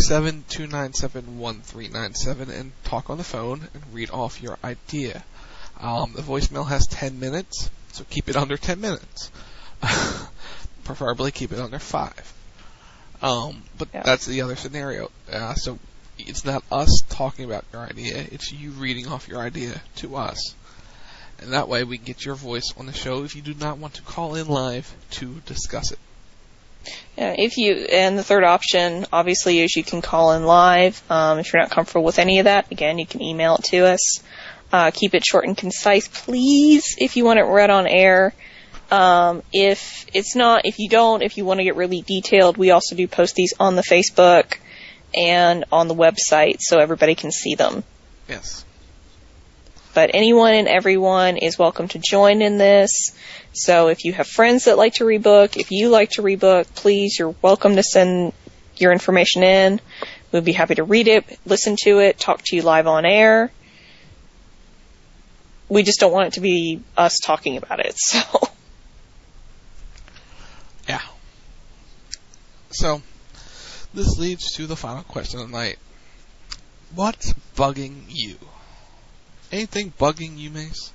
267-297-1397 and talk on the phone and read off your idea. The voicemail has 10 minutes, so keep it under 10 minutes. Preferably keep it under 5. But that's the other scenario. So it's not us talking about your idea, it's you reading off your idea to us. And that way we can get your voice on the show if you do not want to call in live to discuss it. Yeah, and the third option, obviously, is you can call in live. If you're not comfortable with any of that, again, you can email it to us. Keep it short and concise, please, if you want it read on air. If you want to get really detailed, we also do post these on the Facebook and on the website so everybody can see them. Yes. But anyone and everyone is welcome to join in this. So if you have friends that like to rebook, if you like to rebook, please, you're welcome to send your information in. We'd be happy to read it, listen to it, talk to you live on air. We just don't want it to be us talking about it, so. Yeah. So, this leads to the final question of the night. What's bugging you? Anything bugging you, Mace?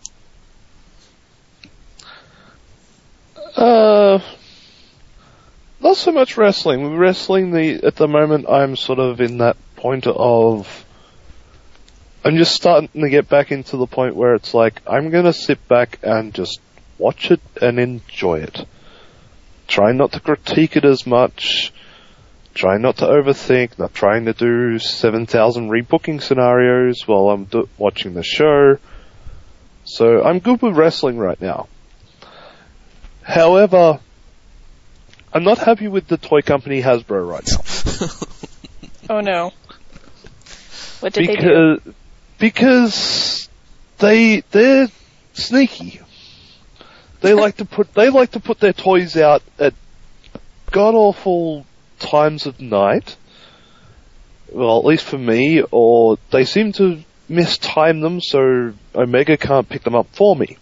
Not so much wrestling. With wrestling, at the moment, I'm sort of in that point of, I'm just starting to get back into the point where it's like, I'm gonna sit back and just watch it and enjoy it. Try not to critique it as much. Try not to overthink, not trying to do 7,000 rebooking scenarios while I'm watching the show. So I'm good with wrestling right now. However, I'm not happy with the toy company Hasbro right now. Oh no. What did they do? Because they're sneaky. They like to put their toys out at god awful times of night. Well, at least for me, or they seem to mistime them so Omega can't pick them up for me.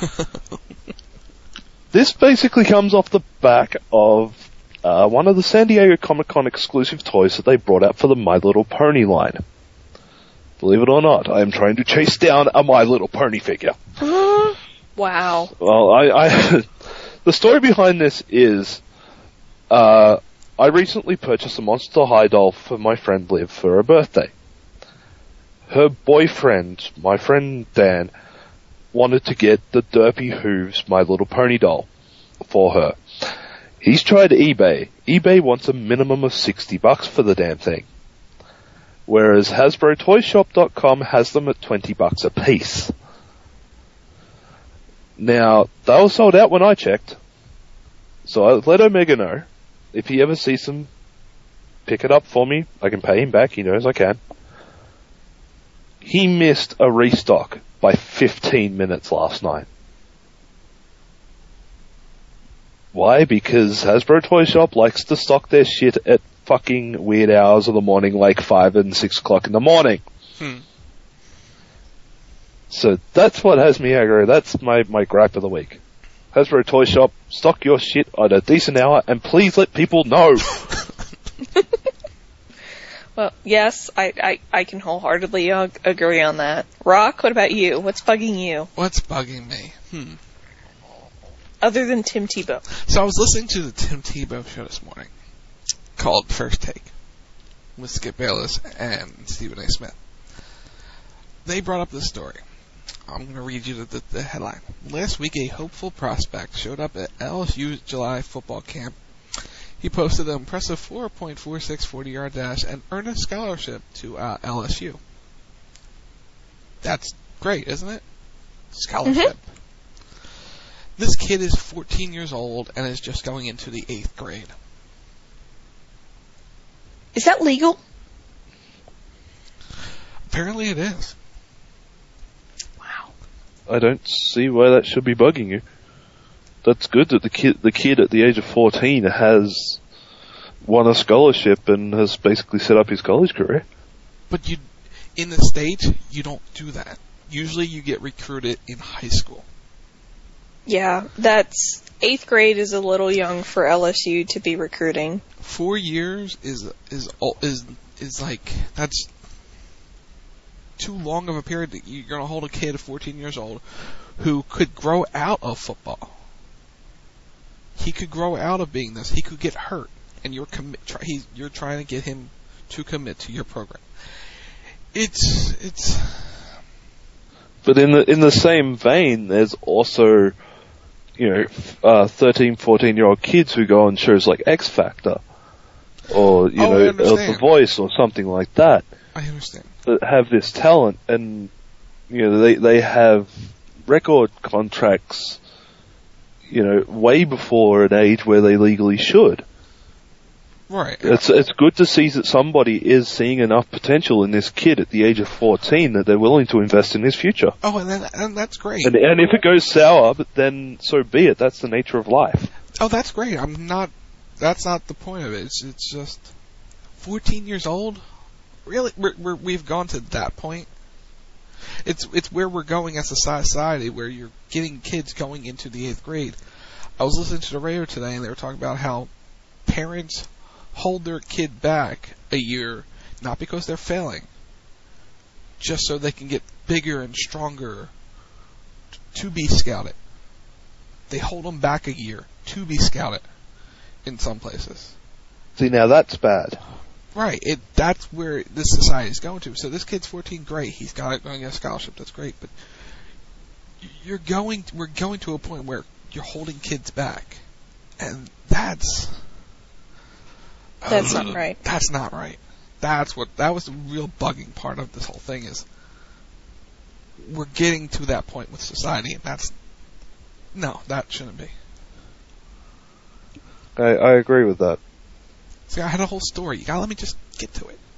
This basically comes off the back of one of the San Diego Comic-Con exclusive toys that they brought out for the My Little Pony line. Believe it or not, I am trying to chase down a My Little Pony figure. Wow. Well, the story behind this is, I recently purchased a Monster High doll for my friend Liv for her birthday. Her boyfriend, my friend Dan, wanted to get the Derpy Hooves My Little Pony doll for her. He's tried eBay. eBay wants a minimum of $60 for the damn thing. Whereas HasbroToyShop.com has them at $20 a piece. Now, they were sold out when I checked. So I let Omega know. If he ever sees them, pick it up for me. I can pay him back. He knows I can. He missed a restock by 15 minutes last night. Why? Because Hasbro Toy Shop likes to stock their shit at fucking weird hours of the morning, like 5 and 6 o'clock in the morning. So that's what has me aggro. That's my gripe of the week. Hasbro Toy Shop, stock your shit at a decent hour, and please let people know. Well, yes, I can wholeheartedly agree on that. Rock, what about you? What's bugging you? What's bugging me? Other than Tim Tebow. So I was listening to the Tim Tebow show this morning, called First Take, with Skip Bayless and Stephen A. Smith. They brought up this story. I'm going to read you the headline. Last week, a hopeful prospect showed up at LSU's July football camp. He posted an impressive 4.46 40-yard dash and earned a scholarship to LSU. That's great, isn't it? Scholarship. Mm-hmm. This kid is 14 years old and is just going into the 8th grade. Is that legal? Apparently it is. Wow. I don't see why that should be bugging you. That's good that the kid at the age of 14 has won a scholarship and has basically set up his college career. But in the States, you don't do that. Usually you get recruited in high school. Yeah, that's 8th grade is a little young for LSU to be recruiting. 4 years is like, that's too long of a period that you're going to hold a kid of 14 years old who could grow out of football. He could grow out of being this. He could get hurt, and you're trying to get him to commit to your program. It's. But in the same vein, there's also, 13, 14-year-old kids who go on shows like X Factor, or The Voice, or something like that. I understand. That have this talent, and they have record contracts. Way before an age where they legally should. Right. It's good to see that somebody is seeing enough potential in this kid at the age of 14 that they're willing to invest in his future. Oh, and that's great. And if it goes sour, but then so be it. That's the nature of life. Oh, that's great. That's not the point of it. It's just 14 years old. Really, we've gone to that point. It's where we're going as a society, where you're getting kids going into the 8th grade. I was listening to the radio today, and they were talking about how parents hold their kid back a year, not because they're failing, just so they can get bigger and stronger to be scouted. They hold them back a year to be scouted in some places. See, now that's bad. Right, that's where this society is going to. So this kid's 14, great. He's going to get a scholarship. That's great. But we're going to a point where you're holding kids back, and that's not right. That's not right. That was the real bugging part of this whole thing is we're getting to that point with society, and that shouldn't be. I agree with that. See, I had a whole story. You gotta let me just get to it.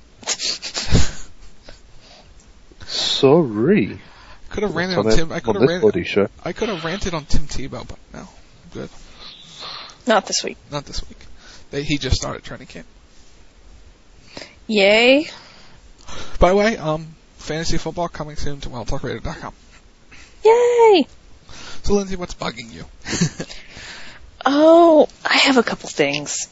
Sorry. Could have ranted on Tim. I could have ranted on Tim Tebow, but no, I'm good. Not this week. He just started training camp. Yay. By the way, fantasy football coming soon to WildTalkRadio.com. Yay! So, Lindsay, what's bugging you? Oh, I have a couple things.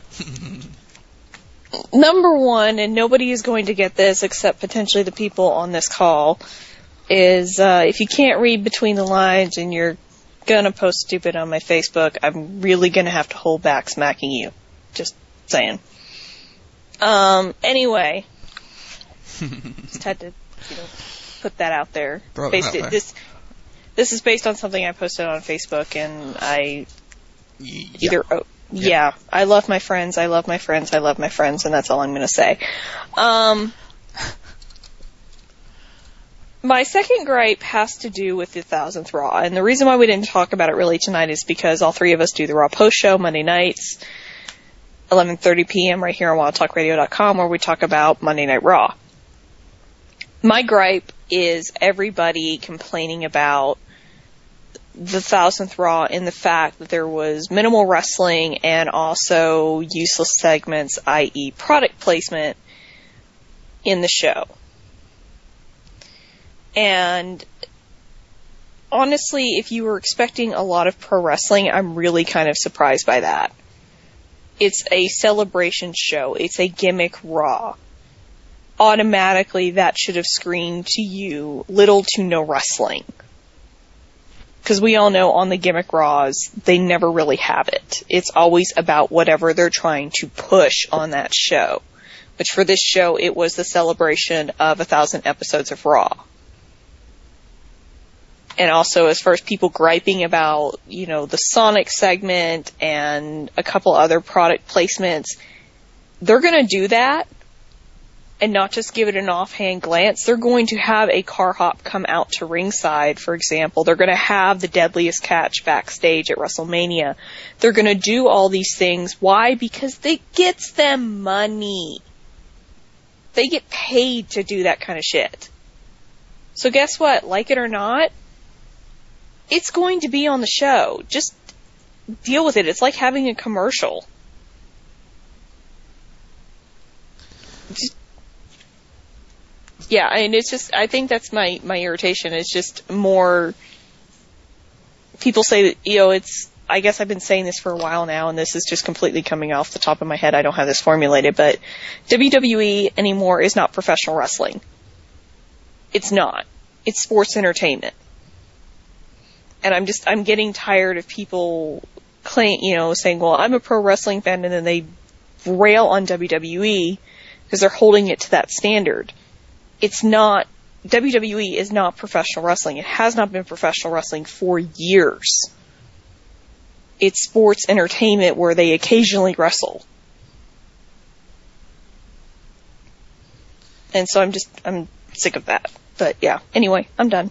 Number one, and nobody is going to get this except potentially the people on this call, is if you can't read between the lines and you're going to post stupid on my Facebook, I'm really going to have to hold back smacking you. Just saying. Anyway. Just had to, put that out there. This is based on something I posted on Facebook, and I I love my friends, I love my friends, I love my friends, and that's all I'm going to say. My second gripe has to do with the 1000th Raw, and the reason why we didn't talk about it really tonight is because all three of us do the Raw post show Monday nights, 11:30 p.m. right here on WildTalkRadio.com, where we talk about Monday Night Raw. My gripe is everybody complaining about the 1000th Raw in the fact that there was minimal wrestling and also useless segments, i.e. product placement, in the show. And honestly, if you were expecting a lot of pro wrestling, I'm really kind of surprised by that. It's a celebration show. It's a gimmick Raw. Automatically, that should have screamed to you little to no wrestling. Because we all know on the gimmick Raws, they never really have it. It's always about whatever they're trying to push on that show. Which for this show, it was the celebration of 1,000 episodes of Raw. And also, as far as people griping about, the Sonic segment and a couple other product placements, they're going to do that and not just give it an offhand glance. They're going to have a car hop come out to ringside, for example. They're going to have the Deadliest Catch backstage at WrestleMania. They're going to do all these things. Why? Because it gets them money. They get paid to do that kind of shit. So guess what? Like it or not, it's going to be on the show. Just deal with it. It's like having a commercial. And it's just, I think that's my irritation. It's just more, people say that, I guess I've been saying this for a while now, and this is just completely coming off the top of my head. I don't have this formulated, but WWE anymore is not professional wrestling. It's not. It's sports entertainment. And I'm getting tired of people saying, well, I'm a pro wrestling fan, and then they rail on WWE because they're holding it to that standard. It's not, WWE is not professional wrestling. It has not been professional wrestling for years. It's sports entertainment where they occasionally wrestle. And so I'm sick of that. But yeah, anyway, I'm done.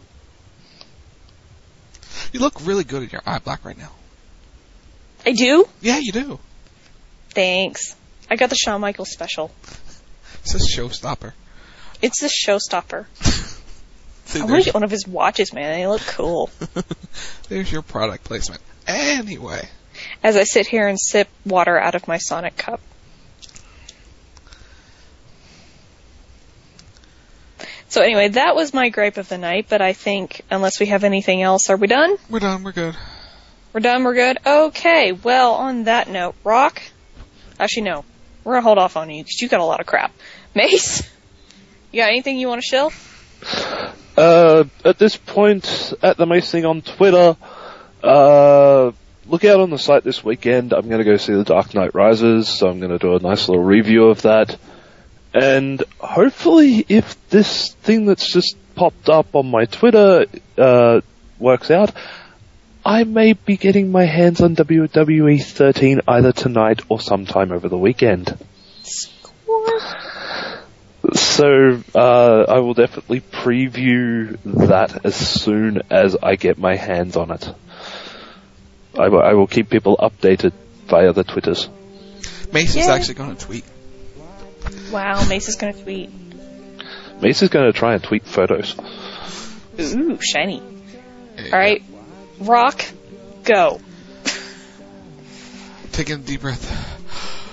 You look really good in your eye black right now. I do? Yeah, you do. Thanks. I got the Shawn Michaels special. It's a showstopper. It's a showstopper. I want to get one of his watches, man. They look cool. There's your product placement. Anyway. As I sit here and sip water out of my Sonic cup. So anyway, that was my gripe of the night, but I think, unless we have anything else, are we done? We're done, we're good. We're done, we're good? Okay, well, on that note, Rock? Actually, no. We're gonna hold off on you, because you got a lot of crap. Mace? You got anything you want to shill? At this point, at the Mace thing on Twitter, look out on the site this weekend. I'm going to go see The Dark Knight Rises, so I'm going to do a nice little review of that. And hopefully, if this thing that's just popped up on my Twitter works out, I may be getting my hands on WWE 13 either tonight or sometime over the weekend. So, I will definitely preview that as soon as I get my hands on it. I will keep people updated via the Twitters. Mace is actually going to tweet. Wow, Mace is going to tweet. Mace is going to try and tweet photos. Ooh, shiny. Alright, Rock, go. Taking a deep breath.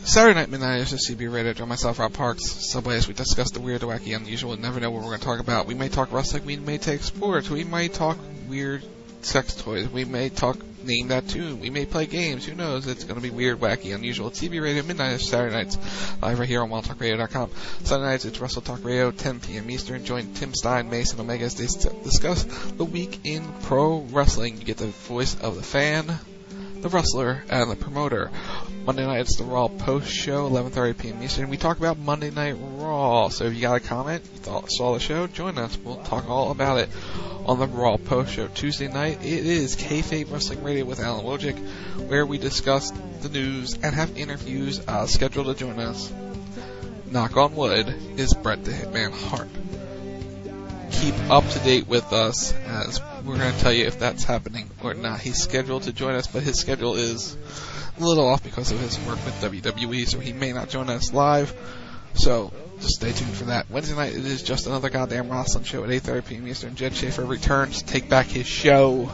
Saturday night, midnight is just CB Radio. Join myself, Rob Parks, Subway, as we discuss the weird, the wacky, unusual. Never know what we're going to talk about. We may talk wrestling, we may take sports, we may talk weird sex toys, we may talk Name That Tune, we may play games. Who knows? It's going to be weird, wacky, unusual. CB Radio, midnight is Saturday nights, live right here on WildTalkRadio.com. Sunday nights, it's Wrestle Talk Radio, 10 p.m. Eastern. Join Tim Stein, Mason Omega as they discuss the week in pro wrestling. You get the voice of the fan, the wrestler, and the promoter. Monday night, it's the Raw Post Show, 11:30 p.m. Eastern. We talk about Monday Night Raw. So if you got a comment, you saw the show, join us. We'll talk all about it on the Raw Post Show. Tuesday night, it is Kayfabe Wrestling Radio with Alan Wojcik, where we discuss the news and have interviews scheduled to join us. Knock on wood, is Bret the Hitman Hart. Keep up to date with us, as we're going to tell you if that's happening or not. He's scheduled to join us, but his schedule is a little off because of his work with WWE, so he may not join us live. So just stay tuned for that. Wednesday night, it is Just Another Goddamn Wrestling Show at 8:30 p.m. Eastern. Jed Schaefer returns to take back his show.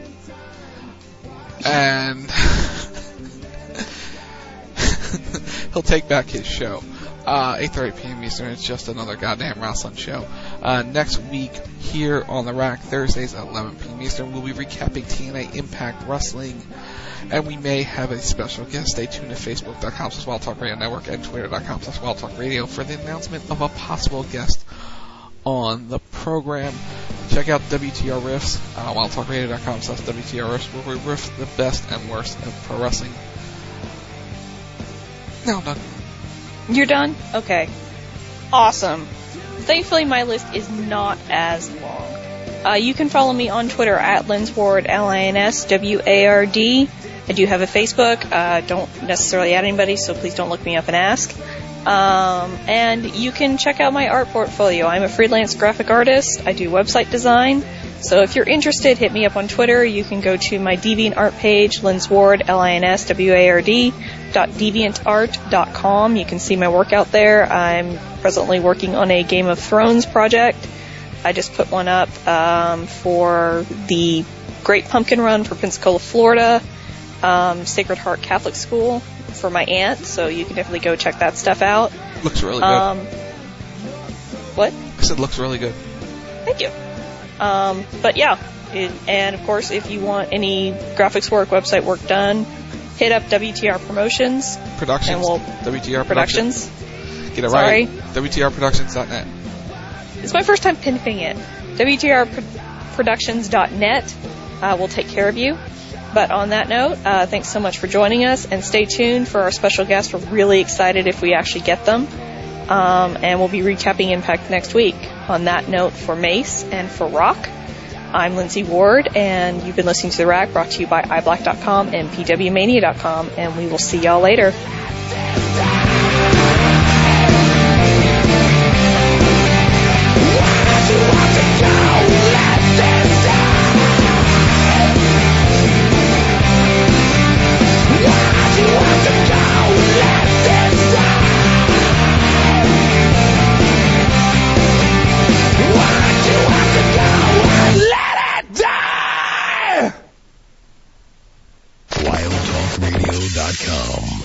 And he'll take back his show. 8:30 p.m. Eastern, it's Just Another Goddamn Wrestling Show. Next week, here on the Rack, Thursdays at 11 p.m. Eastern, we'll be recapping TNA Impact Wrestling, and we may have a special guest. Stay tuned to Facebook.com/WildTalkRadio Network and Twitter.com/WildTalkRadio for the announcement of a possible guest on the program. Check out WTR Riffs, WildTalkRadio.com/WTR Riffs, where we riff the best and worst of pro wrestling. Now I'm done. You're done? Okay. Awesome. Thankfully, my list is not as long. You can follow me on Twitter at Linsward, LINSWARD. I do have a Facebook. Don't necessarily add anybody, so please don't look me up and ask. And you can check out my art portfolio. I'm a freelance graphic artist. I do website design. So if you're interested, hit me up on Twitter. You can go to my DeviantArt page, Linsward, LINSWARD.deviantart.com. You can see my work out there. I'm presently working on a Game of Thrones project. I just put one up for the Great Pumpkin Run for Pensacola, Florida, Sacred Heart Catholic School for my aunt, so you can definitely go check that stuff out. Looks really good. What? I said looks really good. Thank you. But yeah, and of course, if you want any graphics work, website work done, hit up WTR Promotions. Productions. And we'll, WTR Productions. Get it right. WTRProductions.net. It's my first time pinning it. WTRProductions.net will take care of you. But on that note, thanks so much for joining us, and stay tuned for our special guests. We're really excited if we actually get them. And we'll be recapping Impact next week. On that note, for Mace and for Rock, I'm Lindsay Ward, and you've been listening to The Rack, brought to you by iBlack.com and PWMania.com, and we will see y'all later. WildTalkRadio.com